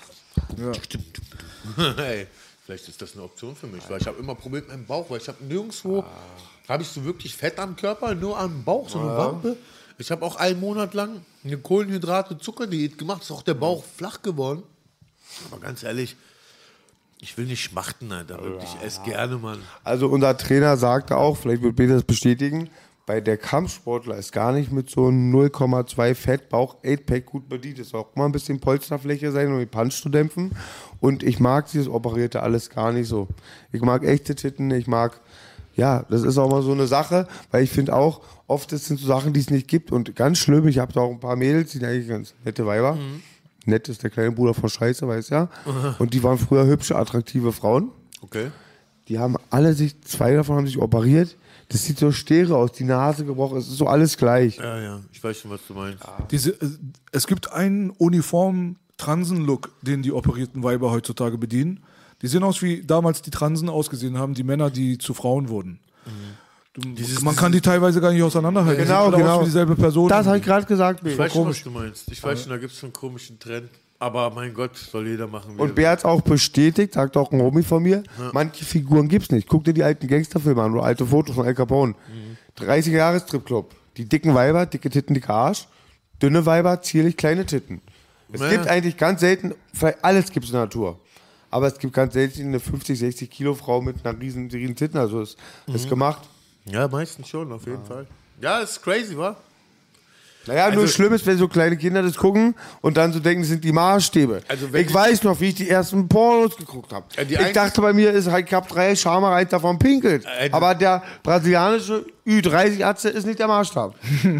Hey, vielleicht ist das eine Option für mich, weil ich habe immer probiert mit dem Bauch, weil ich habe nirgendwo, habe ich so wirklich Fett am Körper, nur am Bauch, so eine Wampe. Ich habe auch einen Monat lang eine Kohlenhydrate-Zuckerdiät gemacht, ist auch der Bauch flach geworden. Aber ganz ehrlich, ich will nicht schmachten, Alter, wirklich, ich esse gerne, Mann. Also unser Trainer sagte auch, vielleicht wird Peter das bestätigen, bei der Kampfsportler ist gar nicht mit so einem null Komma zwei Fett Bauch acht Pack gut bedient. Es soll auch mal ein bisschen Polsterfläche sein, um den Punch zu dämpfen. Und ich mag dieses operierte alles gar nicht so. Ich mag echte Titten, ich mag, ja, das ist auch mal so eine Sache, weil ich finde auch, oft das sind so Sachen, die es nicht gibt. Und ganz schlimm, ich habe da auch ein paar Mädels, die sind eigentlich ganz nette Weiber. Mhm. Nett ist der kleine Bruder von Scheiße, weiß ja. Und die waren früher hübsche, attraktive Frauen. Okay. Die haben alle sich, zwei davon haben sich operiert. Das sieht so stere aus, die Nase gebrochen, es ist so alles gleich. Ja, ja, ich weiß schon, was du meinst. Diese, äh, es gibt einen uniformen Transen-Look, den die operierten Weiber heutzutage bedienen. Die sehen aus, wie damals die Transen ausgesehen haben, die Männer, die zu Frauen wurden. Du, Dieses- man kann die teilweise gar nicht auseinanderhalten. Die Genau, sehen alle genau. Aus wie dieselbe Person. Das habe ich gerade gesagt. Ich Bea. weiß schon, was du meinst. Ich weiß schon, da gibt es schon einen komischen Trend. Aber mein Gott, soll jeder machen. wie Und er Bea hat es auch bestätigt, sagt auch ein Homie von mir, manche Figuren gibt's nicht. Guck dir die alten Gangsterfilme an oder alte Fotos von Al Capone. dreißiger Jahre Stripclub. Die dicken Weiber, dicke Titten, dicker Arsch. Dünne Weiber, zierlich kleine Titten. Es Ja. gibt eigentlich ganz selten, vielleicht alles gibt's in der Natur. Aber es gibt ganz selten eine fünfzig, sechzig Kilo Frau mit einer riesen, riesen Titten. Also es ist gemacht. Ja, meistens schon, auf jeden Fall. Ja, ist crazy, wa? Naja, Also- nur schlimm ist, wenn so kleine Kinder das gucken und dann so denken, das sind die Maßstäbe. Also wenn ich ich- weiß noch, wie ich die ersten Pornos geguckt habe. Ja, die ich einzig- dachte, bei mir ist halt, ich hab drei Schammer, eins davon pinkelt. Äh, Aber der brasilianische Ü dreißig Atze ist nicht der Maßstab.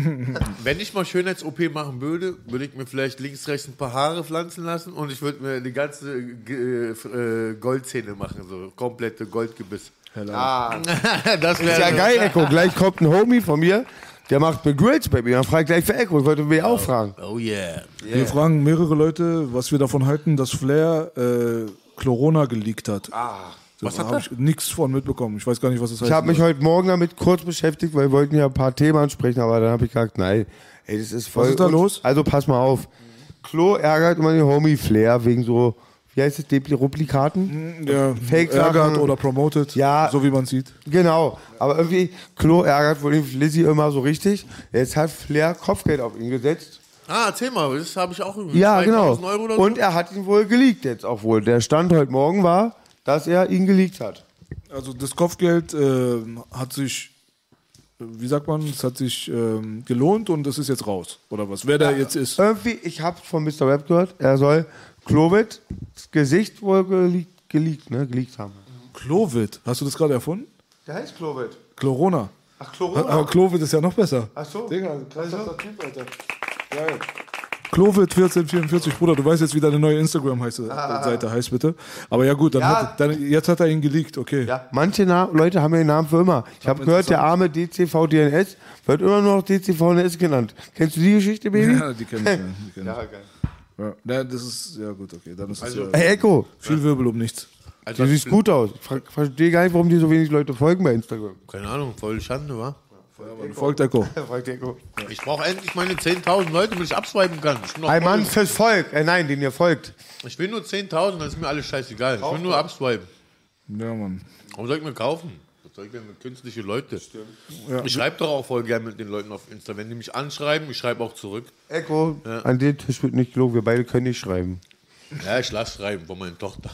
Wenn ich mal Schönheits-O P machen würde, würde ich mir vielleicht links, rechts ein paar Haare pflanzen lassen und ich würde mir die ganze G- äh, Goldzähne machen, so komplette Goldgebiss. Ah, Das wäre ist ja geil, Echo. Gleich kommt ein Homie von mir, der macht mir Grills bei mir. Dann fragt gleich für Echo. Ich wollte mich auch fragen. Oh yeah. Wir fragen mehrere Leute, was wir davon halten, dass Flair äh, Corona geleakt hat. Ah, was hat habe ich nichts von mitbekommen. Ich weiß gar nicht, was das heißt. Ich habe mich heute Morgen damit kurz beschäftigt, weil wir wollten ja ein paar Themen ansprechen, aber dann habe ich gesagt, nein, ey, das ist voll... Was ist da un- los? Also pass mal auf. Klo ärgert immer den Homie Flair wegen so, wie heißt es, Depli- Replikaten? ja, Fake-Sachen. ärgert oder promoted, Ja. so wie man sieht. Genau, aber irgendwie, Klo ärgert wohl Lizzie immer so richtig. Jetzt hat Flair Kopfgeld auf ihn gesetzt. Ah, erzähl mal, das habe ich auch irgendwie. Ja, genau. zweitausend Euro oder so? Und er hat ihn wohl geleakt jetzt auch wohl. Der Stand heute Morgen war, dass er ihn geleakt hat. Also das Kopfgeld äh, hat sich, wie sagt man, es hat sich ähm, gelohnt und es ist jetzt raus. Oder was? Wer der jetzt ist. Irgendwie, ich habe von Mister Web gehört, er soll Clovid das Gesicht wohl geleakt, geleakt, ne, geleakt haben. Clovid, hast du das gerade erfunden? Der heißt Clovid. Chlorona. Ach, Chlorona. Aber Clovid ist ja noch besser. Ach so. Digga, krasser Typ, Alter. Geil. Clovid vierzehn vierundvierzig, Bruder, du weißt jetzt, wie deine neue Instagram-Seite heißt, bitte. Aber ja gut, dann Ja. Hat, dann, jetzt hat er ihn geleakt, okay. Ja, manche Na Leute haben ja den Namen für immer. Ich habe gehört, der arme D C V D N S wird immer nur noch D C V D N S genannt. Kennst du die Geschichte, Baby? Ja, die kenn ich. Ja, die kenn ich. Ja, geil. Ja. Ja, das ist, ja gut, okay. Dann ist es Also- ja Hey, Echo, viel Wirbel um nichts. Also du siehst gut aus. Ich fra- verstehe gar nicht, warum dir so wenig Leute folgen bei Instagram. Keine Ahnung, voll Schande, wa? Folgt Echo. Fragt Echo. Ich brauche endlich meine zehntausend Leute, damit ich abswipen kann. Ich, bin noch Ein voll- Mann fürs Volk. Äh, nein, den ihr folgt. ich will nur zehntausend, dann ist mir alles scheißegal. Ich will nur abswipen. Ja, Mann. Warum soll ich mir kaufen? Was soll ich denn mit künstliche Leute? Ich schreibe doch auch voll gerne mit den Leuten auf Insta. Wenn die mich anschreiben, ich schreibe auch zurück. Echo, an den Tisch wird nicht gelogen. Wir beide können nicht schreiben. Ja, ich lasse schreiben von meiner Tochter.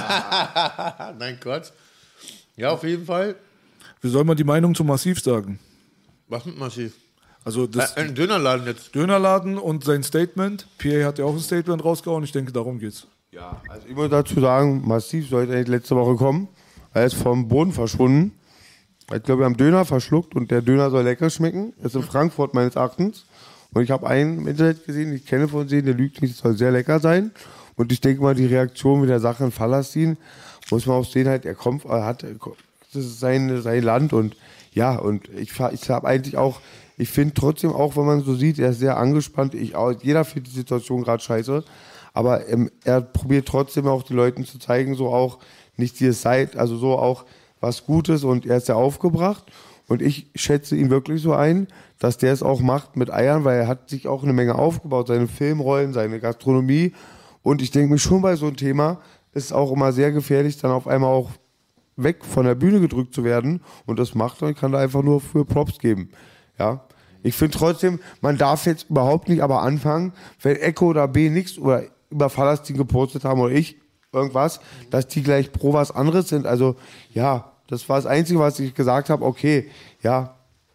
Nein, Quatsch. Ja, auf jeden Fall. Wie soll man die Meinung zu Massiv sagen? Was mit Massiv? Also das Äh, ein Dönerladen jetzt. Dönerladen und sein Statement. Pierre hat ja auch ein Statement rausgehauen. Ich denke, darum geht's. Ja, also ich muss dazu sagen, Massiv sollte eigentlich letzte Woche kommen. Er ist vom Boden verschwunden. Ich glaube, wir haben Döner verschluckt und der Döner soll lecker schmecken. Das ist in Frankfurt meines Erachtens. Und ich habe einen im Internet gesehen, ich kenne von sehen, der lügt nicht, es soll sehr lecker sein. Und ich denke mal, die Reaktion mit der Sache in Palästin, muss man auch sehen, halt, er kommt, er hat, das ist sein, sein Land und ja, und ich, ich habe eigentlich auch, ich finde trotzdem auch, wenn man so sieht, er ist sehr angespannt, ich auch, jeder findet die Situation gerade scheiße, aber ähm, er probiert trotzdem auch die Leuten zu zeigen, so auch, nicht dieses Seid, also so auch was Gutes und er ist sehr aufgebracht und ich schätze ihn wirklich so ein, dass der es auch macht mit Eiern, weil er hat sich auch eine Menge aufgebaut, seine Filmrollen, seine Gastronomie und ich denke mir schon bei so einem Thema ist es auch immer sehr gefährlich, dann auf einmal auch weg von der Bühne gedrückt zu werden und das macht er, ich kann da einfach nur für Props geben, ja. Ich finde trotzdem, man darf jetzt überhaupt nicht aber anfangen, wenn Echo oder B nichts oder über Palästin gepostet haben oder ich irgendwas, dass die gleich pro was anderes sind. Also ja, das war das Einzige, was ich gesagt habe, okay, ja.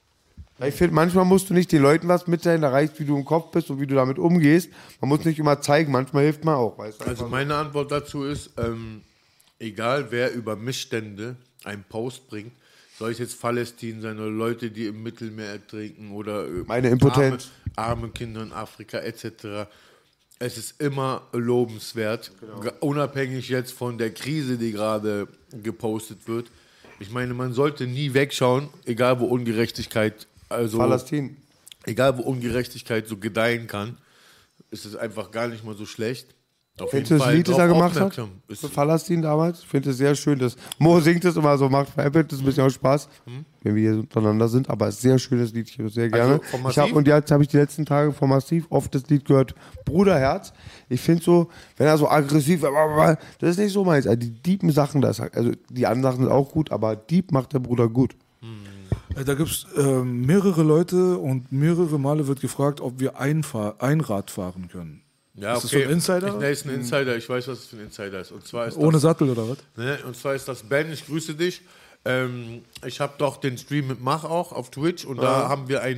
Ich finde, manchmal musst du nicht den Leuten was mitteilen, da reicht, wie du im Kopf bist und wie du damit umgehst. Man muss nicht immer zeigen, manchmal hilft man auch. Weißt du? Also meine Antwort dazu ist, ähm, egal wer über Missstände einen Post bringt, sei es jetzt Palästin sein oder Leute, die im Mittelmeer ertrinken oder äh, Meine Impotenz. Arme, arme Kinder in Afrika et cetera. Es ist immer lobenswert, genau. Unabhängig jetzt von der Krise, die gerade gepostet wird. Ich meine, man sollte nie wegschauen, egal wo Ungerechtigkeit, also Palästin. egal wo Ungerechtigkeit so gedeihen kann, ist es einfach gar nicht mal so schlecht. Auf Kennst du das Lied, das drauf er gemacht hat? aufmerksam. Ist- Für Palästin damals? Ich finde es sehr schön. Das Mo singt es immer so, macht veräppelt, das ist ein bisschen auch Spaß, wenn wir hier untereinander sind. Aber es ist ein sehr schönes Lied, ich höre es sehr gerne. Also von ich hab, Massiv? und jetzt habe ich die letzten Tage von Massiv oft das Lied gehört, Bruderherz. Ich finde so, wenn er so aggressiv, das ist nicht so meins. Also die deepen Sachen, das, also die anderen Sachen sind auch gut, aber deep macht der Bruder gut. Äh, Da gibt es äh, mehrere Leute und mehrere Male wird gefragt, ob wir Einfahr Einrad fahren können. Ja, Ist das okay. so ein Insider? Ich, nee, ist ein Insider. Ich weiß, was es für ein Insider ist. Und zwar ist Ohne das, Sattel oder was? ne, und zwar ist das Ben, ich grüße dich. Ähm, ich habe doch den Stream mit Mach auch auf Twitch und da haben wir eine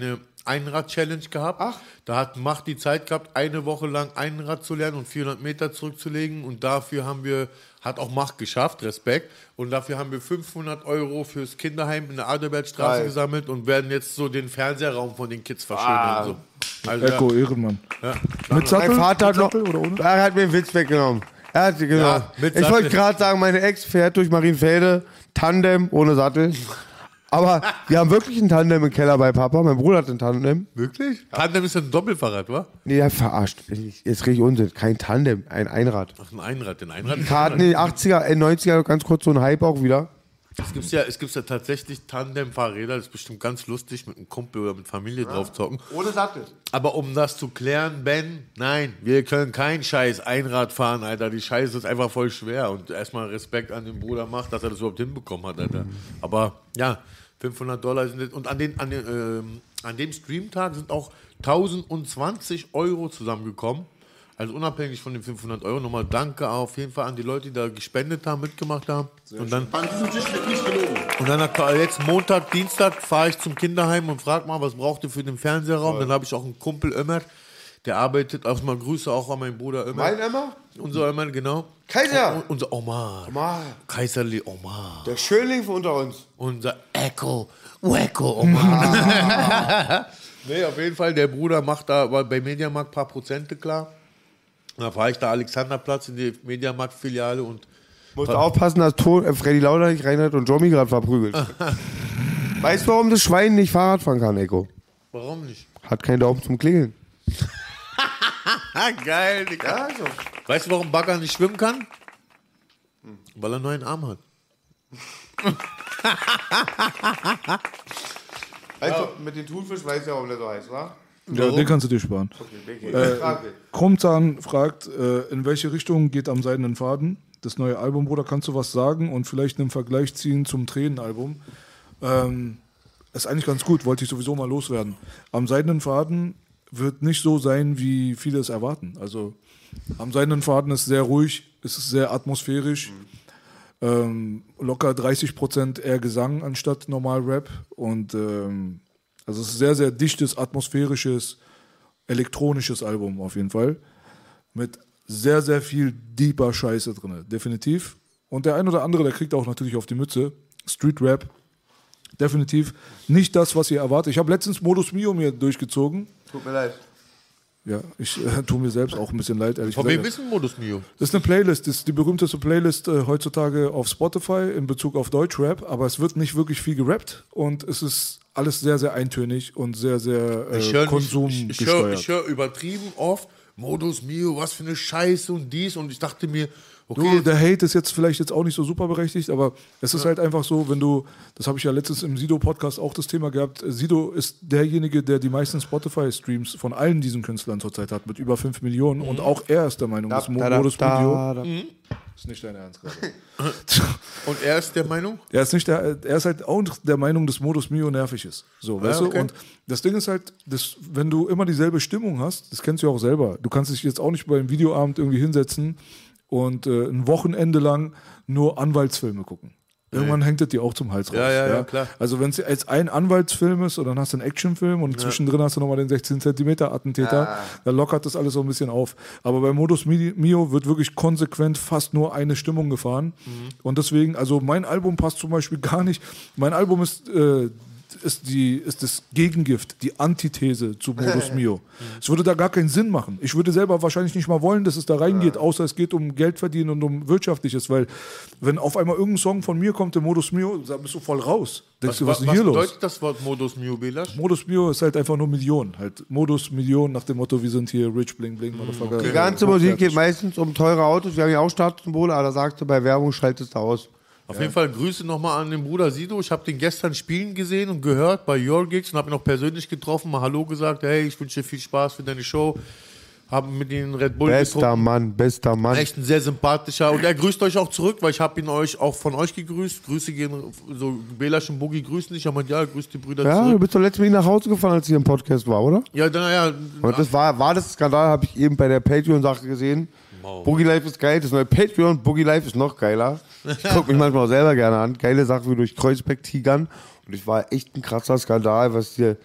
Einrad-Challenge gehabt. Ach. Da hat Macht die Zeit gehabt, eine Woche lang Einrad zu lernen und vierhundert Meter zurückzulegen. Und dafür haben wir, hat auch Macht geschafft, Respekt. Und dafür haben wir fünfhundert Euro fürs Kinderheim in der Adalbertstraße Geil. gesammelt und werden jetzt so den Fernsehraum von den Kids verschönern. Ah. So. Also, Echo, Ehrenmann. ja. Mit Sattel? Mein Vater hat mit noch, Sattel oder ohne? er hat mir den Witz weggenommen. Er hat, genau. Ja, mit ich Sattel. wollte gerade sagen, meine Ex fährt durch Marienfelde, Tandem, ohne Sattel. Aber wir haben wirklich ein Tandem im Keller bei Papa. Mein Bruder hat ein Tandem. Wirklich? Tandem ist ein Doppelfahrrad, wa? Nee, er verarscht. Jetzt kriege ich Unsinn. Kein Tandem, ein Einrad. Ach, ein Einrad. Ein Einrad ist Karten in den achtziger, in den neunziger, ganz kurz so ein Hype auch wieder. Es gibt ja, es gibt ja tatsächlich Tandem-Fahrräder, das ist bestimmt ganz lustig, mit einem Kumpel oder mit Familie drauf zocken. Ohne Sattel. Aber um das zu klären, Ben, nein, wir können kein scheiß Einrad fahren, Alter. Die Scheiße ist einfach voll schwer. Und erstmal Respekt an den Bruder macht, dass er das überhaupt hinbekommen hat, Alter. Aber ja, fünfhundert Dollar sind das. Und an, den, an, den, ähm, an dem Streamtag sind auch tausendzwanzig Euro zusammengekommen. Also unabhängig von den fünfhundert Euro. Nochmal danke auf jeden Fall an die Leute, die da gespendet haben, mitgemacht haben. Und dann, und dann jetzt Montag, Dienstag fahre ich zum Kinderheim und frage mal, was braucht ihr für den Fernsehraum? Dann habe ich auch einen Kumpel Ömer, der arbeitet, auch mal Grüße auch an meinen Bruder Ömer. Mein Emma? Unser Ömer, genau. Kaiser! Und, unser Omar. Omar. Kaiserli Omar. Der Schönling von unter uns. Unser Echo, Wecko Omar. Nee, auf jeden Fall, der Bruder macht da bei Mediamarkt ein paar Prozente klar. Da fahre ich da Alexanderplatz in die Mediamarkt-Filiale und Musst aufpassen, dass Ton, äh, Freddy Lauder nicht reinhört und Jomi gerade verprügelt. Weißt du, warum das Schwein nicht Fahrrad fahren kann, Eko? warum nicht? Hat keinen Daumen zum Klingeln. Geil, Digga. Ja, so. Weißt du, warum Bagger nicht schwimmen kann? Weil er nur einen Arm hat. Weißt du, mit dem Thunfisch weiß ja, warum der so heißt, wa? Ja, den kannst du dir sparen. Äh, Krumzahn fragt, äh, in welche Richtung geht am Seidenen Faden das neue Album, Bruder? Kannst du was sagen und vielleicht einen Vergleich ziehen zum Tränenalbum? Ähm, ist eigentlich ganz gut, wollte ich sowieso mal loswerden. Am Seidenen Faden wird nicht so sein, wie viele es erwarten. Also am Seidenen Faden ist sehr ruhig, ist sehr atmosphärisch. Mhm. Ähm, locker dreißig Prozent eher Gesang anstatt normal Rap. Und ähm, also es ist ein sehr, sehr dichtes, atmosphärisches, elektronisches Album auf jeden Fall. Mit sehr, sehr viel deeper Scheiße drin, definitiv. Und der ein oder andere, der kriegt auch natürlich auf die Mütze. Street Rap, definitiv nicht das, was ihr erwartet. Ich habe letztens Modus Mio mir durchgezogen. Tut mir leid. Ja, ich äh, tue mir selbst auch ein bisschen leid, ehrlich Von gesagt. wem ist ein Modus Mio? Das ist eine Playlist, das ist die berühmteste Playlist äh, heutzutage auf Spotify in Bezug auf Deutschrap, aber es wird nicht wirklich viel gerappt und es ist alles sehr, sehr eintönig und sehr, sehr äh, Ich höre konsumgesteuert. ich, ich hör, ich hör übertrieben oft Modus Mio, was für eine Scheiße und dies. Und ich dachte mir, okay. Du, der Hate ist jetzt vielleicht jetzt auch nicht so super berechtigt, aber es ist halt einfach so, wenn du, das habe ich ja letztens im Sido-Podcast auch das Thema gehabt, Sido ist derjenige, der die meisten Spotify-Streams von allen diesen Künstlern zurzeit hat, mit über fünf Millionen Mhm. und auch er ist der Meinung, Da, dass Mo- da, da, Modus da, Video da. ist nicht dein Ernst gerade. Und er ist der Meinung? Er ist nicht der, er ist halt auch der Meinung, dass Modus Mio nervig ist. So, weißt okay. du? Und das Ding ist halt, das, wenn du immer dieselbe Stimmung hast, das kennst du ja auch selber. Du kannst dich jetzt auch nicht beim Videoabend irgendwie hinsetzen und äh, ein Wochenende lang nur Anwaltsfilme gucken. Irgendwann hängt das dir auch zum Hals raus. Ja, ja, ja, klar. Also wenn es jetzt ein Anwaltsfilm ist und dann hast du einen Actionfilm und zwischendrin hast du nochmal den sechzehn Zentimeter Attentäter, dann lockert das alles so ein bisschen auf. Aber bei Modus Mio wird wirklich konsequent fast nur eine Stimmung gefahren. Und deswegen, also mein Album passt zum Beispiel gar nicht. Mein Album ist, äh, ist, die, ist das Gegengift, die Antithese zu Modus Mio. Es würde da gar keinen Sinn machen. Ich würde selber wahrscheinlich nicht mal wollen, dass es da reingeht, außer es geht um Geld verdienen und um Wirtschaftliches, weil wenn auf einmal irgendein Song von mir kommt, der Modus Mio, da bist du voll raus. Denkst du, was ist denn hier was los? bedeutet das Wort Modus Mio, Belasch? Modus Mio ist halt einfach nur Million. Halt Modus Million nach dem Motto, wir sind hier rich, bling, bling, Motherfucker. Die ganze Musik geht meistens um teure Autos. Wir haben ja auch Statussymbole, aber da sagst du, bei Werbung schaltest du aus. Auf jeden Fall Grüße nochmal an den Bruder Sido. Ich habe den gestern spielen gesehen und gehört bei Your Gigs und habe ihn auch persönlich getroffen, mal Hallo gesagt. Hey, ich wünsche dir viel Spaß für deine Show. Haben mit ihm Red Bull Bester getrunken. Mann, bester Mann. Echt ein sehr sympathischer. Und er grüßt euch auch zurück, weil ich habe ihn euch auch von euch gegrüßt. Grüße gehen, so Belasch und Boogie grüßen dich. Ich habe gemeint, ja, grüß die Brüder Ja, du zurück. bist doch letztes Mal nach Hause gefahren, als ich im Podcast war, oder? Ja, dann, ja. Und das war, war das Skandal, habe ich eben bei der Patreon-Sache gesehen. Wow. Boogie Life ist geil, das neue Patreon, Boogie Life ist noch geiler. Ich gucke mich manchmal auch selber gerne an. Geile Sachen wie durch Kreuzberg tigern. Und es war echt ein krasser Skandal, was hier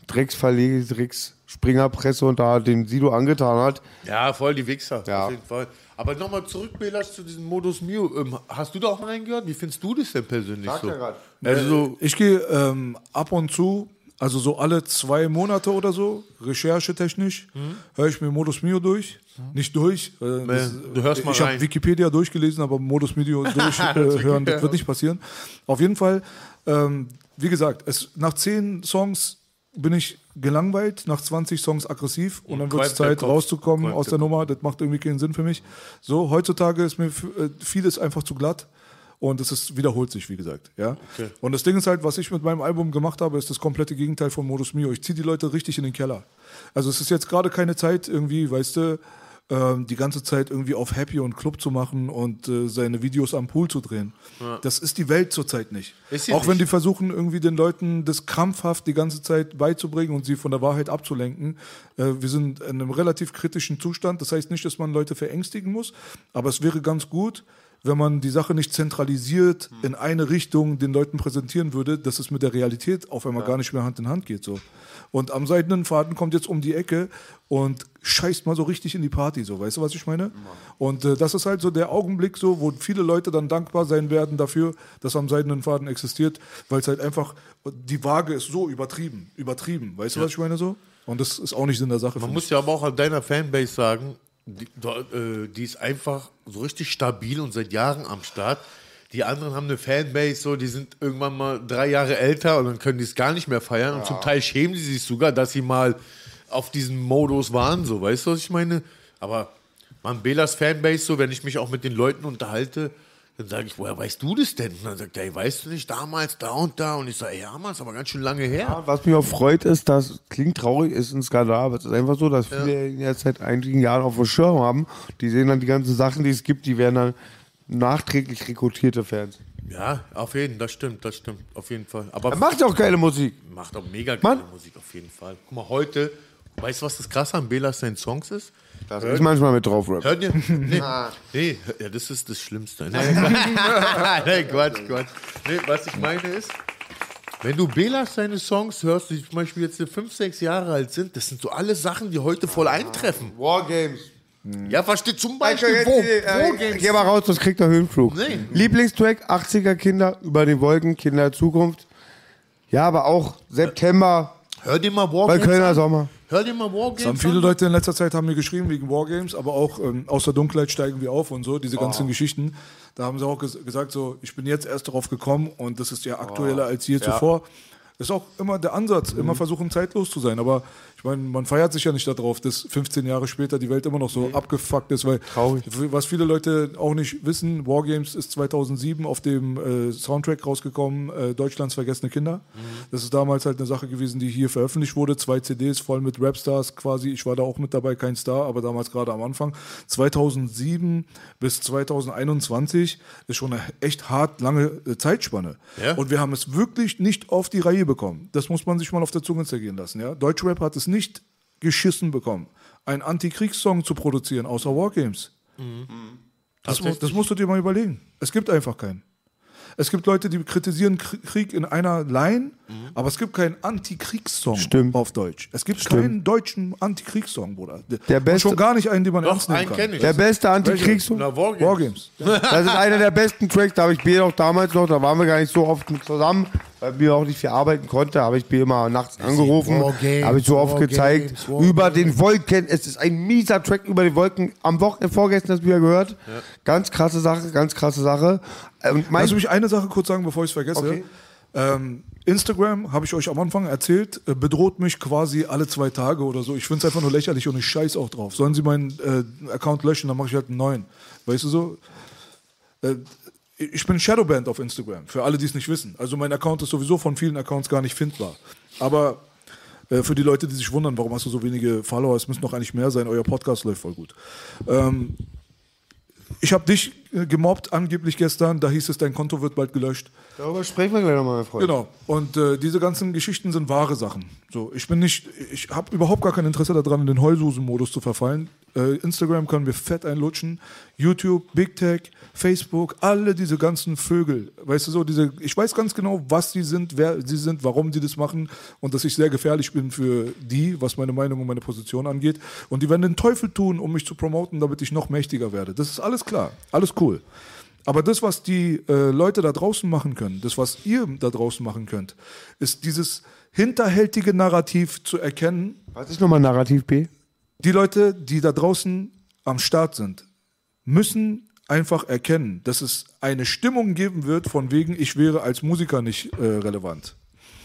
Drecksverleger, Drecks-Springerpresse und da den Sido angetan hat. Ja, voll die Wichser, Ja. auf jeden Fall. Aber nochmal zurück, Belas, zu diesem Modus Mio. Ähm, hast du da auch mal reingehört? Wie findest du das denn persönlich so? Also so, ich gehe ähm, ab und zu, also so alle zwei Monate oder so, recherchetechnisch, mhm. höre ich mir Modus Mio durch. Mhm. Nicht durch. Äh, das, du hörst mal ich habe Wikipedia durchgelesen, aber Modus Mio durchhören, äh, das wird nicht passieren. Auf jeden Fall, ähm, wie gesagt, es, nach zehn Songs bin ich gelangweilt, nach zwanzig Songs aggressiv und dann wird es Zeit rauszukommen aus der Nummer. Das macht irgendwie keinen Sinn für mich. So, heutzutage ist mir äh, vieles einfach zu glatt. Und es ist, wiederholt sich, wie gesagt. Ja? Okay. Und das Ding ist halt, was ich mit meinem Album gemacht habe, ist das komplette Gegenteil von Modus Mio. Ich ziehe die Leute richtig in den Keller. Also es ist jetzt gerade keine Zeit irgendwie, weißt du, ähm, die ganze Zeit irgendwie auf Happy und Club zu machen und äh, seine Videos am Pool zu drehen. Ja. Das ist die Welt zurzeit nicht. Auch nicht. Wenn die versuchen, irgendwie den Leuten das krampfhaft die ganze Zeit beizubringen und sie von der Wahrheit abzulenken. Äh, wir sind in einem relativ kritischen Zustand. Das heißt nicht, dass man Leute verängstigen muss, aber es wäre ganz gut, wenn man die Sache nicht zentralisiert in eine Richtung den Leuten präsentieren würde, dass es mit der Realität auf einmal ja. gar nicht mehr Hand in Hand geht. So. Und am seidenen Faden kommt jetzt um die Ecke und scheißt mal so richtig in die Party. So. Weißt du, was ich meine? Ja. Und äh, das ist halt so der Augenblick, so, wo viele Leute dann dankbar sein werden dafür, dass am seidenen Faden existiert, weil es halt einfach, die Waage ist so übertrieben. Übertrieben. Weißt ja. du, was ich meine? So? Und das ist auch nicht in der Sache. Man muss ja aber auch an deiner Fanbase sagen, Die, äh, die ist einfach so richtig stabil und seit Jahren am Start. Die anderen haben eine Fanbase, so, die sind irgendwann mal drei Jahre älter und dann können die es gar nicht mehr feiern. Ja. Und zum Teil schämen sie sich sogar, dass sie mal auf diesem Modus waren. So, weißt du, was ich meine? Aber man, Belas Fanbase, so, wenn ich mich auch mit den Leuten unterhalte, dann sage ich, woher weißt du das denn? Und dann sagt er, ey, weißt du nicht, damals, da und da. Und ich sage, ja, Mann, ist aber ganz schön lange her. Ja, was mich auch freut, ist, dass, klingt traurig, ist ein Skandal, aber es ist einfach so, dass viele ja. jetzt seit einigen Jahren auf dem Schirm haben. Die sehen dann die ganzen Sachen, die es gibt, die werden dann nachträglich rekrutierte Fans. Ja, auf jeden Fall, das stimmt, das stimmt, auf jeden Fall. Aber er macht auch geile Musik. Macht auch mega geile Mann. Musik, auf jeden Fall. Guck mal, heute, weißt du, was das Krasse an Belas seinen Songs ist? Das ist manchmal mit drauf, Rap. Hört ihr? Nee, nee, ja, das ist das Schlimmste. Nee, nee, Quatsch, Quatsch. Nee, was ich meine ist, wenn du Belas seine Songs hörst, die zum Beispiel jetzt fünf, sechs Jahre alt sind, das sind so alle Sachen, die heute voll eintreffen. Wargames. Ja, versteht zum Beispiel, wo, wo Games. Geh mal raus, das kriegt der Höhenflug. Nee. Lieblingstrack, achtziger Kinder, über den Wolken, Kinder der Zukunft. Ja, aber auch September. Hör dir mal Wargames bei Kölner an. Sommer. Hör dir mal Wargames das haben viele an. Leute in letzter Zeit haben mir geschrieben wegen Wargames, aber auch ähm, aus der Dunkelheit steigen wir auf und so, diese ganzen oh. Geschichten. Da haben sie auch ges- gesagt, so, ich bin jetzt erst darauf gekommen und das ist ja aktueller oh. als je ja. zuvor. Das ist auch immer der Ansatz, mhm. immer versuchen zeitlos zu sein, aber ich meine, man feiert sich ja nicht darauf, dass fünfzehn Jahre später die Welt immer noch so mhm. abgefuckt ist, weil Traurig. Was viele Leute auch nicht wissen, Wargames ist zweitausendsieben auf dem äh, Soundtrack rausgekommen, äh, Deutschlands vergessene Kinder. Mhm. Das ist damals halt eine Sache gewesen, die hier veröffentlicht wurde, zwei C Ds voll mit Rapstars quasi, ich war da auch mit dabei, kein Star, aber damals gerade am Anfang. zweitausendsieben bis zweitausendeinundzwanzig ist schon eine echt hart lange äh, Zeitspanne. Ja. Und wir haben es wirklich nicht auf die Reihe bekommen. Das muss man sich mal auf der Zunge zergehen lassen. Ja? Deutschrap hat es nicht geschissen bekommen, einen Anti-Kriegssong zu produzieren, außer Wargames. Mhm. Das, das musst du dir mal überlegen. Es gibt einfach keinen. Es gibt Leute, die kritisieren Krieg in einer Line, mhm. aber es gibt keinen Anti-Kriegssong auf Deutsch. Es gibt Stimmt. keinen deutschen Anti-Kriegssong, Bruder. Der beste, und schon gar nicht einen, den man doch, ernst nehmen kann. Der beste Anti-Kriegssong? Wargames. Wargames. Das ist einer der besten Tracks, da habe ich B auch damals noch, da waren wir gar nicht so oft zusammen, weil B auch nicht viel arbeiten konnte, habe ich B immer nachts angerufen, habe ich so oft Wargames, gezeigt, Wargames. Über den Wolken, es ist ein mieser Track über den Wolken, am Wochenende vorgestern hast du wieder gehört, ja. Ganz krasse Sache, ganz krasse Sache. Und Lass mich eine Sache kurz sagen, bevor ich es vergesse. Okay. Ähm, Instagram, habe ich euch am Anfang erzählt, äh, bedroht mich quasi alle zwei Tage oder so. Ich finde es einfach nur lächerlich und ich scheiß auch drauf. Sollen sie meinen äh, Account löschen, dann mache ich halt einen neuen. Weißt du so? Äh, ich bin Shadowbanned auf Instagram, für alle, die es nicht wissen. Also mein Account ist sowieso von vielen Accounts gar nicht findbar. Aber äh, für die Leute, die sich wundern, warum hast du so wenige Follower, es müssen noch eigentlich mehr sein, euer Podcast läuft voll gut. Ähm, Ich habe dich äh, gemobbt, angeblich gestern. Da hieß es, dein Konto wird bald gelöscht. Darüber sprechen wir gleich nochmal, mein Freund. Genau. Und äh, diese ganzen Geschichten sind wahre Sachen. So, ich bin nicht, ich habe überhaupt gar kein Interesse daran, in den Heulsusen-Modus zu verfallen. Äh, Instagram können wir fett einlutschen. YouTube, Big Tech, Facebook, alle diese ganzen Vögel. Weißt du so, diese, ich weiß ganz genau, was sie sind, wer sie sind, warum sie das machen und dass ich sehr gefährlich bin für die, was meine Meinung und meine Position angeht. Und die werden den Teufel tun, um mich zu promoten, damit ich noch mächtiger werde. Das ist alles klar, alles cool. Aber das, was die äh, Leute da draußen machen können, das, was ihr da draußen machen könnt, ist dieses hinterhältige Narrativ zu erkennen. Was ist nochmal Narrativ B? Die Leute, die da draußen am Start sind, müssen einfach erkennen, dass es eine Stimmung geben wird, von wegen, ich wäre als Musiker nicht äh, relevant.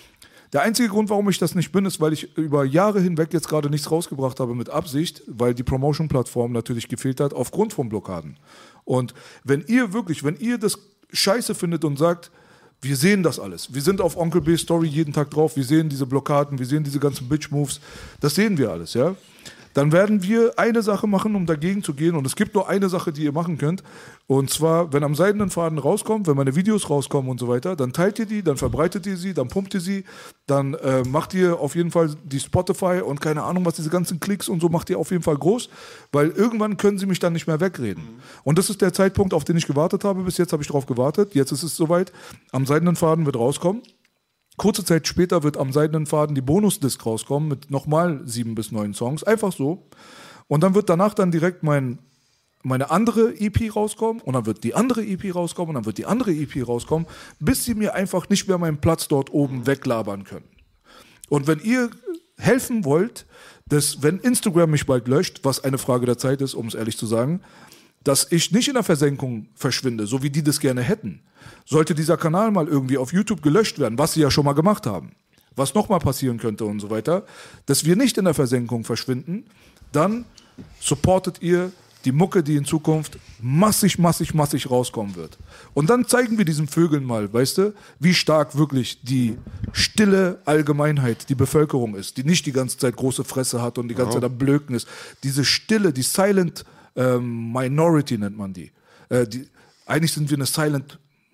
Der einzige Grund, warum ich das nicht bin, ist, weil ich über Jahre hinweg jetzt gerade nichts rausgebracht habe mit Absicht, weil die Promotion-Plattform natürlich gefehlt hat aufgrund von Blockaden. Und wenn ihr wirklich, wenn ihr das scheiße findet und sagt, wir sehen das alles, wir sind auf Onkel B Story jeden Tag drauf, wir sehen diese Blockaden, wir sehen diese ganzen Bitch-Moves, das sehen wir alles, ja. Dann werden wir eine Sache machen, um dagegen zu gehen. Und es gibt nur eine Sache, die ihr machen könnt. Und zwar, wenn am seidenen Faden rauskommt, wenn meine Videos rauskommen und so weiter, dann teilt ihr die, dann verbreitet ihr sie, dann pumpt ihr sie, dann äh, macht ihr auf jeden Fall die Spotify und keine Ahnung was, diese ganzen Klicks und so macht ihr auf jeden Fall groß, weil irgendwann können sie mich dann nicht mehr wegreden. Mhm. Und das ist der Zeitpunkt, auf den ich gewartet habe. Bis jetzt habe ich darauf gewartet. Jetzt ist es soweit. Am seidenen Faden wird rauskommen. Kurze Zeit später wird am seidenen Faden die Bonusdisc rauskommen mit nochmal sieben bis neun Songs. Einfach so. Und dann wird danach dann direkt mein, meine andere E P rauskommen und dann wird die andere E P rauskommen und dann wird die andere E P rauskommen, bis sie mir einfach nicht mehr meinen Platz dort oben weglabern können. Und wenn ihr helfen wollt, dass, wenn Instagram mich bald löscht, was eine Frage der Zeit ist, um es ehrlich zu sagen, dass ich nicht in der Versenkung verschwinde, so wie die das gerne hätten. Sollte dieser Kanal mal irgendwie auf YouTube gelöscht werden, was sie ja schon mal gemacht haben, was nochmal passieren könnte und so weiter, dass wir nicht in der Versenkung verschwinden, dann supportet ihr die Mucke, die in Zukunft massig, massig, massig rauskommen wird. Und dann zeigen wir diesen Vögeln mal, weißt du, wie stark wirklich die stille Allgemeinheit, die Bevölkerung ist, die nicht die ganze Zeit große Fresse hat und die ganze Zeit am Blöken ist. Diese Stille, die Silent ähm, Minority nennt man die. Äh, die. Eigentlich sind wir eine Silent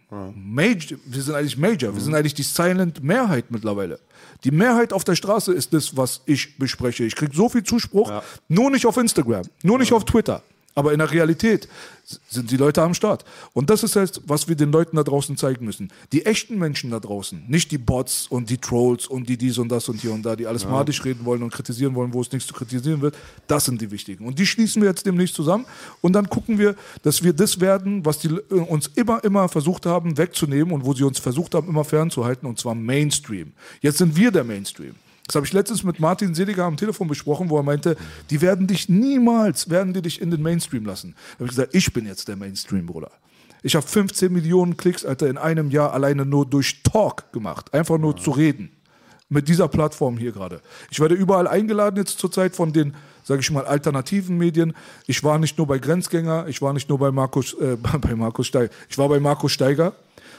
Major, wir sind eigentlich Major, wir sind eigentlich die Silent Mehrheit mittlerweile. Die Mehrheit auf der Straße ist das, was ich bespreche. Ich kriege so viel Zuspruch, ja. Nur nicht auf Instagram, nur nicht ja. auf Twitter. Aber in der Realität sind die Leute am Start. Und das ist jetzt, was wir den Leuten da draußen zeigen müssen. Die echten Menschen da draußen, nicht die Bots und die Trolls und die dies und das und hier und da, die alles ja. madig reden wollen und kritisieren wollen, wo es nichts zu kritisieren wird. Das sind die wichtigen. Und die schließen wir jetzt demnächst zusammen. Und dann gucken wir, dass wir das werden, was die uns immer, immer versucht haben wegzunehmen und wo sie uns versucht haben, immer fernzuhalten, und zwar Mainstream. Jetzt sind wir der Mainstream. Das habe ich letztens mit Martin Seliger am Telefon besprochen, wo er meinte, die werden dich niemals, werden die dich in den Mainstream lassen. Da habe ich gesagt, ich bin jetzt der Mainstream, Bruder. Ich habe fünfzehn Millionen Klicks, Alter, in einem Jahr alleine nur durch Talk gemacht. Einfach nur ja. zu reden. Mit dieser Plattform hier gerade. Ich werde überall eingeladen jetzt zurzeit von den, sage ich mal, alternativen Medien. Ich war nicht nur bei Grenzgänger, ich war nicht nur bei Markus, äh, bei Markus Steiger, ich war bei Markus Steiger.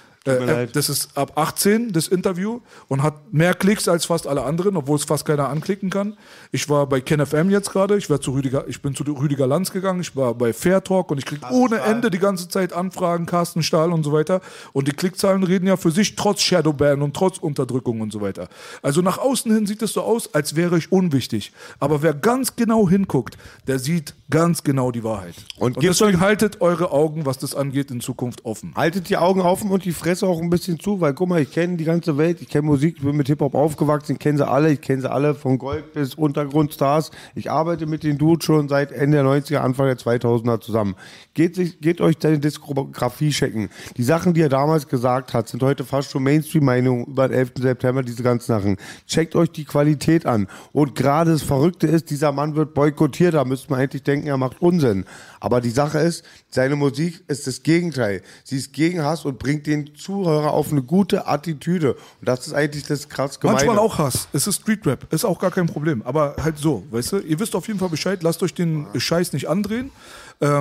Äh, das ist ab achtzehn, das Interview, und hat mehr Klicks als fast alle anderen, obwohl es fast keiner anklicken kann. Ich war bei KenFM jetzt gerade, ich, zu Rüdiger, ich bin zu Rüdiger Lanz gegangen, ich war bei Fair Talk und ich kriege ohne Ende die ganze Zeit Anfragen, Carsten Stahl und so weiter. Und die Klickzahlen reden ja für sich, trotz Shadowban und trotz Unterdrückung und so weiter. Also nach außen hin sieht es so aus, als wäre ich unwichtig. Aber wer ganz genau hinguckt, der sieht ganz genau die Wahrheit. Und, und deswegen haltet eure Augen, was das angeht, in Zukunft offen. Haltet die Augen offen und die Fresse auch ein bisschen zu, weil guck mal, ich kenne die ganze Welt, ich kenne Musik, ich bin mit Hip-Hop aufgewachsen, ich kenne sie alle, ich kenne sie alle von Gold bis Untergrundstars. Ich arbeite mit den Dudes schon seit Ende der neunziger, Anfang der zweitausender zusammen. Geht, sich, geht euch deine Diskografie checken. Die Sachen, die er damals gesagt hat, sind heute fast schon Mainstream-Meinung über den elften September, diese ganzen Sachen. Checkt euch die Qualität an. Und gerade das Verrückte ist, dieser Mann wird boykottiert, da müsste man eigentlich denken, er macht Unsinn. Aber die Sache ist, seine Musik ist das Gegenteil. Sie ist gegen Hass und bringt den Zuhörer auf eine gute Attitüde. Und das ist eigentlich das krass Gemeine. Manchmal auch Hass. Es ist Streetrap. Ist auch gar kein Problem. Aber halt so, weißt du? Ihr wisst auf jeden Fall Bescheid. Lasst euch den Scheiß nicht andrehen. Ähm,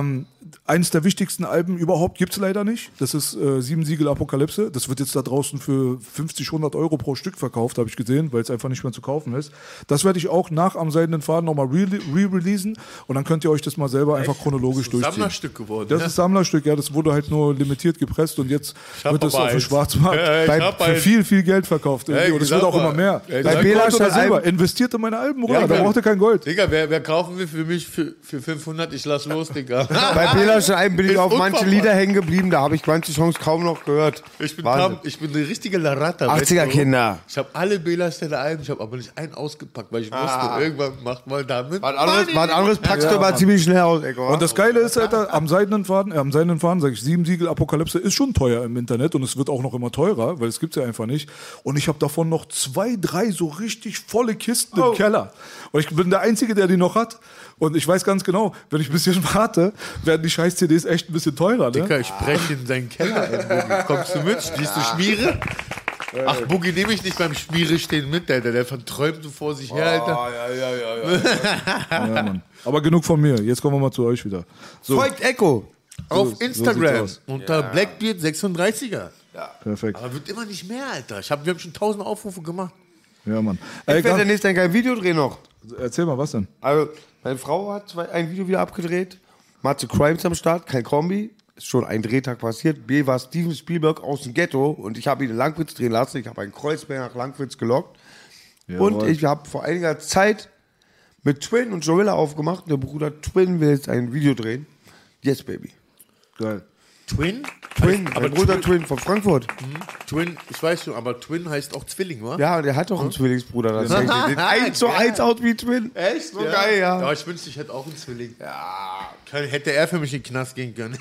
eines der wichtigsten Alben überhaupt gibt's leider nicht. Das ist äh, Sieben Siegel Apokalypse. Das wird jetzt da draußen für fünfzig, hundert Euro pro Stück verkauft, habe ich gesehen, weil es einfach nicht mehr zu kaufen ist. Das werde ich auch nach Am Seidenen Faden nochmal re-releasen und dann könnt ihr euch das mal selber einfach chronologisch das ist ein durchziehen. Sammlerstück geworden. Das ja? ist Sammlerstück, ja. Das wurde halt nur limitiert gepresst und jetzt wird es auf dem eins. Schwarzmarkt Ja, ich bei, hab für eins. viel, viel Geld verkauft. Ey, und es sag wird auch mal. immer mehr. Ey, Bei sag Gold mal. oder Silber. Alben- Investiert in meine Alben, Bruder. Ja, da Mann. braucht ihr kein Gold. Digga, wer, wer kaufen will für mich für, für fünfhundert? Ich lass los, Digga. Bei Belaschen Alben bin ich Ist auf manche unverpackt. Lieder hängen geblieben, da habe ich manche Songs kaum noch gehört. Ich bin, Wahnsinn. Tam, ich bin eine richtige Larata. achtziger weißt du? Kinder. Ich habe alle Bela-Stelle Alben, ich habe aber nicht einen ausgepackt, weil ich wusste, irgendwann macht mal damit. Was anderes, Money. was anderes packst du aber ziemlich schnell aus, Ecko. Und das Geile ist, Alter, am Seidenen Faden, äh, am Seidenen Faden, sag ich, Sieben Siegel Apokalypse ist schon teuer im Internet und es wird auch noch immer teurer, weil es gibt's ja einfach nicht. Und ich habe davon noch zwei, drei so richtig volle Kisten Oh. im Keller. Und ich bin der Einzige, der die noch hat. Und ich weiß ganz genau, wenn ich ein bisschen warte, werden die scheiß C Ds echt ein bisschen teurer, ne? Digga, ich breche in seinen Keller ein, Boogie. Kommst du mit? Stehst du Schmiere? Ach, Boogie nehme ich nicht beim Schmiere stehen mit, Alter. Der verträumt so vor sich her, Alter. ja, ja, ja, ja. Ja, Mann. Aber genug von mir. Jetzt kommen wir mal zu euch wieder. So, Folgt Ecko. Auf so Instagram sieht's unter Blackbeard sechsunddreißiger. perfekt. Aber wird immer nicht mehr, Alter. Ich hab, wir haben schon tausend Aufrufe gemacht. Ja, Mann. Ich Ey, werde Gar- demnächst ein geiles Video drehen noch. erzähl mal, was denn? Also, meine Frau hat zwei, ein Video wieder abgedreht. Matze Crimes am Start, kein Kombi. Ist schon ein Drehtag passiert. B war Steven Spielberg aus dem Ghetto und ich habe ihn in Langwitz drehen lassen. Ich habe einen Kreuzberg nach Langwitz gelockt. Jawohl. Und ich habe vor einiger Zeit mit Twin und Gorilla aufgemacht. Der Bruder Twin will jetzt ein Video drehen. Yes, baby. Geil. Twin? Twin, aber mein Bruder Twin, Twin von Frankfurt. Twin, ich weiß schon, aber Twin heißt auch Zwilling, wa? Ja, der hat doch einen Zwillingsbruder. Das heißt, der sieht eins zu eins aus wie Twin. Echt? So geil, ja. Aber ich wünschte, ich hätte auch einen Zwilling. Ja. Kann, hätte er für mich in den Knast gehen können.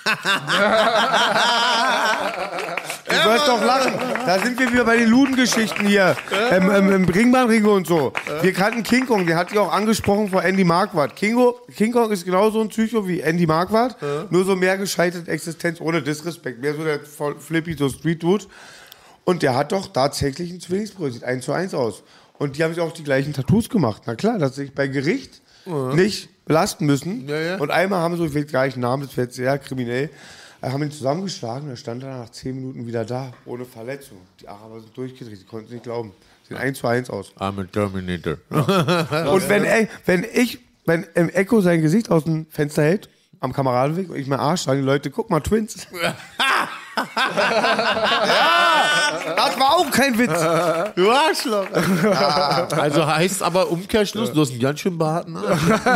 Du sollst doch lachen. Da sind wir wieder bei den Ludengeschichten hier. Ähm, ähm, Im Ringbahnringe und so. Wir kannten King Kong, der hat die auch angesprochen vor Andy Marquardt. Kingo, King Kong ist genauso ein Psycho wie Andy Marquardt, nur so mehr gescheiterte Existenz ohne Disrespekt. Mehr so der voll Flippy, so Street Dude. Und der hat doch tatsächlich einen Zwillingsbruder, sieht eins zu eins aus. Und die haben sich auch die gleichen Tattoos gemacht. Na klar, dass sie sich bei Gericht nicht belasten müssen. Ja, ja. Und einmal haben sie, ich will gar nicht den Namen, das wird sehr kriminell, äh, haben ihn zusammengeschlagen und er stand dann nach zehn Minuten wieder da, ohne Verletzung. Die Araber sind durchgedreht, die konnten es nicht glauben. Sieht eins zu eins aus. I'm a Terminator. Und wenn, ey, wenn ich, wenn im Echo sein Gesicht aus dem Fenster hält, am Kameradenweg, und ich mein Arsch, sagen die Leute, guck mal, Twins. Ja, das war auch kein Witz. Du Arschloch. Also heißt aber Umkehrschluss, du hast einen ganz schön behaarten Arsch.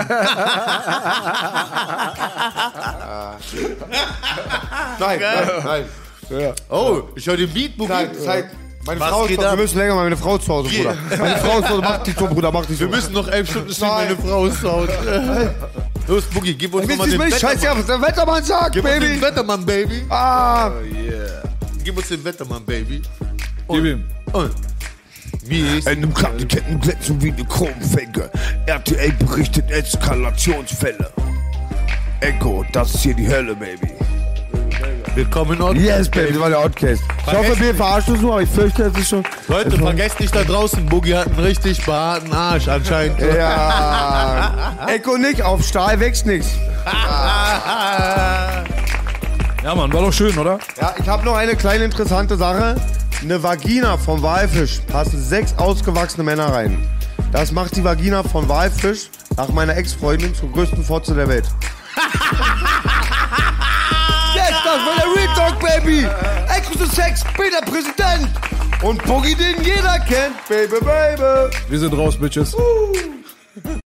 Nein, nein, nein. Oh, ich höre den Beat, Boogie. Zeit, Zeit. Meine Was Frau ist geht doch, wir ab? müssen länger mal, meine Frau ist zu Hause, Bruder. Meine Frau ist zu Hause, mach dich so, Bruder, mach dich so. Wir müssen noch elf Stunden stehen, Nein. meine Frau ist zu Hause. Los, Boogie, gib uns nochmal Wisst den ihr, scheiße, Wettermann. was der Wettermann sagt, Gib uns den Baby. Wettermann, Baby. Ah, Gib uns den Wettermann, Baby. Gib ihm. Und wie ist Einem Krankenketten glänzen wie eine Chromfelge. R T L berichtet Eskalationsfälle. Echo, das ist hier die Hölle, Baby. willkommen in Ordnung? yes, Baby, das war der Outcast. Ich hoffe, wir verarschen uns nur, aber ich fürchte, es ist schon... Leute, vergesst nicht da draußen, Boogie hat einen richtig behaarten Arsch anscheinend. Ja, Echo nicht, auf Stahl wächst nichts. Ja, Mann, war doch schön, oder? Ja, ich habe noch eine kleine interessante Sache. Eine Vagina vom Walfisch passen sechs ausgewachsene Männer rein. Das macht die Vagina von Walfisch nach meiner Ex-Freundin zur größten Fotze der Welt. Yes, das war der Real Talk, Baby. Exklusiv Sex, bin der Präsident. Und Boogie, den jeder kennt. Baby, baby. Wir sind raus, Bitches.